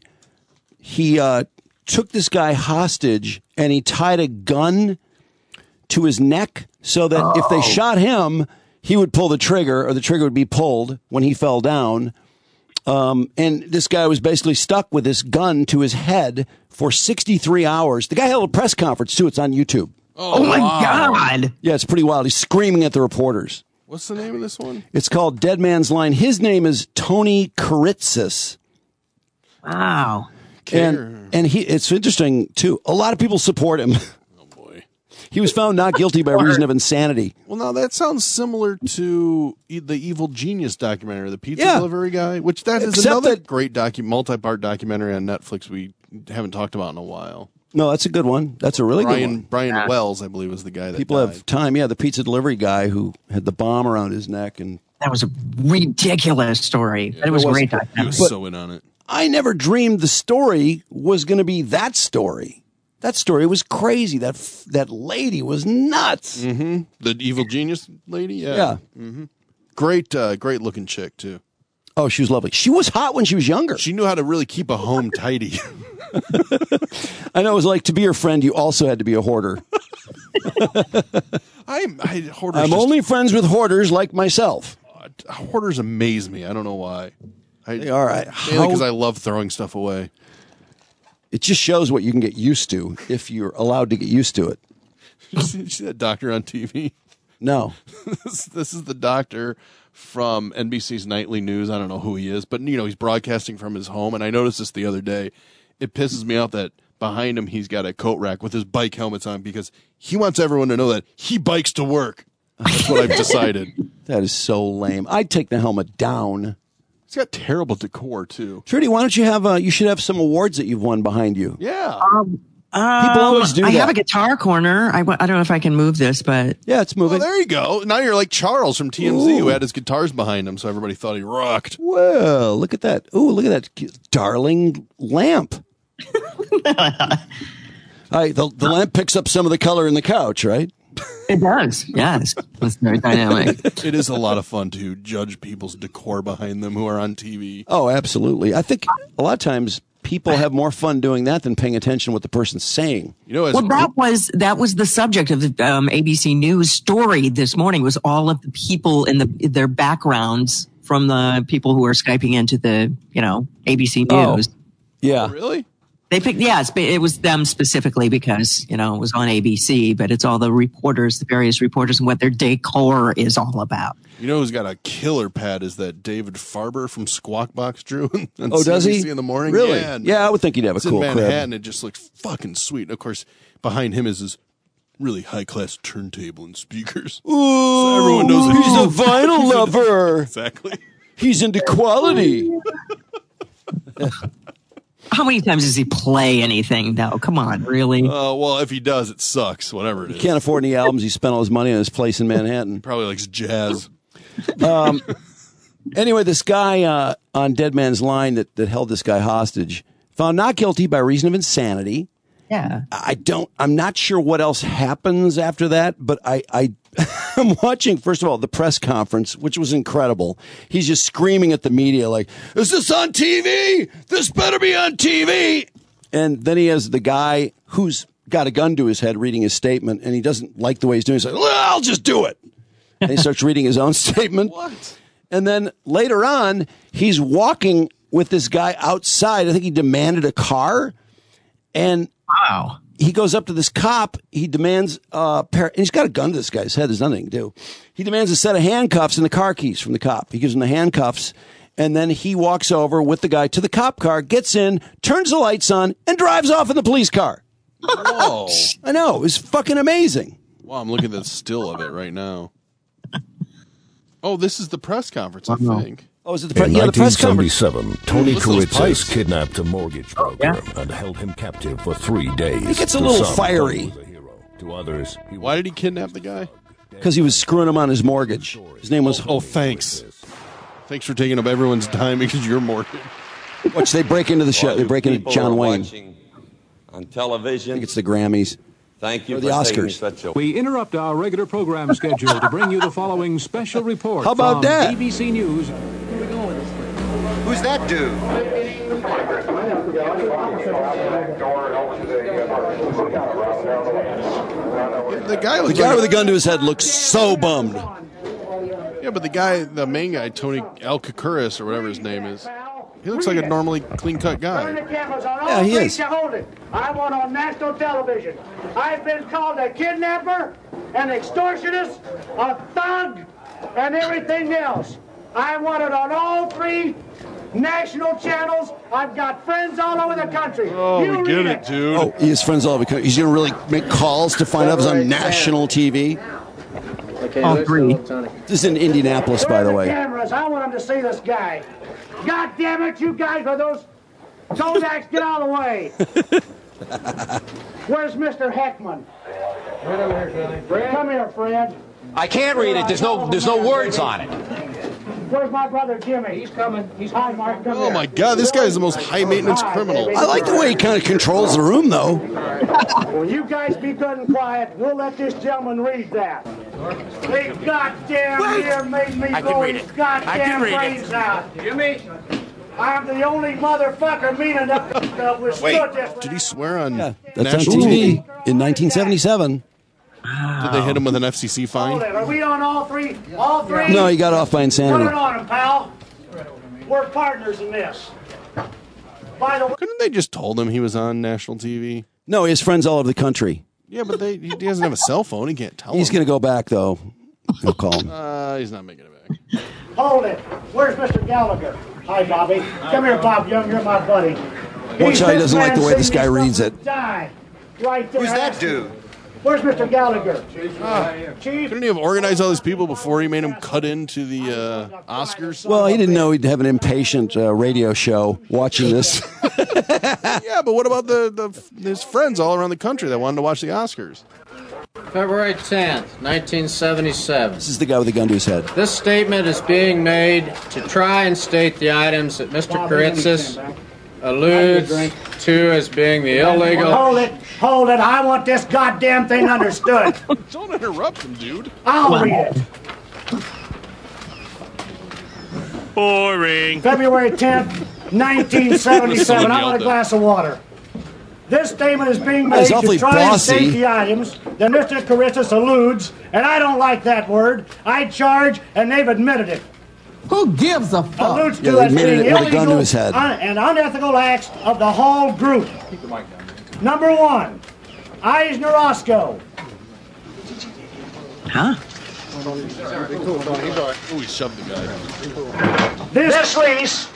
Speaker 1: took this guy hostage and he tied a gun to his neck so that if they shot him, he would pull the trigger or the trigger would be pulled when he fell down. And this guy was basically stuck with this gun to his head for 63 hours. The guy held a press conference, too. It's on YouTube.
Speaker 3: Oh my God.
Speaker 1: Yeah, it's pretty wild. He's screaming at the reporters.
Speaker 2: What's the name of this one?
Speaker 1: It's called Dead Man's Line. His name is Tony Karitsis.
Speaker 3: Wow.
Speaker 1: And it's interesting, too. A lot of people support him. He was found not guilty by reason of insanity.
Speaker 2: Well, now that sounds similar to the Evil Genius documentary, the pizza delivery guy, which is another great multi-part documentary on Netflix we haven't talked about in a while.
Speaker 1: No, that's a good one. That's a really good one.
Speaker 2: Brian Wells, I believe, was the guy that
Speaker 1: people
Speaker 2: died.
Speaker 1: have time. Yeah, the pizza delivery guy who had the bomb around his neck. And
Speaker 3: that was a ridiculous story. Yeah, it was a great documentary.
Speaker 2: He was so in on it.
Speaker 1: I never dreamed the story was going to be that story. That story was crazy. That lady was nuts.
Speaker 2: Mm-hmm. The Evil Genius lady? Yeah. Mm-hmm. Great looking chick, too.
Speaker 1: Oh, she was lovely. She was hot when she was younger.
Speaker 2: She knew how to really keep a home tidy.
Speaker 1: I know. It was like, to be her friend, you also had to be a hoarder.
Speaker 2: I'm
Speaker 1: only friends with hoarders like myself.
Speaker 2: Hoarders amaze me. I don't know why.
Speaker 1: They are.
Speaker 2: Mainly because I love throwing stuff away.
Speaker 1: It just shows what you can get used to if you're allowed to get used to it.
Speaker 2: You see that doctor on TV?
Speaker 1: No.
Speaker 2: This is the doctor from NBC's Nightly News. I don't know who he is, but he's broadcasting from his home. And I noticed this the other day. It pisses me off that behind him he's got a coat rack with his bike helmets on because he wants everyone to know that he bikes to work. That's what I've decided.
Speaker 1: That is so lame. I'd take the helmet down.
Speaker 2: It's got terrible decor, too.
Speaker 1: Trudy, why don't you you should have some awards that you've won behind you.
Speaker 2: Yeah.
Speaker 1: People always do that.
Speaker 3: I have a guitar corner. I don't know if I can move this, but...
Speaker 1: Yeah, it's moving.
Speaker 2: Well, there you go. Now you're like Charles from TMZ, who had his guitars behind him, so everybody thought he rocked.
Speaker 1: Well, look at that. Ooh, look at that darling lamp. The lamp picks up some of the color in the couch, right?
Speaker 3: It does. Yes. It's very dynamic.
Speaker 2: It is a lot of fun to judge people's decor behind them who are on TV.
Speaker 1: Oh, absolutely. I think a lot of times people have more fun doing that than paying attention to what the person's saying.
Speaker 3: That was the subject of the ABC News story this morning, was all of the people in their backgrounds from the people who are Skyping into the, ABC News.
Speaker 1: Yeah.
Speaker 2: Oh, really?
Speaker 3: They picked, it was them specifically because, it was on ABC, but it's all the reporters, the various reporters, and what their decor is all about.
Speaker 2: You know who's got a killer pad is that David Farber from Squawk Box, Drew.
Speaker 1: Oh, does he?
Speaker 2: In the morning?
Speaker 1: Really?
Speaker 2: Yeah,
Speaker 1: I would think he'd have a cool crib.
Speaker 2: in Manhattan, it just looks fucking sweet. And of course, behind him is his really high-class turntable and speakers.
Speaker 1: Ooh,
Speaker 2: so everyone knows
Speaker 1: he's a vinyl lover.
Speaker 2: Exactly.
Speaker 1: He's into quality.
Speaker 3: How many times does he play anything, though? Come on, really?
Speaker 2: Well, if he does, it sucks, whatever it is.
Speaker 1: He can't afford any albums. He spent all his money on his place in Manhattan.
Speaker 2: Probably likes jazz.
Speaker 1: Anyway, this guy on Dead Man's Line that held this guy hostage, found not guilty by reason of insanity.
Speaker 3: Yeah.
Speaker 1: I'm not sure what else happens after that, but I'm watching, first of all, the press conference, which was incredible. He's just screaming at the media like, is this on TV? This better be on TV. And then he has the guy who's got a gun to his head reading his statement, and he doesn't like the way he's doing it. He's like, well, I'll just do it. And he starts reading his own statement.
Speaker 2: What?
Speaker 1: And then later on, he's walking with this guy outside. I think he demanded a car. And
Speaker 3: wow.
Speaker 1: He goes up to this cop. He demands and he's got a gun to this guy's head. There's nothing to do. He demands a set of handcuffs and the car keys from the cop. He gives him the handcuffs. And then he walks over with the guy to the cop car, gets in, turns the lights on, and drives off in the police car.
Speaker 2: Whoa.
Speaker 1: I know. It was fucking amazing.
Speaker 2: Wow, I'm looking at the still of it right now. Oh, this is the press conference, I think.
Speaker 1: Oh, is it the
Speaker 21: In
Speaker 1: press conference?
Speaker 21: 1977, Tony Kuritzis kidnapped a mortgage broker and held him captive for 3 days.
Speaker 1: He gets a
Speaker 21: To
Speaker 1: little
Speaker 21: some,
Speaker 1: fiery.
Speaker 21: Tony was a hero. To others,
Speaker 2: Why did he kidnap the guy?
Speaker 1: Because he was screwing him on his mortgage. His name was...
Speaker 2: Oh, thanks. Thanks for taking up everyone's time because you're mortgage.
Speaker 1: Watch, they break into the show. They break into John Wayne.
Speaker 22: On television.
Speaker 1: I think it's the Grammys.
Speaker 22: Thank you
Speaker 1: or
Speaker 22: for
Speaker 1: the
Speaker 22: taking
Speaker 1: Oscars.
Speaker 22: such a...
Speaker 23: We interrupt our regular program schedule to bring you the following special report
Speaker 1: How about
Speaker 23: from
Speaker 1: that?
Speaker 23: ABC News.
Speaker 24: Who's that dude?
Speaker 2: The guy
Speaker 1: The guy with a gun to his head looks so bummed.
Speaker 2: Yeah, but the main guy, Tony Alcacuris or whatever his name is, he looks like a normally clean-cut guy.
Speaker 1: Yeah, he is.
Speaker 25: I want on national television. I've been called a kidnapper, an extortionist, a thug, and everything else. I want it on all 3 national channels. I've got friends all over the country.
Speaker 2: Oh,
Speaker 25: you
Speaker 2: we get it, dude.
Speaker 1: Oh, he has friends all over. He's going to really make calls to find out if it's on national TV.
Speaker 3: All 3.
Speaker 1: This is in Indianapolis, by the way.
Speaker 25: Cameras. I want them to see this guy. God damn it, you guys are those Kodaks, get out of the way. Where's Mr. Heckman? Right over here, Fred. Come here, Fred.
Speaker 7: I can't read it. There's no words on it.
Speaker 25: Where's my brother Jimmy? He's coming. Hi, Mark. Come
Speaker 2: Oh
Speaker 25: here.
Speaker 2: my God, this guy is the most high-maintenance criminal.
Speaker 1: I like the way he kind of controls the room, though.
Speaker 25: Will you guys be good and quiet? We'll let this gentleman read that. They goddamn near made me blow his goddamn brains out. Jimmy? I'm the only motherfucker mean enough to withstood this.
Speaker 2: Did he swear on
Speaker 1: That's on
Speaker 2: national
Speaker 1: TV in 1977.
Speaker 2: Did they hit him with an FCC fine?
Speaker 25: Hold it. Are we on all 3? All 3?
Speaker 1: No, he got off by
Speaker 25: Put
Speaker 1: insanity.
Speaker 25: it on him, pal. We're partners in this. By the way,
Speaker 2: Couldn't they just told him he was on national TV?
Speaker 1: No, he has friends all over the country.
Speaker 2: Yeah, but he doesn't have a cell phone. He can't tell
Speaker 1: He's
Speaker 2: him.
Speaker 1: going to go back, though. He'll call him.
Speaker 2: He's not making it back.
Speaker 25: hold it. Where's Mr. Gallagher? Hi, Bobby. Come here, Bob Young. You're my buddy.
Speaker 1: Watch how he doesn't like the way this guy reads it.
Speaker 25: Die. Right there.
Speaker 24: Who's that dude?
Speaker 25: Where's Mr. Gallagher? Chief.
Speaker 2: Couldn't he have organized all these people before he made them cut into the Oscars?
Speaker 1: Well, he didn't know he'd have an impatient radio show watching this.
Speaker 2: Yeah, but what about his friends all around the country that wanted to watch the Oscars?
Speaker 26: February 10th, 1977.
Speaker 1: This is the guy with the gun to his head.
Speaker 26: This statement is being made to try and state the items that Mr. Kuritzis alludes to as being the illegal...
Speaker 25: Hold it. I want this goddamn thing understood.
Speaker 2: Don't interrupt him, dude.
Speaker 25: I'll read it.
Speaker 2: Boring.
Speaker 25: February 10th, 1977. I want a glass of water. This statement is being made to try and state the items that Mr. Kuritzis alludes, and I don't like that word. I charge, and they've admitted it.
Speaker 27: Who gives a fuck?
Speaker 25: Alludes to as being
Speaker 1: with a gun to
Speaker 25: illegal
Speaker 1: his head.
Speaker 25: and unethical acts of the whole group. Number 1, Eisner Roscoe.
Speaker 3: Huh?
Speaker 2: Oh, he shoved the guy.
Speaker 25: This lease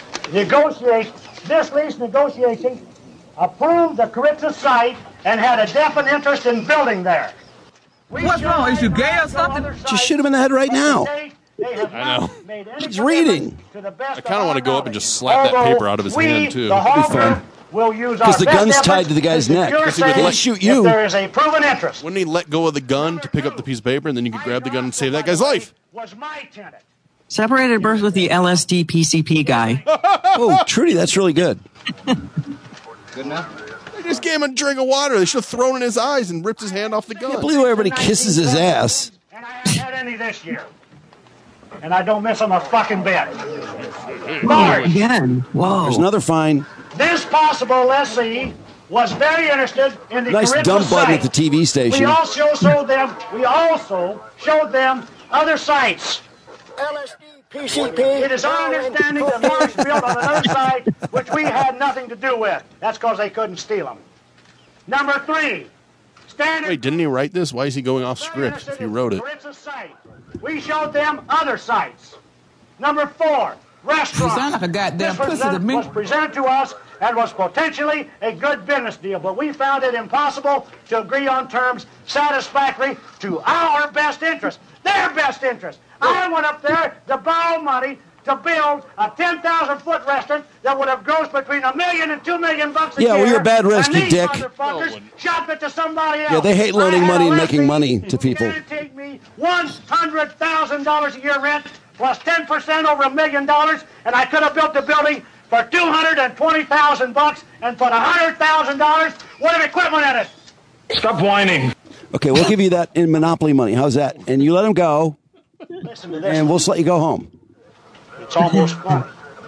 Speaker 25: negotiation approved the Kuritzis site and had a definite interest in building there.
Speaker 27: What's wrong? Is you gay or something?
Speaker 1: Just shoot him in the head right now.
Speaker 2: I know.
Speaker 1: He's reading.
Speaker 2: I kind of want to go up and just slap that paper out of his hand, too.
Speaker 25: The whole group will use
Speaker 1: Because the
Speaker 25: our best
Speaker 1: gun's
Speaker 25: efforts
Speaker 1: tied to the guy's
Speaker 25: to
Speaker 1: neck.
Speaker 25: secure
Speaker 1: Because he would
Speaker 25: safety
Speaker 1: let shoot you.
Speaker 25: If there is a proven interest.
Speaker 2: Wouldn't he let go of the gun to pick up the piece of paper, and then you could grab the gun and save that guy's life?
Speaker 25: Was my tenant.
Speaker 3: Separated at birth with the LSD PCP guy.
Speaker 1: Oh, Trudy, that's really good.
Speaker 24: Good enough?
Speaker 2: They just gave him a drink of water. They should have thrown it in his eyes and ripped his hand off the gun.
Speaker 1: I can't believe everybody kisses his ass.
Speaker 25: And I haven't had any this year. And I don't miss them a fucking bit.
Speaker 3: Again. Whoa.
Speaker 1: There's another fine.
Speaker 25: This possible lessee was very interested in the
Speaker 1: Nice
Speaker 25: Carrizo
Speaker 1: dumb button at
Speaker 25: site.
Speaker 1: the TV station.
Speaker 25: We also showed them other sites.
Speaker 4: PCP.
Speaker 25: It is our understanding that Marsh built on another site which we had nothing to do with. That's because they couldn't steal them. Number 3, standard.
Speaker 2: Wait, didn't he write this? Why is he going off script if he wrote it?
Speaker 25: Site. We showed them other sites. Number 4, restaurants.
Speaker 27: You sound like a goddamn
Speaker 25: This
Speaker 27: pussy to me.
Speaker 25: was presented to us and was potentially a good business deal, but we found it impossible to agree on terms satisfactory to our best interest, their best interest. I went up there to borrow money to build a 10,000-foot restaurant that would have grossed between $1 million and $2 million a year.
Speaker 1: Yeah, well, you're a bad risk,
Speaker 25: and
Speaker 1: you
Speaker 25: these
Speaker 1: dick.
Speaker 25: motherfuckers shop it to somebody else.
Speaker 1: Yeah, they hate loaning
Speaker 25: I had
Speaker 1: money and
Speaker 25: a
Speaker 1: making
Speaker 25: lessee
Speaker 1: money to people.
Speaker 25: who take me $100,000 a year rent plus 10% over $1 million, and I could have built the building for $220,000 and put $100,000 worth of equipment in it. Stop whining.
Speaker 1: Okay, we'll give you that in Monopoly money. How's that? And you let him go,
Speaker 25: Listen to this.
Speaker 1: and we'll just let you go home.
Speaker 25: It's almost funny.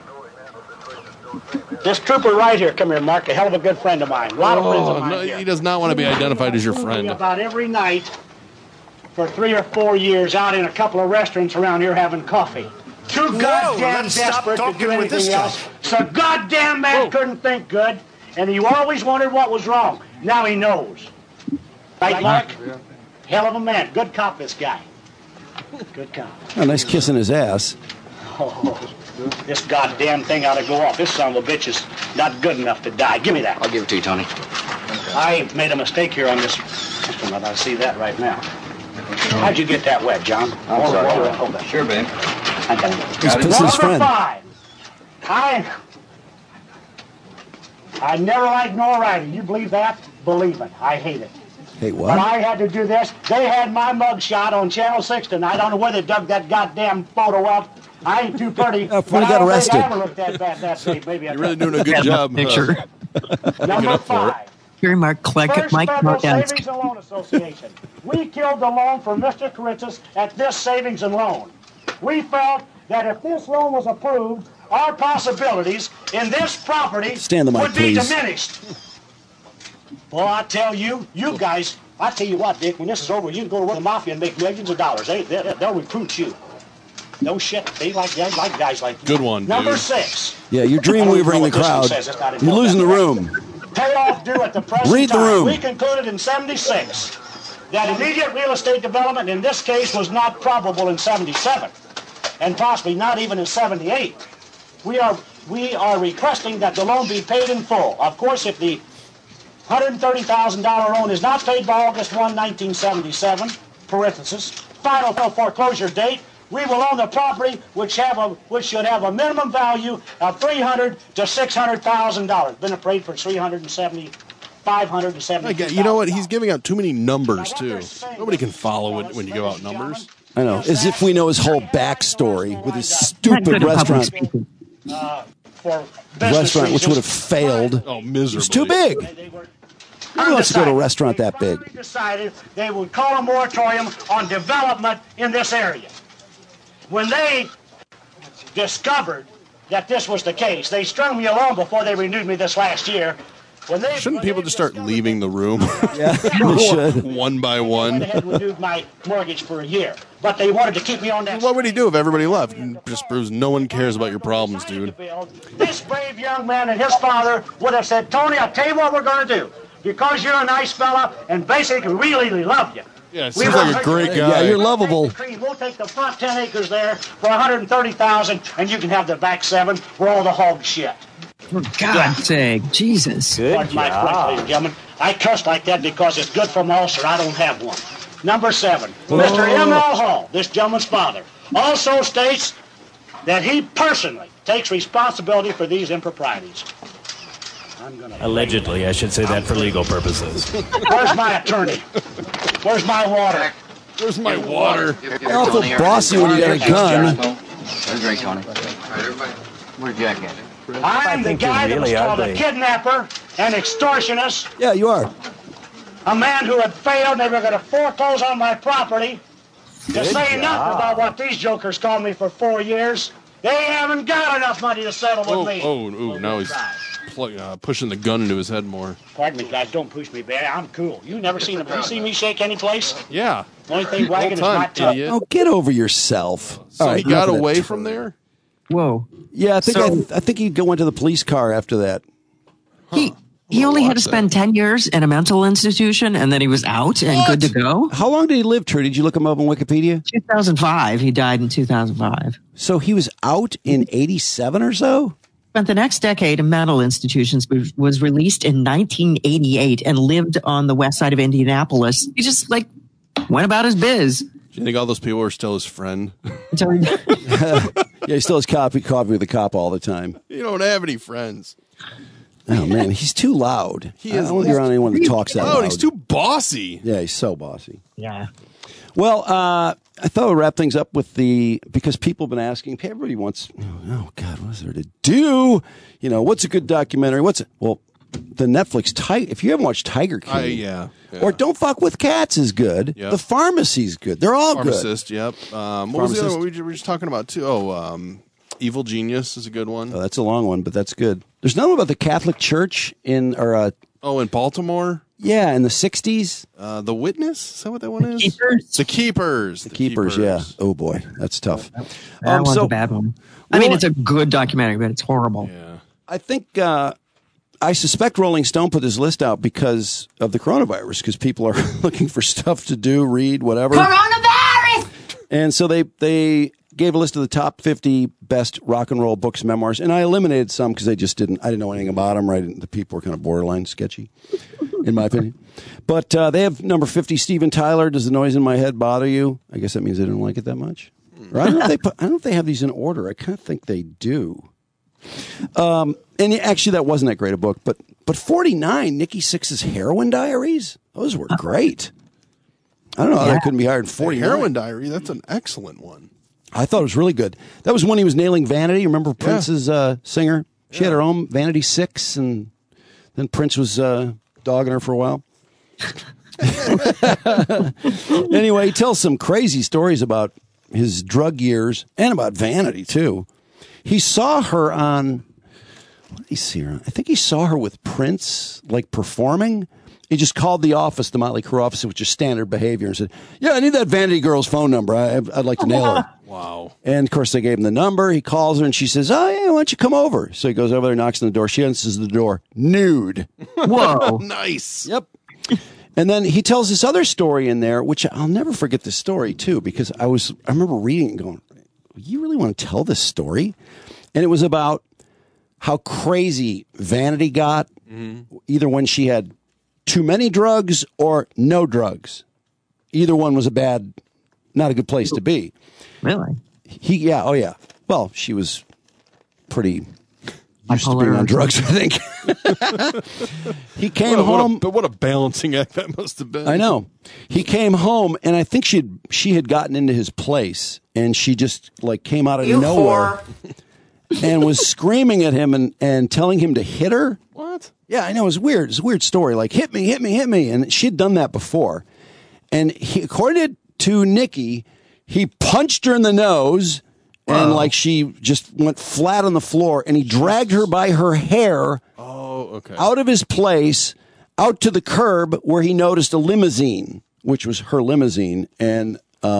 Speaker 25: This trooper right here, come here, Mark, a hell of a good friend of mine. A lot of friends of mine
Speaker 2: No,
Speaker 25: here.
Speaker 2: he does not want to be identified as your friend.
Speaker 25: About every night for 3 or 4 years out in a couple of restaurants around here having coffee. Too goddamn desperate to do anything else. So goddamn man couldn't think good, and he always wondered what was wrong. Now he knows. Right, Mark? Hell of a man. Good cop, this guy. Good cop.
Speaker 1: Oh, nice kiss in his ass.
Speaker 25: Oh, this goddamn thing ought to go off. This son of a bitch is not good enough to die. Give me that.
Speaker 8: I'll give it to you, Tony.
Speaker 25: I made a mistake here on this instrument. I see that right now. How'd you get that wet, John?
Speaker 8: I'm sorry.
Speaker 25: Hold that.
Speaker 8: Sure, babe.
Speaker 1: He's pissing his friend.
Speaker 25: Number 5. I never liked Nora writing. You believe that? Believe it. I hate it.
Speaker 1: Hey,
Speaker 25: But
Speaker 1: what?
Speaker 25: I had to do this. They had my mug shot on Channel 6 tonight. I don't know where they dug that goddamn photo up. I ain't too pretty.
Speaker 1: Before
Speaker 25: but
Speaker 1: he got
Speaker 25: I don't
Speaker 1: arrested.
Speaker 25: think I ever looked that bad that day. Maybe I
Speaker 2: You're really doing a good job.
Speaker 3: Picture.
Speaker 25: Number 5.
Speaker 3: Here, Mark Kleck,
Speaker 25: First
Speaker 3: Mike
Speaker 25: Federal
Speaker 3: Marquez.
Speaker 25: Savings and Loan Association. We killed the loan for Mr. Karitzis at this savings and loan. We felt that if this loan was approved, our possibilities in this property
Speaker 1: Stand the mic,
Speaker 25: would be
Speaker 1: please.
Speaker 25: diminished. Well, I tell you, you guys, I tell you what, Dick, when this is over, you can go to the mafia and make millions of dollars. They'll recruit you. No shit. They like guys like you.
Speaker 2: Good one,
Speaker 25: Number
Speaker 2: dude.
Speaker 25: 6.
Speaker 1: Yeah, you're dreamweavering the crowd. You're losing the room.
Speaker 25: Payoff due at the present
Speaker 1: Read the
Speaker 25: time.
Speaker 1: room.
Speaker 25: We concluded in 76 that immediate real estate development in this case was not probable in 77, and possibly not even in 78. We are requesting that the loan be paid in full. Of course, if the $130,000 loan is not paid by August 1, 1977, parenthesis, final foreclosure date, we will own the property which should have a minimum value of $300,000 to $600,000. Been appraised for $500,000 to $700,000.
Speaker 2: You know what? He's giving out too many numbers, too. Nobody can follow it when you give out numbers.
Speaker 1: I know. As if we know his whole backstory with his stupid restaurant.
Speaker 25: For
Speaker 1: Restaurant, which would have failed.
Speaker 2: Oh, miserably.
Speaker 1: It's too big. Who wants to go to a restaurant that big?
Speaker 25: They decided they would call a moratorium on development in this area. When they discovered that this was the case, they strung me along before they renewed me this last year.
Speaker 2: Shouldn't people just start leaving the room?
Speaker 1: Yeah, they should.
Speaker 2: One by one.
Speaker 25: They had renewed my mortgage for a year, but they wanted to keep me on that.
Speaker 2: What would he do if everybody left? It just proves no one cares about your problems, dude.
Speaker 25: This brave young man and his father would have said, Tony, I'll tell you what we're going to do. Because you're a nice fella and basically we really love you.
Speaker 2: Yeah, it seems like a great guy.
Speaker 1: Yeah, you're lovable.
Speaker 25: We'll take the front 10 acres there for $130,000, and you can have the back 7 for all the hog shit.
Speaker 3: For God's sake, Jesus.
Speaker 25: Pardon my French, ladies and gentlemen. I cuss like that because it's good for my ulcer. I don't have one. Number 7, Mr. M.L. Hall, this gentleman's father, also states that he personally takes responsibility for these improprieties.
Speaker 10: Allegedly, I should say that for legal purposes.
Speaker 25: Where's my attorney? Where's my water?
Speaker 2: Where's my water?
Speaker 1: You're awful bossy when you got a gun.
Speaker 8: That's great, Tony. Where's Jack at?
Speaker 25: I'm the guy that was called a kidnapper and extortionist.
Speaker 1: Yeah, you are.
Speaker 25: A man who had failed, they were going to foreclose on my property. To say nothing about what these jokers called me for 4 years. They haven't got enough money to settle with me.
Speaker 2: Now he's pushing the gun into his head more.
Speaker 25: Pardon me, guys. Don't push me, man. I'm cool. You never seen him. You seen me shake any place?
Speaker 2: Yeah.
Speaker 25: Only thing wagging is my tongue.
Speaker 1: Oh, get over yourself.
Speaker 2: So
Speaker 1: All right,
Speaker 2: he got
Speaker 1: enough of
Speaker 2: away
Speaker 1: that.
Speaker 2: from there?
Speaker 6: Whoa.
Speaker 1: Yeah, I think he went to the police car after that.
Speaker 3: He only had to spend 10 years in a mental institution, and then he was out and good to go.
Speaker 1: How long did he live, Trudy? Did you look him up on Wikipedia?
Speaker 3: 2005. He died in 2005.
Speaker 1: So he was out in 87 or so?
Speaker 3: Spent the next decade in mental institutions, was released in 1988 and lived on the west side of Indianapolis. He just, went about his biz.
Speaker 2: Do you think all those people are still his friend?
Speaker 1: Yeah, he still has coffee with the cop all the time.
Speaker 2: You don't have any friends.
Speaker 1: Oh, man, he's too loud.
Speaker 2: He is.
Speaker 1: I don't want to be around anyone that talks that loud.
Speaker 2: He's too bossy.
Speaker 1: Yeah, he's so bossy.
Speaker 3: Yeah.
Speaker 1: Well, I thought we'd wrap things up with because people have been asking, everybody wants, oh, God, what is there to do? What's a good documentary? Well, the Netflix, if you haven't watched Tiger King.
Speaker 2: Yeah.
Speaker 1: Or Don't Fuck with Cats is good.
Speaker 2: Yep.
Speaker 1: The Pharmacy's good. They're all
Speaker 2: Pharmacist,
Speaker 1: good.
Speaker 2: Yep. What was the other one we were just talking about, too? Evil Genius is a good one.
Speaker 1: Oh, that's a long one, but that's good. There's another one about the Catholic Church in
Speaker 2: Baltimore?
Speaker 1: Yeah, in the 60s.
Speaker 2: The Witness? Is that what that one is? The Keepers.
Speaker 1: The Keepers, yeah. Oh, boy. That's tough.
Speaker 3: That one's a bad one. I mean, it's a good documentary, but it's horrible.
Speaker 2: Yeah.
Speaker 1: I think... I suspect Rolling Stone put this list out because of the coronavirus, because people are looking for stuff to do, read, whatever.
Speaker 5: Coronavirus!
Speaker 1: And so they gave a list of the top 50 best rock and roll books, memoirs, and I eliminated some because I didn't know anything about them. Right, the people were kind of borderline sketchy, in my opinion. But they have number 50, Steven Tyler. Does the noise in my head bother you? I guess that means they didn't like it that much. Or I don't know if they have these in order. I kind of think they do. And actually, that wasn't that great a book, but 49, Nikki Sixx's Heroin Diaries, those were great. I don't know how that couldn't be higher than 49.
Speaker 2: Heroin Diary, that's an excellent one.
Speaker 1: I thought it was really good. That was when he was nailing Vanity. Remember Prince's singer? She had her own Vanity 6, and then Prince was dogging her for a while. Anyway, he tells some crazy stories about his drug years and about Vanity, too. He saw her on, what did he see her on? I think he saw her with Prince, performing. He just called the office, the Motley Crue office, which is standard behavior, and said, I need that Vanity girl's phone number. I'd like to nail her.
Speaker 2: Wow. And,
Speaker 1: of course, they gave him the number. He calls her, and she says, oh, yeah, why don't you come over? So he goes over there, knocks on the door. She answers the door, nude.
Speaker 3: Whoa.
Speaker 2: Nice.
Speaker 1: Yep. And then he tells this other story in there, which I'll never forget this story, too, because I remember reading it and going, you really want to tell this story? And it was about how crazy Vanity got, either when she had too many drugs or no drugs. Either one was not a good place to be.
Speaker 3: Really?
Speaker 1: Oh yeah. Well, she was pretty used to being on drugs, I think. He came home.
Speaker 2: But what a balancing act that must have been.
Speaker 1: I know. He came home, and I think she had gotten into his place, and she just came out of nowhere and was screaming at him and telling him to hit her.
Speaker 2: What?
Speaker 1: Yeah, I know. It was weird. It's a weird story. Hit me, hit me, hit me. And she had done that before. And according to Nikki, he punched her in the nose. Wow. And she just went flat on the floor, and he dragged her by her hair out of his place, out to the curb where he noticed a limousine, which was her limousine. And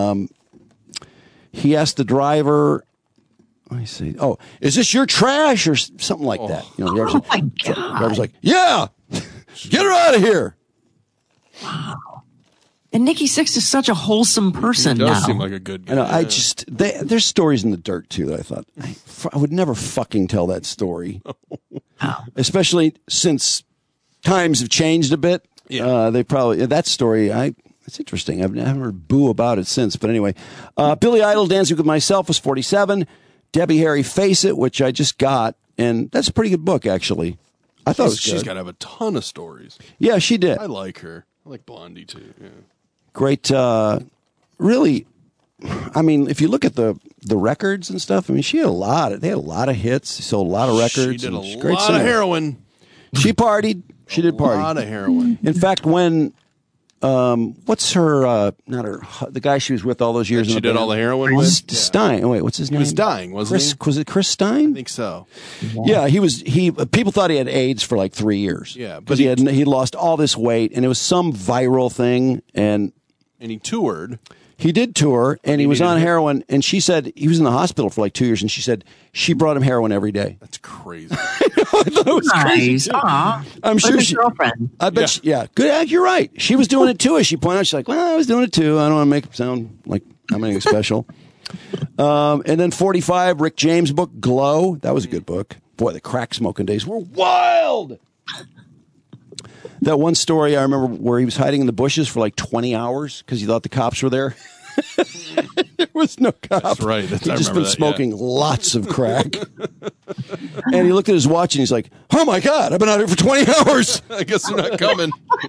Speaker 1: he asked the driver, I say, oh, is this your trash or something like that? The driver's
Speaker 3: my God.
Speaker 1: The driver's like, yeah, get her out of here.
Speaker 3: Wow. And Nikki Sixx is such a wholesome person now.
Speaker 2: He does seem like a good guy.
Speaker 1: I know. There's stories in the dirt, too, that I thought, I would never fucking tell that story. Especially since times have changed a bit. Yeah. That story, it's interesting. I haven't heard boo about it since. But anyway, Billy Idol, Dancing with Myself was 47. Debbie Harry, Face It, which I just got. And that's a pretty good book, actually. I thought it was good.
Speaker 2: She's got to have a ton of stories.
Speaker 1: Yeah, she did.
Speaker 2: I like her. I like Blondie, too. Yeah.
Speaker 1: Great, really I mean, if you look at the records and stuff, I mean, they had a lot of hits. She sold a lot of records.
Speaker 2: She did a
Speaker 1: great
Speaker 2: lot
Speaker 1: singer.
Speaker 2: of heroin.
Speaker 1: She partied. She did party.
Speaker 2: A lot of heroin.
Speaker 1: In fact, when what's her the guy she was with all those years?
Speaker 2: She did all the heroin with?
Speaker 1: Stein. Oh, wait, what's his name?
Speaker 2: He was dying, wasn't he?
Speaker 1: Was it Chris Stein?
Speaker 2: I think so.
Speaker 1: Yeah, he was. People thought he had AIDS for like 3 years.
Speaker 2: Yeah,
Speaker 1: because he lost all this weight, and it was some viral thing, and
Speaker 2: he toured.
Speaker 1: He did tour, and he was on heroin, and she said he was in the hospital for like 2 years, and she said she brought him heroin every day.
Speaker 2: That's crazy.
Speaker 1: I thought it was crazy. I'm sure she.
Speaker 3: Girlfriend.
Speaker 1: I bet. Good. You're right. She was doing it too. As she pointed out, she's like, "Well, I was doing it too. I don't want to make it sound like I'm anything special." And then 45, Rick James book, Glow. That was a good book. Boy, the crack smoking days were wild. That one story I remember where he was hiding in the bushes for like 20 hours because he thought the cops were there. There was no cops.
Speaker 2: That's right.
Speaker 1: He'd just been smoking lots of crack. And he looked at his watch and he's like, "Oh my God, I've been out here for 20 hours.
Speaker 2: I guess they're not coming."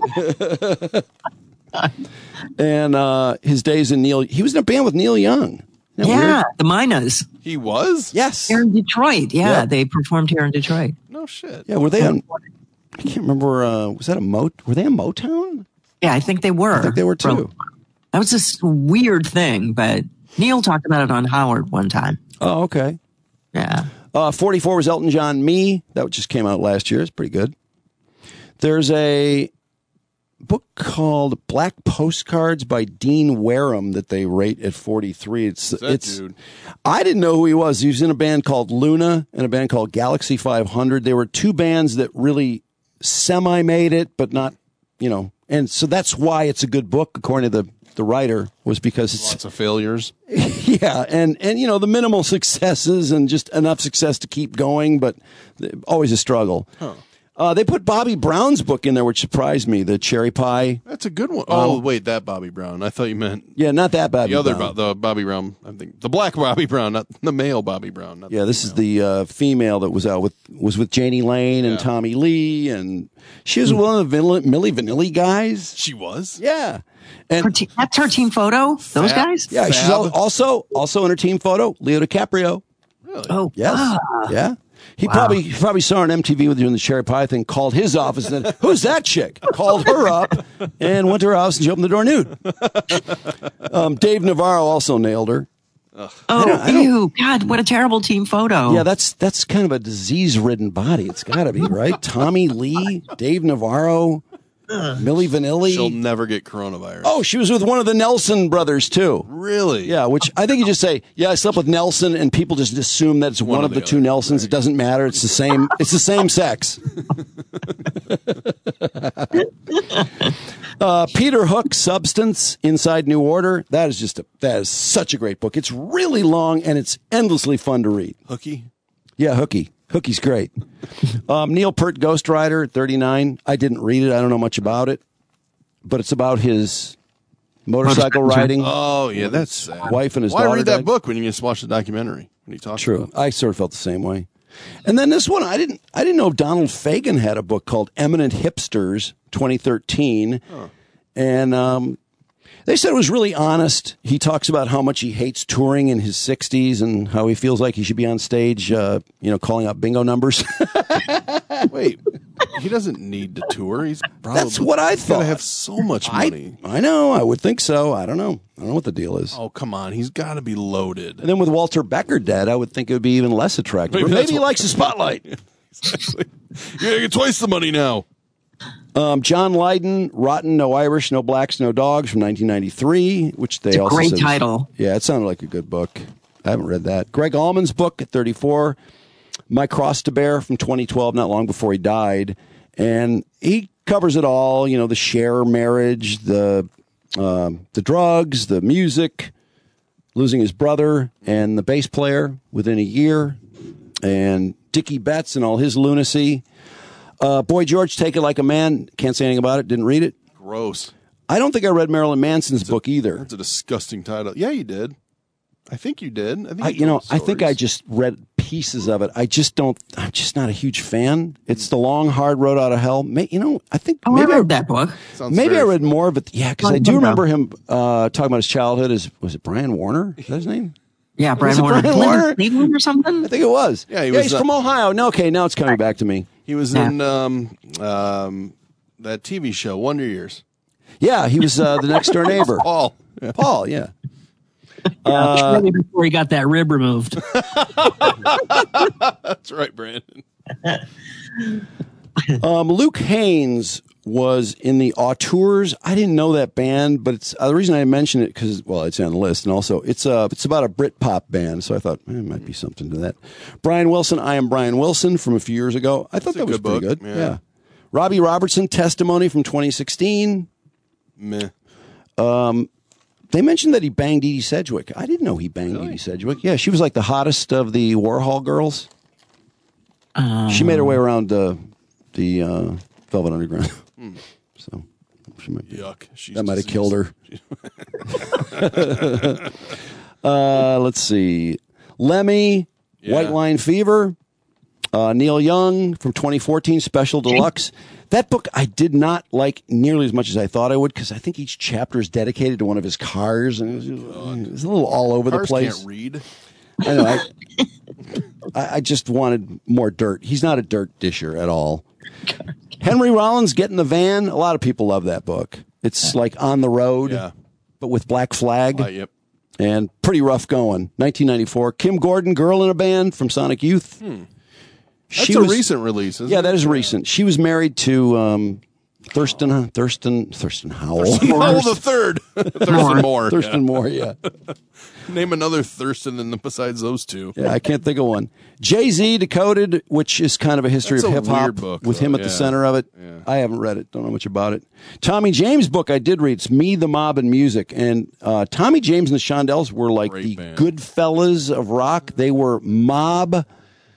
Speaker 1: And his days in he was in a band with Neil Young.
Speaker 3: Yeah, weird? The Minas.
Speaker 2: He was?
Speaker 1: Yes.
Speaker 3: Here in Detroit. Yeah, they performed here in Detroit.
Speaker 2: No shit.
Speaker 1: Yeah, were they on? I can't remember. Was that were they on Motown?
Speaker 3: Yeah, I think they were.
Speaker 1: I think they were too.
Speaker 3: That was this weird thing, but Neil talked about it on Howard one time.
Speaker 1: Oh, okay.
Speaker 3: Yeah.
Speaker 1: 44 was Elton John, Me. That just came out last year. It's pretty good. There's a book called Black Postcards by Dean Wareham that they rate at 43. It's
Speaker 2: dude?
Speaker 1: I didn't know who he was. He was in a band called Luna and a band called Galaxy 500. They were two bands that really semi-made it, but not, and so that's why it's a good book, according to the writer, was because it's
Speaker 2: lots of failures.
Speaker 1: Yeah, and the minimal successes and just enough success to keep going, but always a struggle.
Speaker 2: Huh.
Speaker 1: They put Bobby Brown's book in there, which surprised me. The Cherry Pie.
Speaker 2: That's a good one. Oh, wait, that Bobby Brown. I thought you meant
Speaker 1: not that Bobby.
Speaker 2: The other
Speaker 1: Brown.
Speaker 2: The Bobby Brown. I think the black Bobby Brown, not the male Bobby Brown. Not
Speaker 1: this is the female that was out with Janie Lane and Tommy Lee, and she was one of the Milli Vanilli guys.
Speaker 2: She was.
Speaker 1: Yeah. And
Speaker 3: that's her team photo. Those guys.
Speaker 1: Yeah, she's also in her team photo. Leo DiCaprio.
Speaker 2: Really?
Speaker 3: Oh,
Speaker 1: yes. Yeah. He probably saw her on MTV with doing the Cherry Pie thing, called his office and said, "Who's that chick?" Called her up and went to her house and she opened the door nude. Dave Navarro also nailed her.
Speaker 3: Ew. God, what a terrible team photo.
Speaker 1: Yeah, that's kind of a disease-ridden body. It's got to be, right? Tommy Lee, Dave Navarro, Milli Vanilli.
Speaker 2: She'll never get coronavirus.
Speaker 1: Oh, she was with one of the Nelson brothers, too.
Speaker 2: Really?
Speaker 1: Yeah, which I think you just say, I slept with Nelson, and people just assume that it's one of the two Nelsons. Right. It doesn't matter. It's the same. It's the same sex. Peter Hook, Substance, Inside New Order. That is such a great book. It's really long, and it's endlessly fun to read.
Speaker 2: Hooky?
Speaker 1: Yeah, Hooky. Hookie's great. Neil Peart, Ghost Rider, 39. I didn't read it. I don't know much about it. But it's about his motorcycle riding.
Speaker 2: Oh, yeah, that's sad.
Speaker 1: Wife and his daughter.
Speaker 2: Why read that
Speaker 1: died.
Speaker 2: book when you can just watch the documentary? When he talks
Speaker 1: True.
Speaker 2: about it?
Speaker 1: I sort of felt the same way. And then this one, I didn't know Donald Fagen had a book called Eminent Hipsters, 2013. Huh. And they said it was really honest. He talks about how much he hates touring in his 60s and how he feels like he should be on stage, calling out bingo numbers.
Speaker 2: Wait, he doesn't need to tour. He's probably
Speaker 1: That's what I thought.
Speaker 2: Gotta have so much money.
Speaker 1: I know. I would think so. I don't know. I don't know what the deal is.
Speaker 2: Oh, come on. He's got to be loaded.
Speaker 1: And then with Walter Becker dead, I would think it would be even less attractive. Maybe he likes the spotlight.
Speaker 2: Exactly. You're going to get twice the money now.
Speaker 1: John Lydon, Rotten, No Irish, No Blacks, No Dogs from 1993, which they also
Speaker 3: great
Speaker 1: said
Speaker 3: title.
Speaker 1: Yeah, it sounded like a good book. I haven't read that. Greg Allman's book at 34, My Cross to Bear from 2012, not long before he died. And he covers it all, the Cher marriage, the drugs, the music, losing his brother and the bass player within a year, and Dickie Betts and all his lunacy. Boy George, Take It Like a Man. Can't say anything about it. Didn't read it.
Speaker 2: Gross.
Speaker 1: I don't think I read Marilyn Manson's book either.
Speaker 2: That's a disgusting title. Yeah, you did. I think you did.
Speaker 1: I think I just read pieces of it. I'm just not a huge fan. It's The Long, Hard Road Out of Hell. I think
Speaker 3: I read that book.
Speaker 1: Maybe I read more of it. Yeah, because I do remember him talking about his childhood. Was it Brian Warner? Is that his name?
Speaker 3: Yeah, Brian Warner. Cleveland or something?
Speaker 1: I think it was.
Speaker 2: Yeah,
Speaker 1: he's from Ohio. No, okay, now it's coming back to me.
Speaker 2: He was in that TV show, Wonder Years.
Speaker 1: Yeah, he was the next door neighbor.
Speaker 2: Paul.
Speaker 1: Yeah. Paul, yeah.
Speaker 6: Shortly before he got that rib removed.
Speaker 2: That's right, Brandon.
Speaker 1: Luke Haynes was in the Auteurs. I didn't know that band, but it's the reason I mention it because it's on the list, and also it's about a Britpop band. So I thought it might be something to that. Brian Wilson, I Am Brian Wilson from a few years ago. I thought that was pretty good. Yeah. Robbie Robertson, Testimony from 2016.
Speaker 2: Meh.
Speaker 1: They mentioned that he banged Edie Sedgwick. I didn't know he banged Edie Sedgwick. Yeah, she was like the hottest of the Warhol girls. She made her way around the Velvet Underground. So she might be,
Speaker 2: yuck.
Speaker 1: That might have killed her. Let's see. Lemmy, White Line Fever. Neil Young from 2014, Special Deluxe. That book I did not like nearly as much as I thought I would because I think each chapter is dedicated to one of his cars, and it was a little all over the place.
Speaker 2: Cars can't read.
Speaker 1: I know. I just wanted more dirt. He's not a dirt disher at all. Henry Rollins, Get in the Van. A lot of people love that book. It's like On the Road, but with Black Flag.
Speaker 2: Yep.
Speaker 1: And pretty rough going. 1994. Kim Gordon, Girl in a Band from Sonic Youth.
Speaker 2: That's a recent release, isn't it?
Speaker 1: Yeah, that is recent. She was married to Thurston Howell.
Speaker 2: Thurston Howell the third. Thurston Moore.
Speaker 1: Thurston Moore, yeah.
Speaker 2: Name another Thurston besides those two.
Speaker 1: Yeah, I can't think of one. Jay-Z, Decoded, which is kind of a history of hip-hop with him at the center of it. Yeah. I haven't read it. Don't know much about it. Tommy James' book I did read. It's Me, the Mob, and Music. And Tommy James and the Shondells were like the Goodfellas of rock. They were mob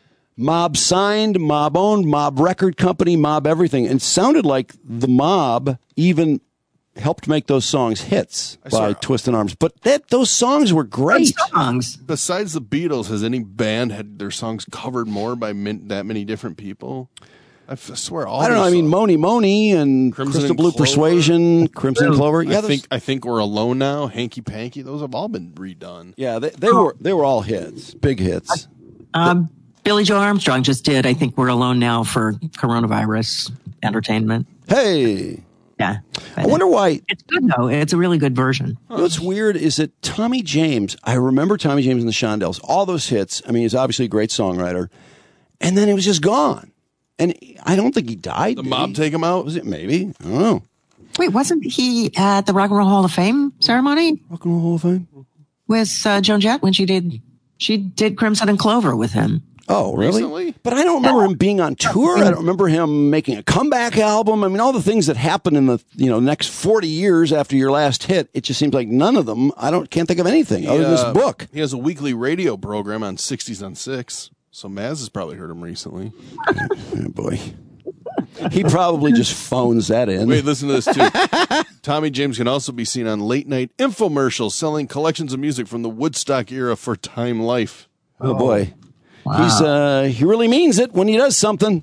Speaker 1: signed, mob owned, mob record company, mob everything. And it sounded like the mob even helped make those songs hits by Twisted Arms. But those songs were great.
Speaker 3: Songs.
Speaker 2: Besides the Beatles, has any band had their songs covered more by that many different people? I swear all
Speaker 1: I don't know. I mean, Moni Moni and Crystal Blue Persuasion, Crimson Clover. Yeah,
Speaker 2: I think We're Alone Now, Hanky Panky. Those have all been redone.
Speaker 1: Yeah, they were all hits, big hits.
Speaker 3: Billy Joe Armstrong just did, I think We're Alone Now for Coronavirus Entertainment.
Speaker 1: Hey.
Speaker 3: Yeah.
Speaker 1: I wonder why.
Speaker 3: It's good, though. It's a really good version.
Speaker 1: You know what's weird is that Tommy James, I remember Tommy James and the Shondells, all those hits. I mean, he's obviously a great songwriter. And then it was just gone. And I don't think he died.
Speaker 2: The mob take him out?
Speaker 1: Was it maybe? I don't know.
Speaker 3: Wait, wasn't he at the Rock and Roll Hall of Fame ceremony?
Speaker 1: Rock and Roll Hall of Fame?
Speaker 3: With Joan Jett when she did Crimson and Clover with him.
Speaker 1: Oh, really?
Speaker 2: Recently?
Speaker 1: But I don't remember him being on tour. I don't remember him making a comeback album. I mean, all the things that happen in the next 40 years after your last hit, it just seems like none of them. Can't think of anything other than this book.
Speaker 2: He has a weekly radio program on 60s on 6, so Maz has probably heard him recently.
Speaker 1: Oh, boy. He probably just phones that in.
Speaker 2: Wait, listen to this, too. Tommy James can also be seen on late-night infomercials selling collections of music from the Woodstock era for Time Life.
Speaker 1: Oh, boy.
Speaker 3: Wow.
Speaker 1: He really means it when he does something.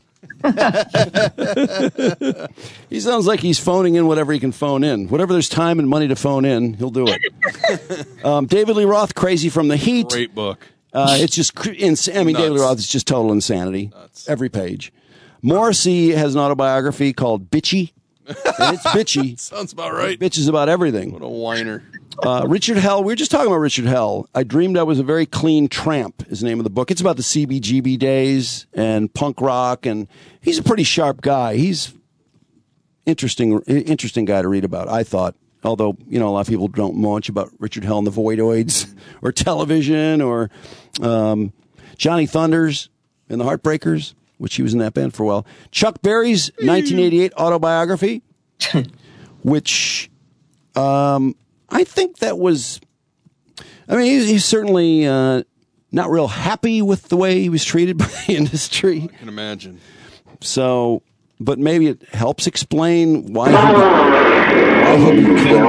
Speaker 1: He sounds like he's phoning in whatever he can phone in. Whatever there's time and money to phone in, he'll do it. David Lee Roth, Crazy from the Heat.
Speaker 2: Great book.
Speaker 1: It's just David Lee Roth is just total insanity.
Speaker 2: Nuts.
Speaker 1: Every page. Morrissey has an autobiography called Bitchy. And it's bitchy.
Speaker 2: Sounds about right.
Speaker 1: Bitches about everything.
Speaker 2: What a whiner.
Speaker 1: Richard Hell. We were just talking about Richard Hell. I Dreamed I Was a Very Clean Tramp is the name of the book. It's about the CBGB days and punk rock, and he's a pretty sharp guy. He's interesting guy to read about, I thought. Although, a lot of people don't know much about Richard Hell and the Voidoids or television or Johnny Thunders and the Heartbreakers, which he was in that band for a while. Chuck Berry's 1988 autobiography, which I think that was, he's certainly not real happy with the way he was treated by the industry.
Speaker 2: I can imagine.
Speaker 1: So, but maybe it helps explain why he became.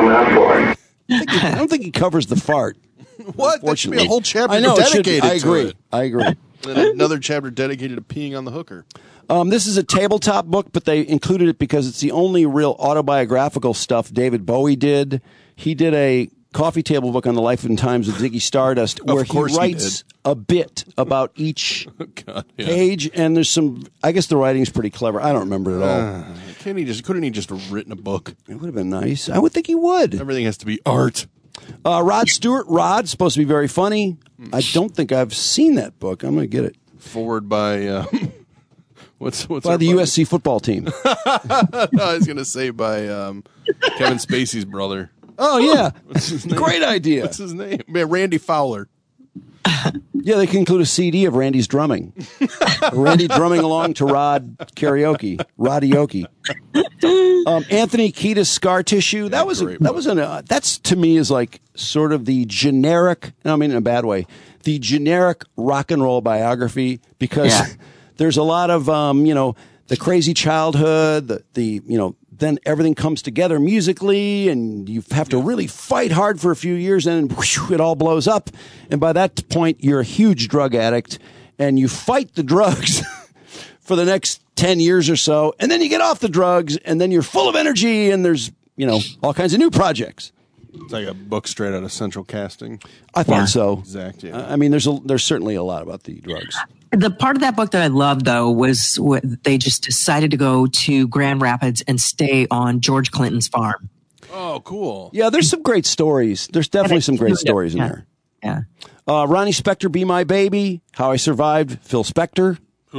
Speaker 1: I don't think he covers the fart.
Speaker 2: What? That should be a whole chapter
Speaker 1: I know,
Speaker 2: dedicated
Speaker 1: I agree.
Speaker 2: to it.
Speaker 1: I agree.
Speaker 2: And then another chapter dedicated to peeing on the hooker.
Speaker 1: This is a tabletop book, but they included it because it's the only real autobiographical stuff David Bowie did. He did a coffee table book on the life and times of Ziggy Stardust, where he writes a bit about each page, and there's some. I guess the writing's pretty clever. I don't remember it all.
Speaker 2: Couldn't he just have written a book?
Speaker 1: It would have been nice. I would think he would.
Speaker 2: Everything has to be art.
Speaker 1: Rod Stewart. Rod's supposed to be very funny. I don't think I've seen that book. I'm going to get it.
Speaker 2: Forward by what's
Speaker 1: by the USC football team.
Speaker 2: I was going to say by Kevin Spacey's brother.
Speaker 1: Oh yeah,
Speaker 2: what's his name?
Speaker 1: Great idea.
Speaker 2: What's his name? Man, Randy Fowler.
Speaker 1: Yeah, they can include a CD of Randy's drumming. Randy drumming along to Rod karaoke, Rodioke. Anthony Kiedis, Scar Tissue. That's to me is like sort of the generic. I mean in a bad way. The generic rock and roll biography, because there's a lot of the crazy childhood, then everything comes together musically, and you have to really fight hard for a few years, and whoosh, it all blows up. And by that point, you're a huge drug addict, and you fight the drugs for the next 10 years or so, and then you get off the drugs, and then you're full of energy, and there's all kinds of new projects.
Speaker 2: It's like a book straight out of Central Casting.
Speaker 1: I thought so.
Speaker 2: Exactly.
Speaker 1: I mean, there's certainly a lot about the drugs.
Speaker 3: The part of that book that I loved, though, was they just decided to go to Grand Rapids and stay on George Clinton's farm.
Speaker 2: Oh, cool.
Speaker 1: Yeah, there's some great stories. There's definitely some great stories in there.
Speaker 3: Yeah.
Speaker 1: Ronnie Spector, Be My Baby, How I Survived Phil Spector.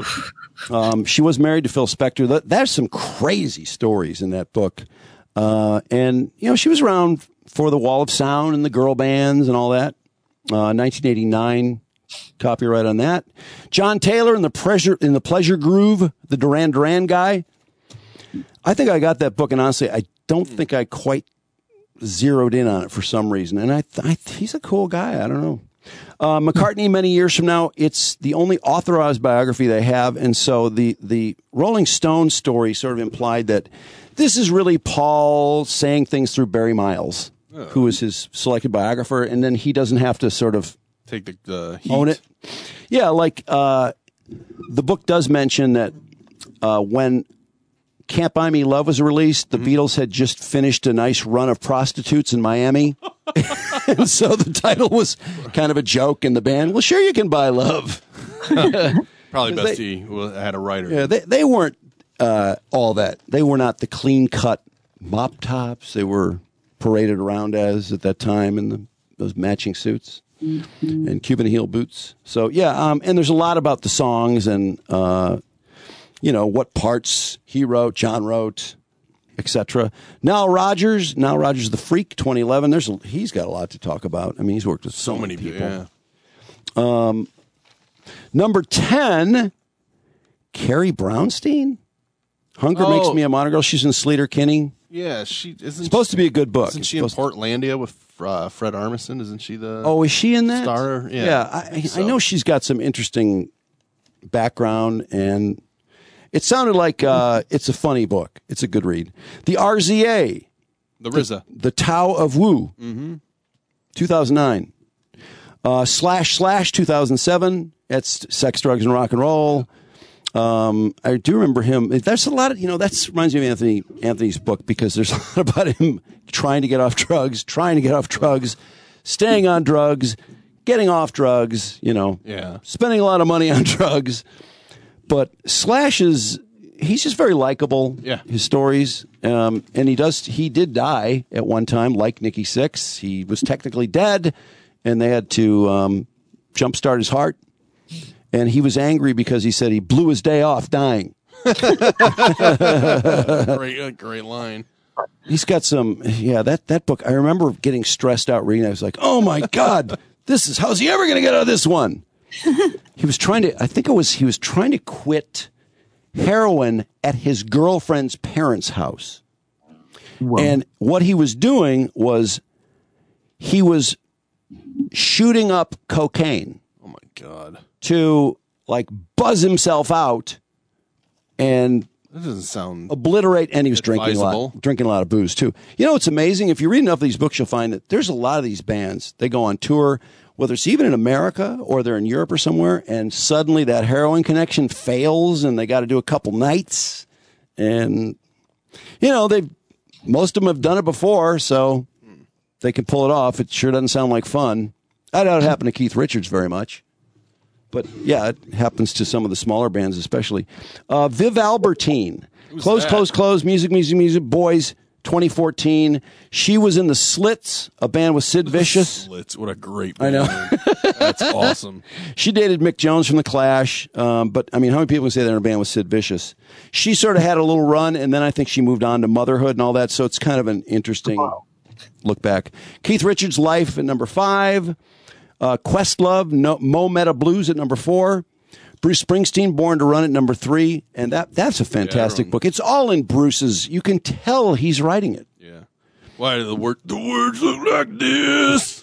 Speaker 1: She was married to Phil Spector. There's some crazy stories in that book. And, she was around for the Wall of Sound and the girl bands and all that. 1989. Copyright on that. John Taylor in the Pleasure Groove, the Duran Duran guy. I think I got that book, and honestly, I don't think I quite zeroed in on it for some reason. And he's a cool guy. I don't know. McCartney, many years from now, it's the only authorized biography they have, and so the Rolling Stone story sort of implied that this is really Paul saying things through Barry Miles, who is his selected biographer, and then he doesn't have to sort of
Speaker 2: take the heat.
Speaker 1: Own it. Yeah, like the book does mention that when Can't Buy Me Love was released, the Beatles had just finished a nice run of prostitutes in Miami. And so the title was kind of a joke in the band. Well, sure you can buy love.
Speaker 2: Probably best he had a writer.
Speaker 1: Yeah, they weren't all that. They were not the clean-cut mop tops they were paraded around as at that time in those matching suits. And Cuban heel boots. So and there's a lot about the songs and what parts he wrote, John wrote, etc. Nile Rodgers, the Freak, 2011. He's got a lot to talk about. I mean, he's worked with so many people. Yeah. Number 10, Carrie Brownstein. Hunger Makes Me a Modern Girl. She's in Sleater-Kinney.
Speaker 2: Yeah, she isn't
Speaker 1: supposed to be a good book.
Speaker 2: Isn't she in Portlandia with Fred Armisen? Isn't she the?
Speaker 1: Oh, is she in that?
Speaker 2: Star?
Speaker 1: Yeah. I know she's got some interesting background, and it sounded like it's a funny book. It's a good read. The RZA,
Speaker 2: the RZA,
Speaker 1: the Tao of Wu, 2009. / 2007. That's Sex, Drugs, and Rock and Roll. I do remember him. There's a lot of, that reminds me of Anthony's book, because there's a lot about him trying to get off drugs, staying on drugs, getting off drugs, spending a lot of money on drugs. But Slash he's just very likable.
Speaker 2: Yeah.
Speaker 1: His stories. And he did die at one time, like Nikki Sixx. He was technically dead, and they had to jumpstart his heart. And he was angry because he said he blew his day off dying.
Speaker 2: Great line.
Speaker 1: He's got some, that book. I remember getting stressed out reading it. I was like, oh my God, how's he ever going to get out of this one? He was trying to quit heroin at his girlfriend's parents' house. Whoa. And what he was doing was he was shooting up cocaine.
Speaker 2: Oh my God.
Speaker 1: To like buzz himself out and
Speaker 2: that doesn't sound
Speaker 1: obliterate, and he was drinking a lot of booze too. It's amazing. If you read enough of these books, you'll find that there's a lot of these bands. They go on tour whether it's even in America or they're in Europe or somewhere, and suddenly that heroin connection fails and they got to do a couple nights. And, you know, most of them have done it before, so they can pull it off. It sure doesn't sound like fun. I doubt it happened to Keith Richards very much. But, yeah, it happens to some of the smaller bands especially. Viv Albertine. Close. Music, Boys, 2014. She was in the Slits, a band with Sid Vicious.
Speaker 2: Slits, what a great band.
Speaker 1: I know.
Speaker 2: That's awesome.
Speaker 1: She dated Mick Jones from The Clash. But, I mean, how many people can say they're in a band with Sid Vicious? She sort of had a little run, and then I think she moved on to motherhood and all that, so it's kind of an interesting look back. Keith Richards' Life at number 5. Questlove, Mo Meta Blues at number 4. Bruce Springsteen, Born to Run at number 3. And that's a fantastic book. It's all in Bruce's. You can tell he's writing it.
Speaker 2: Yeah. Why do the words look like this?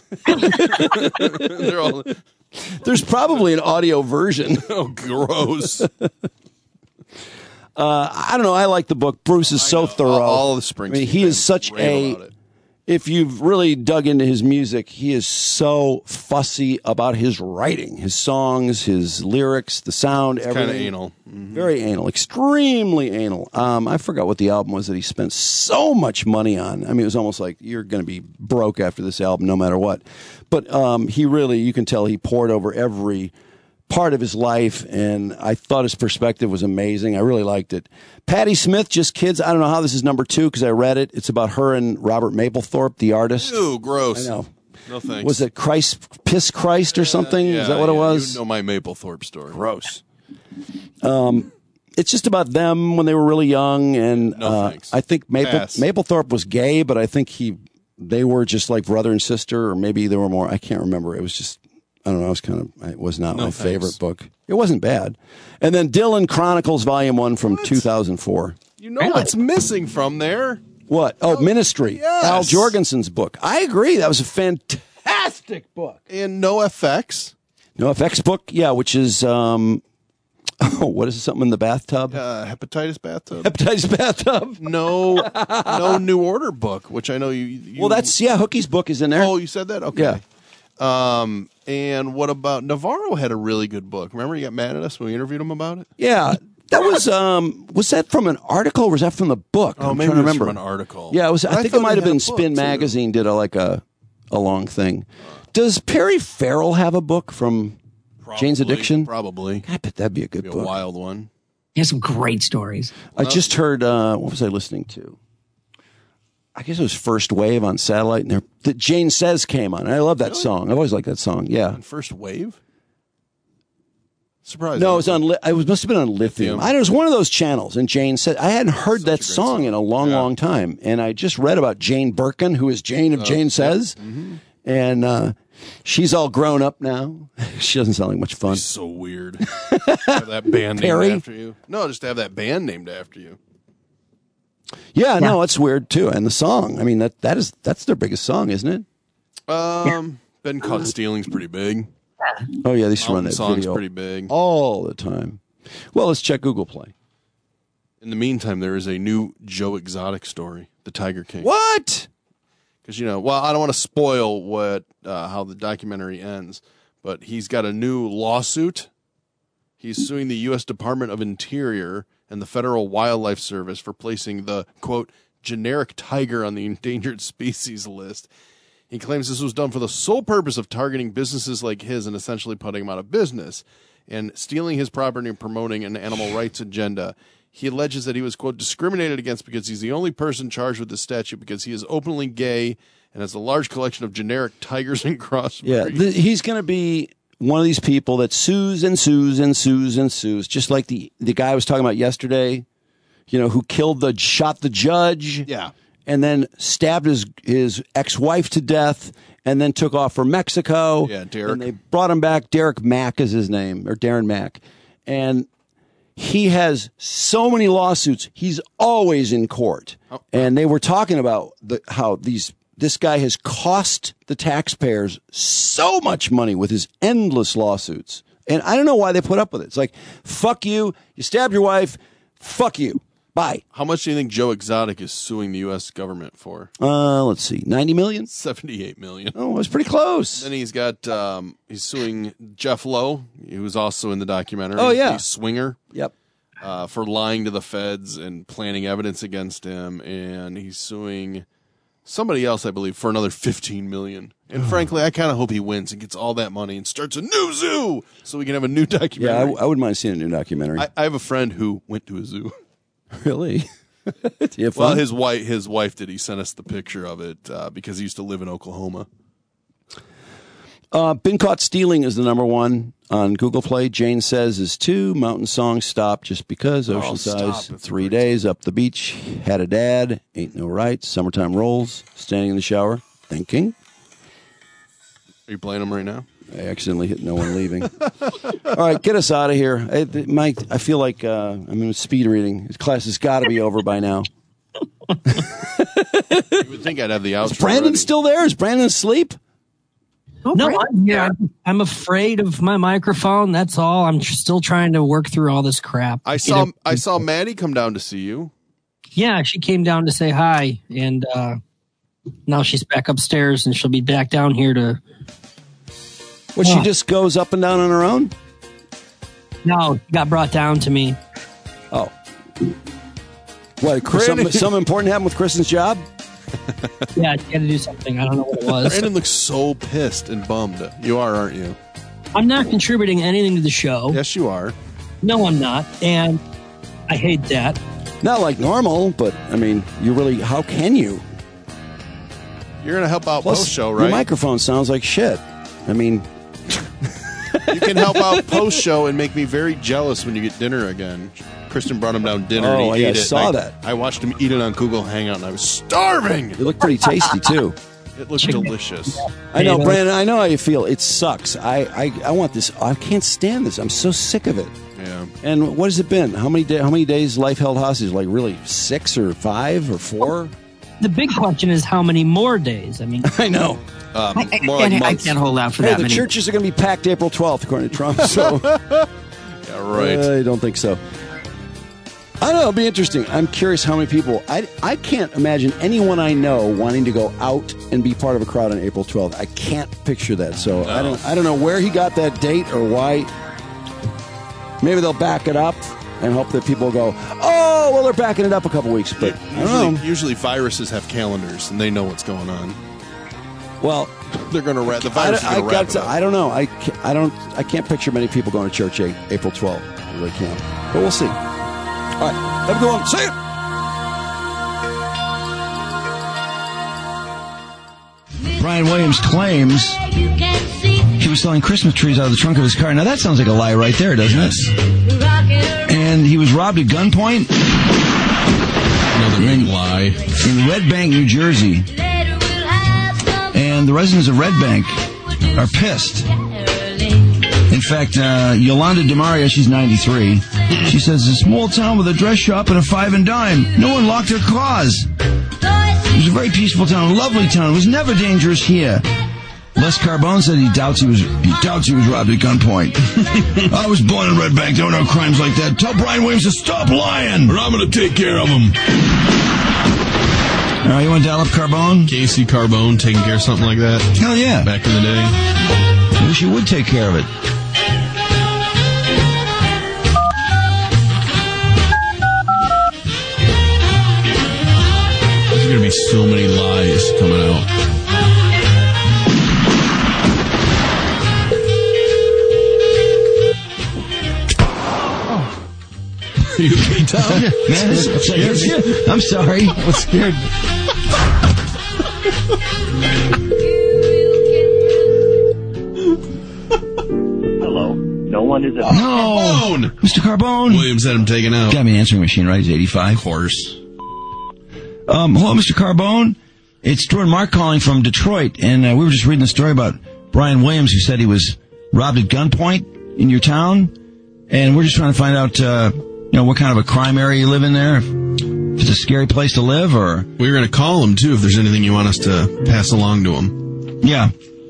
Speaker 1: There's probably an audio version.
Speaker 2: Oh, gross.
Speaker 1: I don't know. I like the book. Bruce is so thorough.
Speaker 2: All the Springsteen.
Speaker 1: I mean, he is such if you've really dug into his music, he is so fussy about his writing, his songs, his lyrics, the sound, everything.
Speaker 2: Kind of anal. Mm-hmm.
Speaker 1: Very anal. Extremely anal. I forgot what the album was that he spent so much money on. I mean, it was almost like you're going to be broke after this album no matter what. But he really, you can tell he poured over every part of his life, and I thought his perspective was amazing. I really liked it. Patti Smith, Just Kids. I don't know how this is number 2 because I read it. It's about her and Robert Mapplethorpe, the artist.
Speaker 2: Ew, gross.
Speaker 1: I know.
Speaker 2: No thanks.
Speaker 1: Was it Piss Christ or something?
Speaker 2: Yeah,
Speaker 1: is that what it was?
Speaker 2: You know my Mapplethorpe story.
Speaker 1: Gross. It's just about them when they were really young, and I think Mapplethorpe was gay, but I think they were just like brother and sister, or maybe there were more. I can't remember. It was just, I don't know. It was not my favorite book. It wasn't bad. And then Dylan Chronicles Volume 1 from 2004.
Speaker 2: You know what's missing from there?
Speaker 1: What? Oh, Ministry.
Speaker 2: Yes.
Speaker 1: Al Jorgensen's book. I agree. That was a fantastic book.
Speaker 2: And No FX.
Speaker 1: No FX book, yeah, which is, what is it, something in the bathtub?
Speaker 2: Hepatitis bathtub.
Speaker 1: Hepatitis bathtub.
Speaker 2: No New Order book, which I know you
Speaker 1: well, that's, Hookie's book is in there.
Speaker 2: Oh, you said that? Okay.
Speaker 1: Yeah.
Speaker 2: And what about Navarro had a really good book. Remember he got mad at us when we interviewed him about it?
Speaker 1: Yeah. That was that from an article or was that from the book?
Speaker 2: Oh,
Speaker 1: I'm
Speaker 2: maybe
Speaker 1: trying to
Speaker 2: it was
Speaker 1: remember.
Speaker 2: from an article.
Speaker 1: Yeah, it was. I think it might have been Spin Magazine did a long thing. Does Perry Farrell have a book from Jane's Addiction?
Speaker 2: Probably.
Speaker 1: I bet that'd be a good book.
Speaker 2: A wild one.
Speaker 3: He has some great stories.
Speaker 1: I just heard, what was I listening to? I guess it was First Wave on satellite, and that Jane Says came on. I love that song. I've always liked that song. Yeah.
Speaker 2: On First Wave? Surprising.
Speaker 1: No, it was on. It must have been on Lithium. I don't know. It was one of those channels. And Jane said, I hadn't heard that song in a long time. And I just read about Jane Birkin, who is Jane of Jane Says.
Speaker 2: Mm-hmm.
Speaker 1: And she's all grown up now. She doesn't sound like much fun.
Speaker 2: She's so weird. Have that band named after you. No, just to have that band named after you.
Speaker 1: Yeah, no, it's weird too. And the song, I mean, that's their biggest song, isn't it?
Speaker 2: Been Caught Stealing's pretty big.
Speaker 1: Oh yeah, they used to run that
Speaker 2: song's
Speaker 1: video
Speaker 2: pretty big
Speaker 1: all the time. Well, let's check Google Play.
Speaker 2: In the meantime, there is a new Joe Exotic story, the Tiger King.
Speaker 1: What?
Speaker 2: Because I don't want to spoil how the documentary ends, but he's got a new lawsuit. He's suing the U.S. Department of Interior and the Federal Wildlife Service for placing the, quote, generic tiger on the endangered species list. He claims this was done for the sole purpose of targeting businesses like his and essentially putting him out of business and stealing his property and promoting an animal rights agenda. He alleges that he was, quote, discriminated against because he's the only person charged with this statute because he is openly gay and has a large collection of generic tigers and crossbreeds.
Speaker 1: Yeah, he's going to be one of these people that sues and sues and sues and sues, just like the guy I was talking about yesterday, who shot the judge.
Speaker 2: Yeah.
Speaker 1: And then stabbed his ex-wife to death and then took off for Mexico.
Speaker 2: Yeah, Derek.
Speaker 1: And they brought him back. Derek Mack is his name, or Darren Mack. And he has so many lawsuits. He's always in court. Oh. And they were talking about how this guy has cost the taxpayers so much money with his endless lawsuits. And I don't know why they put up with it. It's like, fuck you. You stabbed your wife. Fuck you. Bye.
Speaker 2: How much do you think Joe Exotic is suing the U.S. government for?
Speaker 1: Let's see, 90 million?
Speaker 2: 78 million.
Speaker 1: Oh, it was pretty close.
Speaker 2: Then he's got, he's suing Jeff Lowe, who's also in the documentary.
Speaker 1: Oh, yeah.
Speaker 2: The Swinger.
Speaker 1: Yep.
Speaker 2: For lying to the feds and planting evidence against him. And he's suing somebody else, I believe, for another $15 million. And frankly, I kind of hope he wins and gets all that money and starts a new zoo so we can have a new documentary.
Speaker 1: Yeah, I wouldn't mind seeing a new documentary.
Speaker 2: I have a friend who went to a zoo.
Speaker 1: Really? Do you have fun?
Speaker 2: Well, his wife did. He sent us the picture of it because he used to live in Oklahoma.
Speaker 1: Been Caught Stealing is the number one on Google Play. Jane Says is 2. Mountain Song, Stop Just Because. Oceanside, 3 days. Up the Beach, Had a Dad. Ain't No Right. Summertime Rolls. Standing in the Shower. Thinking.
Speaker 2: Are you playing them right now?
Speaker 1: I accidentally hit no one leaving. All right, get us out of here. Mike, I feel like I'm in speed reading. This class has got to be over by now.
Speaker 2: You would think I'd have the outro.
Speaker 1: Is Brandon
Speaker 2: already.
Speaker 1: still there? Is Brandon asleep?
Speaker 6: No, I'm afraid of my microphone. That's all. I'm still trying to work through all this crap.
Speaker 2: I saw Maddie come down to see you.
Speaker 6: Yeah, she came down to say hi, and now she's back upstairs, and she'll be back down here to...
Speaker 1: What, she just goes up and down on her own?
Speaker 6: No, she got brought down to me.
Speaker 1: Oh. What, something important happened with Kristen's job?
Speaker 6: Yeah, she had to do something. I don't know what it was.
Speaker 2: Brandon looks so pissed and bummed. You are, aren't you?
Speaker 6: I'm not contributing anything to the show.
Speaker 2: Yes, you are.
Speaker 6: No, I'm not. And I hate that.
Speaker 1: Not like normal, but, I mean, you really, how can you?
Speaker 2: You're going to help out post-show, right?
Speaker 1: Your microphone sounds like shit. I mean...
Speaker 2: You can help out post-show and make me very jealous when you get dinner again. Kristen brought him down dinner and he ate it.
Speaker 1: I saw that.
Speaker 2: I watched him eat it on Google Hangout and I was starving.
Speaker 1: It looked pretty tasty, too.
Speaker 2: It looked delicious.
Speaker 1: I know, Brandon, I know how you feel. It sucks. I want this. I can't stand this. I'm so sick of it.
Speaker 2: Yeah.
Speaker 1: And what has it been? How many days life held hostage? Like really 6 or 5 or 4?
Speaker 6: The big question is how many more days? I mean,
Speaker 1: I know.
Speaker 3: I can't hold out for that
Speaker 1: many. The churches are going to be packed April 12th, according to Trump. So,
Speaker 2: yeah, right.
Speaker 1: I don't think so. I don't know. It'll be interesting. I'm curious how many people. I can't imagine anyone I know wanting to go out and be part of a crowd on April 12th. I can't picture that. So no. I don't know where he got that date or why. Maybe they'll back it up and hope that people go, oh, well, they're backing it up a couple weeks. But
Speaker 2: usually viruses have calendars and they know what's going on.
Speaker 1: Well,
Speaker 2: they're going to the virus is going to wrap it up.
Speaker 1: I don't know. I can't picture many people going to church April 12th. I really can't. But we'll see. All right. Have a good one. See you.
Speaker 8: Brian Williams claims he was selling Christmas trees out of the trunk of his car. Now, that sounds like a lie right there, doesn't it? And he was robbed at gunpoint?
Speaker 2: Another big lie.
Speaker 8: In Red Bank, New Jersey. And the residents of Red Bank are pissed. In fact, Yolanda DeMaria, she's 93. She says, a small town with a dress shop and a 5 and dime. No one locked their cars. It was a very peaceful town, a lovely town. It was never dangerous here. Les Carbone said he doubts he was robbed at gunpoint. I was born in Red Bank. There were no crimes like that. Tell Brian Williams to stop lying, or I'm going to take care of him. All right, you want to dial up Carbone?
Speaker 2: Casey Carbone taking care of something like that?
Speaker 8: Hell yeah.
Speaker 2: Back in the day.
Speaker 8: I wish you would take care of it.
Speaker 2: There's going to be so many lies coming out. You okay, Tom?
Speaker 8: Man, I'm sorry. I was scared.
Speaker 11: Hello. No one is at
Speaker 8: No! Mr. Carbone!
Speaker 2: Williams had him taken out.
Speaker 8: Got me an answering machine, right? He's 85.
Speaker 2: Of course.
Speaker 8: Hello, Mr. Carbone. It's Stuart Mark calling from Detroit, and we were just reading a story about Brian Williams, who said he was robbed at gunpoint in your town, and we're just trying to find out, what kind of a crime area you live in there. If it's a scary place to live, or...
Speaker 2: We're going to call him, too, if there's anything you want us to pass along to him.
Speaker 8: Yeah.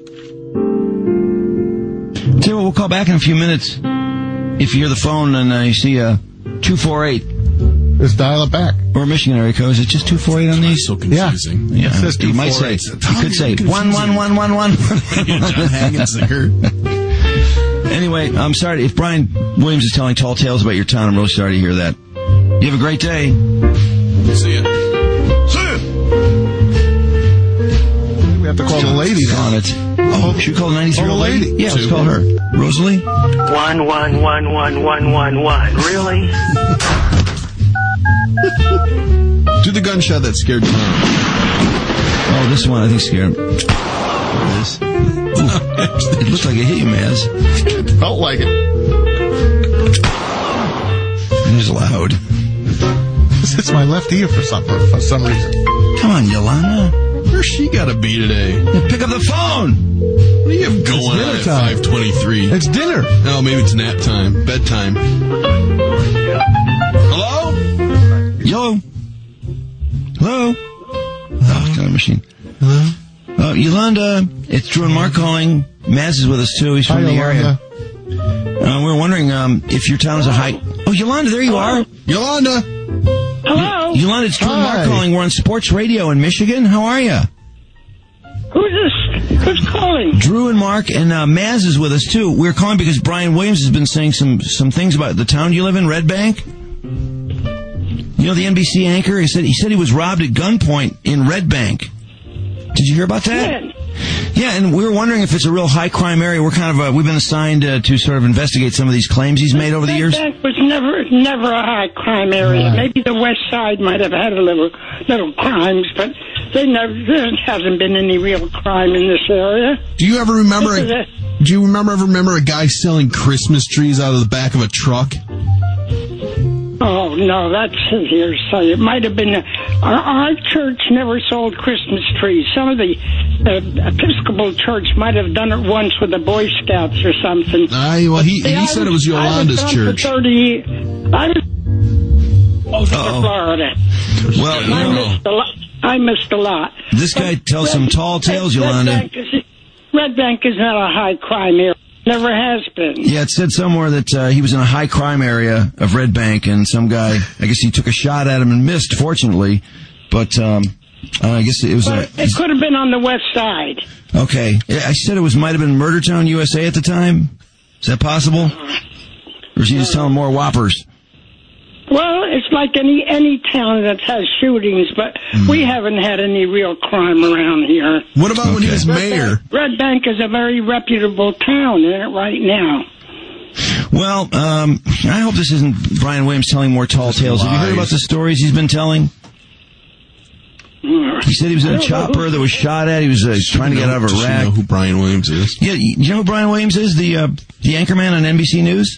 Speaker 8: Tell you what, we'll call back in a few minutes. If you hear the phone and you see 248,
Speaker 9: Just dial it back.
Speaker 8: Or Michigan area code. Is it just 248 on these?
Speaker 2: So confusing.
Speaker 8: Yeah.
Speaker 9: It says
Speaker 8: You might say,
Speaker 9: 248.
Speaker 8: you could say 11111.
Speaker 2: John Hagensinger.
Speaker 8: Anyway, I'm sorry. If Brian Williams is telling tall tales about your town, I'm really sorry to hear that. You have a great day.
Speaker 2: See ya.
Speaker 9: We have to call the lady now.
Speaker 8: On it. Oh, should we call the 93-year-old lady? Yeah, let's
Speaker 2: 2.
Speaker 8: call her. Rosalie?
Speaker 11: 111111. Really?
Speaker 2: Do the gunshot that scared you.
Speaker 8: Oh, this one I think scared him. There it is. Ooh, it looked like it hit you, Maz.
Speaker 9: Felt like it.
Speaker 8: It was loud.
Speaker 9: This hits my left ear for some reason.
Speaker 8: Come on, Yolanda.
Speaker 2: Where's she got to be today?
Speaker 8: Yeah, pick up the phone.
Speaker 2: What do you have going on at 5:23?
Speaker 9: It's dinner.
Speaker 2: No, maybe it's nap time, bedtime. Hello?
Speaker 8: Hello? Hello? Oh, kind of machine.
Speaker 2: Hello?
Speaker 8: Yolanda, it's Drew and Mark calling. Maz is with us, too. He's from the area. We're wondering if your town is a high... Oh, Yolanda, there you are.
Speaker 2: Yolanda.
Speaker 12: Hello?
Speaker 8: Yolanda, it's Drew and Mark calling. We're on sports radio in Michigan. How are you?
Speaker 12: Who's this? Who's calling?
Speaker 8: Drew and Mark, and Maz is with us, too. We're calling because Brian Williams has been saying some things about the town you live in, Red Bank. You know, the NBC anchor, he said he was robbed at gunpoint in Red Bank. Did you hear about that?
Speaker 12: When?
Speaker 8: Yeah, and we were wondering if it's a real high crime area. We're kind of we've been assigned to sort of investigate some of these claims he's made over the years.
Speaker 12: Red Bank was never a high crime area.
Speaker 8: Right.
Speaker 12: Maybe the West Side might have had a little crimes, but there hasn't been any real crime in this area.
Speaker 2: Do you ever remember? Do you remember a guy selling Christmas trees out of the back of a truck?
Speaker 12: Oh, no, that's hearsay. It might have been... Our church never sold Christmas trees. Some of the Episcopal Church might have done it once with the Boy Scouts or something.
Speaker 2: Well, he said it was Yolanda's church.
Speaker 12: For 30 years. I was to Florida.
Speaker 8: Well, you know...
Speaker 12: I missed a lot.
Speaker 8: This guy tells some tall tales, Yolanda.
Speaker 12: Red Bank is not a high crime area. Never has been.
Speaker 8: Yeah, it said somewhere that he was in a high crime area of Red Bank, and some guy, I guess he took a shot at him and missed, fortunately. But I guess it was
Speaker 12: it could have been on the West Side.
Speaker 8: Okay. I said it might have been Murder Town, USA at the time. Is that possible? Or is he just telling more whoppers?
Speaker 12: Well, it's like any town that has shootings, but we haven't had any real crime around here.
Speaker 2: What about when he was mayor?
Speaker 12: Red Bank is a very reputable town right now.
Speaker 8: Well, I hope this isn't Brian Williams telling more tall tales. Have you heard about the stories he's been telling? He said he was in a chopper that was shot at. He was trying to get out of Iraq.
Speaker 2: Do you know who Brian Williams is?
Speaker 8: Yeah, you know who Brian Williams is? The anchorman on NBC News?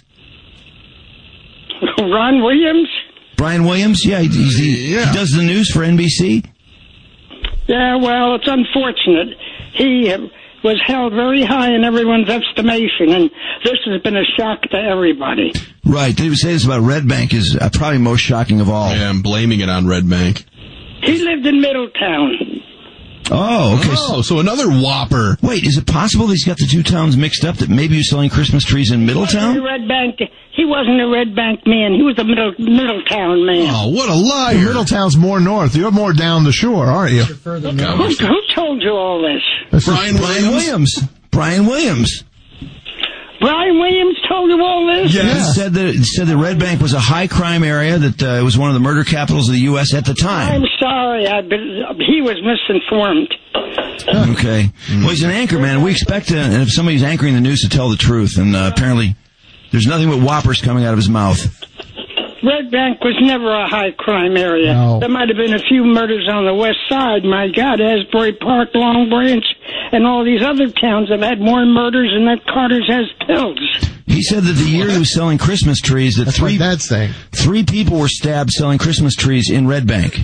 Speaker 12: Ron Williams?
Speaker 8: Brian Williams? Yeah, he does the news for NBC.
Speaker 12: Yeah, well, it's unfortunate. He was held very high in everyone's estimation, and this has been a shock to everybody.
Speaker 8: Right. They would say this about Red Bank is probably most shocking of all.
Speaker 2: Yeah, I'm blaming it on Red Bank.
Speaker 12: He lived in Middletown.
Speaker 8: Oh, okay.
Speaker 2: Oh, so another whopper.
Speaker 8: Wait, is it possible that he's got the two towns mixed up, that maybe he was selling Christmas trees in Middletown?
Speaker 12: He wasn't a Red Bank man. He was a Middletown man.
Speaker 2: Oh, what a liar.
Speaker 9: Middletown's more north. You're more down the shore, aren't you?
Speaker 12: Who told you all this?
Speaker 8: Brian Williams. Brian Williams.
Speaker 12: Brian Williams told you all this?
Speaker 8: Yes. He said that Red Bank was a high crime area, that it was one of the murder capitals of the U.S. at the time.
Speaker 12: I'm sorry. He was misinformed.
Speaker 8: Okay. Well, he's an anchor, man. We expect if somebody's anchoring the news to tell the truth, and apparently there's nothing but whoppers coming out of his mouth.
Speaker 12: Red Bank was never a high crime area.
Speaker 9: No.
Speaker 12: There might have been a few murders on the west side. My God, Asbury Park, Long Branch, and all these other towns have had more murders than that Carter's has pills.
Speaker 8: He said that the year he was selling Christmas trees, that three people were stabbed selling Christmas trees in Red Bank.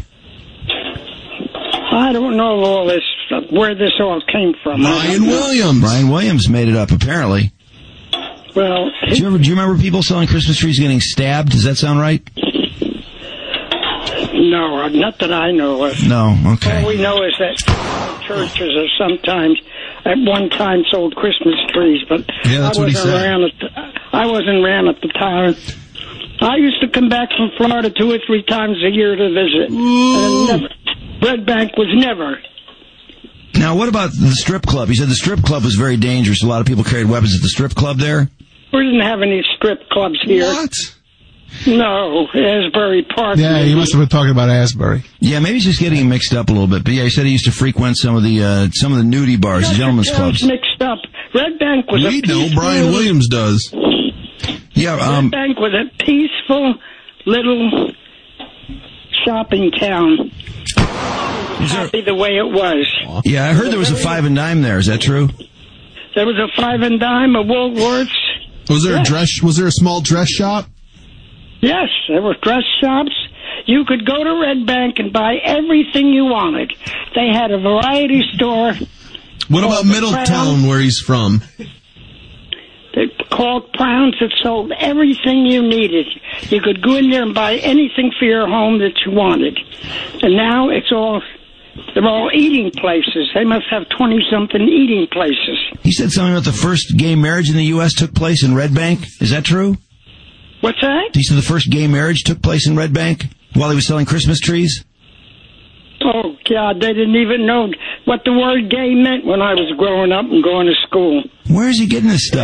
Speaker 12: I don't know all this, where this all came from.
Speaker 2: Brian Williams.
Speaker 8: Brian Williams made it up, apparently.
Speaker 12: Well,
Speaker 8: do you remember people selling Christmas trees getting stabbed? Does that sound right?
Speaker 12: No, not that I know of.
Speaker 8: No, okay.
Speaker 12: All we know is that churches are sometimes, at one time, sold Christmas trees, but
Speaker 2: yeah, that's what he said.
Speaker 12: I wasn't around at the time. I used to come back from Florida 2 or 3 times a year to visit. And Red Bank was never.
Speaker 8: Now, what about the strip club? You said the strip club was very dangerous. A lot of people carried weapons at the strip club there?
Speaker 12: We didn't have any strip clubs here.
Speaker 9: What?
Speaker 12: No, Asbury Park.
Speaker 9: Yeah, you must have been talking about Asbury.
Speaker 8: Yeah, maybe he's just getting mixed up a little bit. But yeah, he said he used to frequent some of the nudie bars, the gentlemen's clubs.
Speaker 12: Mixed up. Red Bank was
Speaker 2: We know Brian Williams does.
Speaker 8: Yeah,
Speaker 12: Red Bank was a peaceful little shopping town. Happy the way it was.
Speaker 8: Yeah, I heard there was a 5 and dime there. Is that true?
Speaker 12: There was a 5 and dime, a Woolworths.
Speaker 2: Was there a dress? Was there a small dress shop?
Speaker 12: Yes, there were dress shops. You could go to Red Bank and buy everything you wanted. They had a variety store.
Speaker 2: What about Middletown, where he's from?
Speaker 12: They're called Browns that sold everything you needed. You could go in there and buy anything for your home that you wanted. And now they're all eating places. They must have 20-something eating places.
Speaker 8: He said something about the first gay marriage in the U.S. took place in Red Bank. Is that true?
Speaker 12: What's that?
Speaker 8: He said the first gay marriage took place in Red Bank while he was selling Christmas trees?
Speaker 12: Oh, God, they didn't even know what the word gay meant when I was growing up and going to school.
Speaker 8: Where is he getting this stuff?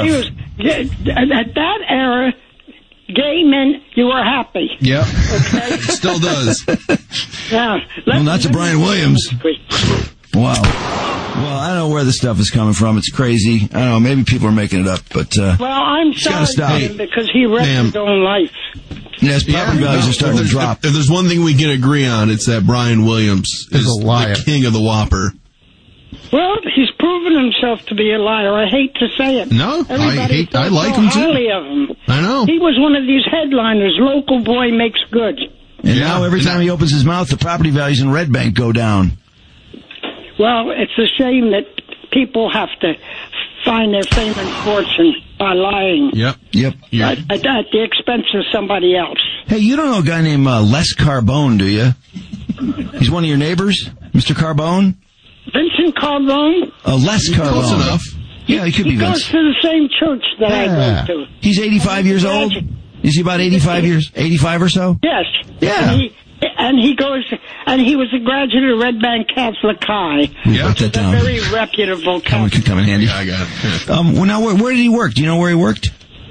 Speaker 12: At that era, gay meant you were happy.
Speaker 2: Yeah.
Speaker 12: Okay?
Speaker 2: It still does.
Speaker 12: Yeah.
Speaker 8: Well, not to Brian Williams. Wow. Well, I don't know where this stuff is coming from. It's crazy. I don't know. Maybe people are making it up, but
Speaker 12: well, I'm sorry
Speaker 8: stop.
Speaker 12: to him because he wrecked his own life.
Speaker 8: Yes, property values are starting to drop.
Speaker 2: If there's one thing we can agree on, it's that Brian Williams is
Speaker 9: a liar.
Speaker 2: The king of the Whopper.
Speaker 12: Well, he's proven himself to be a liar. I hate to say it.
Speaker 2: No, I like him too.
Speaker 12: Highly of him.
Speaker 2: I know.
Speaker 12: He was one of these headliners. Local boy makes good.
Speaker 8: And now every time he opens his mouth, the property values in Red Bank go down.
Speaker 12: Well, it's a shame that people have to find their fame and fortune by lying.
Speaker 8: Yep.
Speaker 12: At the expense of somebody else.
Speaker 8: Hey, you don't know a guy named Les Carbone, do you? He's one of your neighbors, Mr. Carbone?
Speaker 12: Vincent Carbone?
Speaker 8: Les Carbone.
Speaker 2: Close enough.
Speaker 8: Yeah, he could be
Speaker 12: He goes
Speaker 8: Vince.
Speaker 12: to the same church that I go to.
Speaker 8: He's 85 years old? Is he about 85 or so?
Speaker 12: Yes.
Speaker 8: Yeah.
Speaker 12: And he goes, and he was a graduate of Red Bank Catholic High.
Speaker 8: Yeah, put that down.
Speaker 12: A very reputable Catholic.
Speaker 8: Could come in handy.
Speaker 2: Yeah, I got it.
Speaker 8: Well, now, where did he work? Do you know where he worked?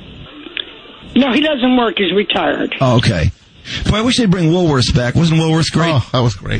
Speaker 12: No, he doesn't work. He's retired.
Speaker 8: Oh, okay. Boy, I wish they'd bring Woolworths back. Wasn't Woolworths great?
Speaker 9: Oh, that was great.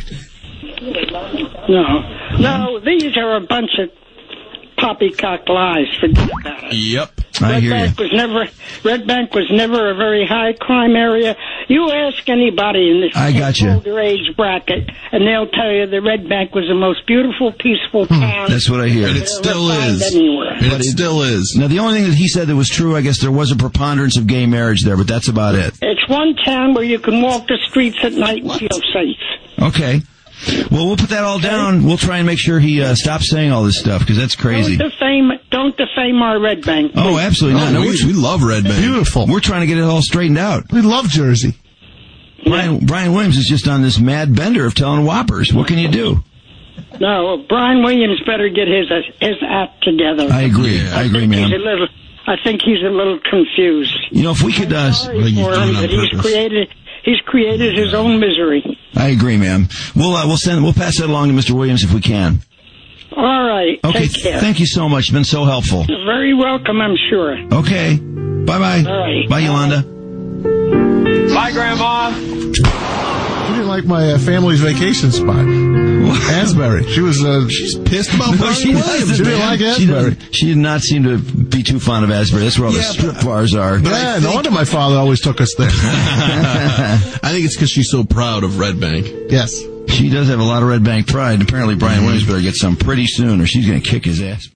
Speaker 12: No, these are a bunch of poppycock lies. Forget about it.
Speaker 2: Yep.
Speaker 8: I hear you.
Speaker 12: Red Bank was never a very high crime area. You ask anybody in this older age bracket, and they'll tell you that Red Bank was the most beautiful, peaceful town.
Speaker 8: That's what I hear.
Speaker 2: And it still is.
Speaker 12: Anywhere.
Speaker 2: And it still is.
Speaker 8: Now, the only thing that he said that was true, I guess there was a preponderance of gay marriage there, but that's about it.
Speaker 12: It's one town where you can walk the streets at night and feel safe.
Speaker 8: Okay. Well, we'll put that all down. We'll try and make sure he stops saying all this stuff, because that's crazy.
Speaker 12: Don't defame our Red Bank. Please.
Speaker 8: Oh, absolutely not. No,
Speaker 2: we love Red Bank.
Speaker 9: Beautiful.
Speaker 8: We're trying to get it all straightened out.
Speaker 9: We love Jersey.
Speaker 8: Brian Williams is just on this mad bender of telling whoppers. What can you do?
Speaker 12: No, Brian Williams better get his act together.
Speaker 8: I agree. I agree, man.
Speaker 12: I think he's a little confused.
Speaker 8: You know, if we could...
Speaker 12: He's created his own misery.
Speaker 8: I agree, ma'am. We'll pass that along to Mr. Williams if we can.
Speaker 12: All right.
Speaker 8: Okay.
Speaker 12: Take care.
Speaker 8: Thank you so much. It's been so helpful.
Speaker 12: You're very welcome, I'm sure.
Speaker 8: Okay. Bye-bye.
Speaker 12: All right.
Speaker 8: Bye, Yolanda.
Speaker 7: Bye, Grandma.
Speaker 9: She didn't like my family's vacation spot. Asbury.
Speaker 2: She's pissed about Brian Williams.
Speaker 9: She didn't like Asbury.
Speaker 8: She did not seem to be too fond of Asbury. That's where all the strip bars are.
Speaker 9: Yeah, no wonder my father always took us there.
Speaker 2: I think it's because she's so proud of Red Bank.
Speaker 9: Yes.
Speaker 8: She does have a lot of Red Bank pride. Apparently, Brian Williams better get some pretty soon, or she's going to kick his ass.